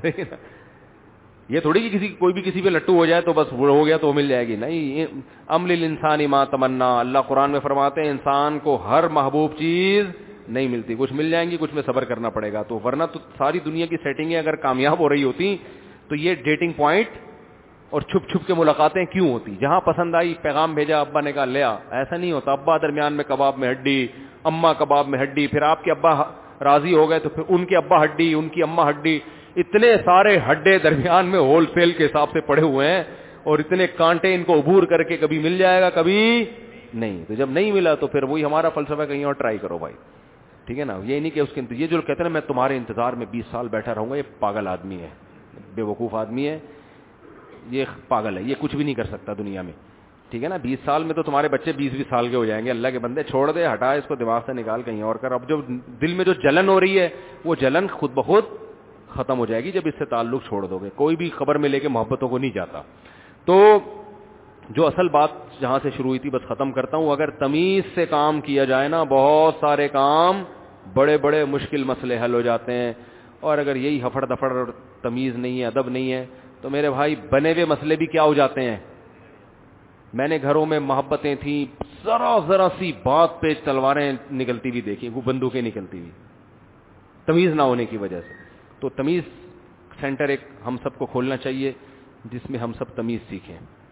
یہ تھوڑی کہ کسی کوئی بھی کسی پہ لٹو ہو جائے تو بس وہ ہو گیا تو مل جائے گی, نہیں. ام للانسان ما تمنا, اللہ قرآن میں فرماتے ہیں انسان کو ہر محبوب چیز نہیں ملتی, کچھ مل جائیں گی, کچھ میں صبر کرنا پڑے گا. تو ورنہ تو ساری دنیا کی سیٹنگیں اگر کامیاب ہو رہی ہوتی تو یہ ڈیٹنگ پوائنٹ اور چھپ چھپ کے ملاقاتیں کیوں ہوتی؟ جہاں پسند آئی پیغام بھیجا, ابا نے کہا لیا. ایسا نہیں ہوتا. ابا درمیان میں کباب میں ہڈی, اماں کباب میں ہڈی, پھر آپ کے ابا راضی ہو گئے تو پھر ان کے ابا ہڈی, ان کی اماں ہڈی, اتنے سارے ہڈے درمیان میں ہول سیل کے حساب سے پڑے ہوئے ہیں اور اتنے کانٹے ان کو عبور کر کے کبھی مل جائے گا کبھی نہیں. تو جب نہیں ملا تو پھر وہی ہمارا فلسفہ کہیں اور ٹرائی کرو بھائی, ٹھیک ہے نا. یہ نہیں کہ اس کے یہ جو کہتے ہیں نا میں تمہارے انتظار میں بیس سال بیٹھا رہوں گا, یہ پاگل آدمی ہے, بے وقوف آدمی ہے, یہ پاگل ہے, یہ کچھ بھی نہیں کر سکتا دنیا میں, ٹھیک ہے نا. بیس سال میں تو تمہارے بچے بیس بیس سال کے ہو جائیں گے. اللہ کے بندے چھوڑ دے, ہٹا اس کو دماغ سے نکال کہیں اور کر. اب جو دل میں جو جلن ہو رہی ہے وہ جلن خود بخود ختم ہو جائے گی جب اس سے تعلق چھوڑ دو گے. کوئی بھی خبر میں لے کے محبتوں کو نہیں جاتا. تو جو اصل بات جہاں سے شروع ہوئی تھی بس ختم کرتا ہوں. اگر تمیز سے کام کیا جائے نا بہت سارے کام بڑے بڑے مشکل مسئلے حل ہو جاتے ہیں. اور اگر یہی ہفڑ دفڑ تمیز نہیں ہے, ادب نہیں ہے, تو میرے بھائی بنے ہوئے مسئلے بھی کیا ہو جاتے ہیں. میں نے گھروں میں محبتیں تھیں, ذرا ذرا سی بات پہ تلواریں نکلتی ہوئی دیکھی, وہ بندوقیں نکلتی ہوئی, تمیز نہ ہونے کی وجہ سے. تو تمیز سینٹر ایک ہم سب کو کھولنا چاہیے جس میں ہم سب تمیز سیکھیں.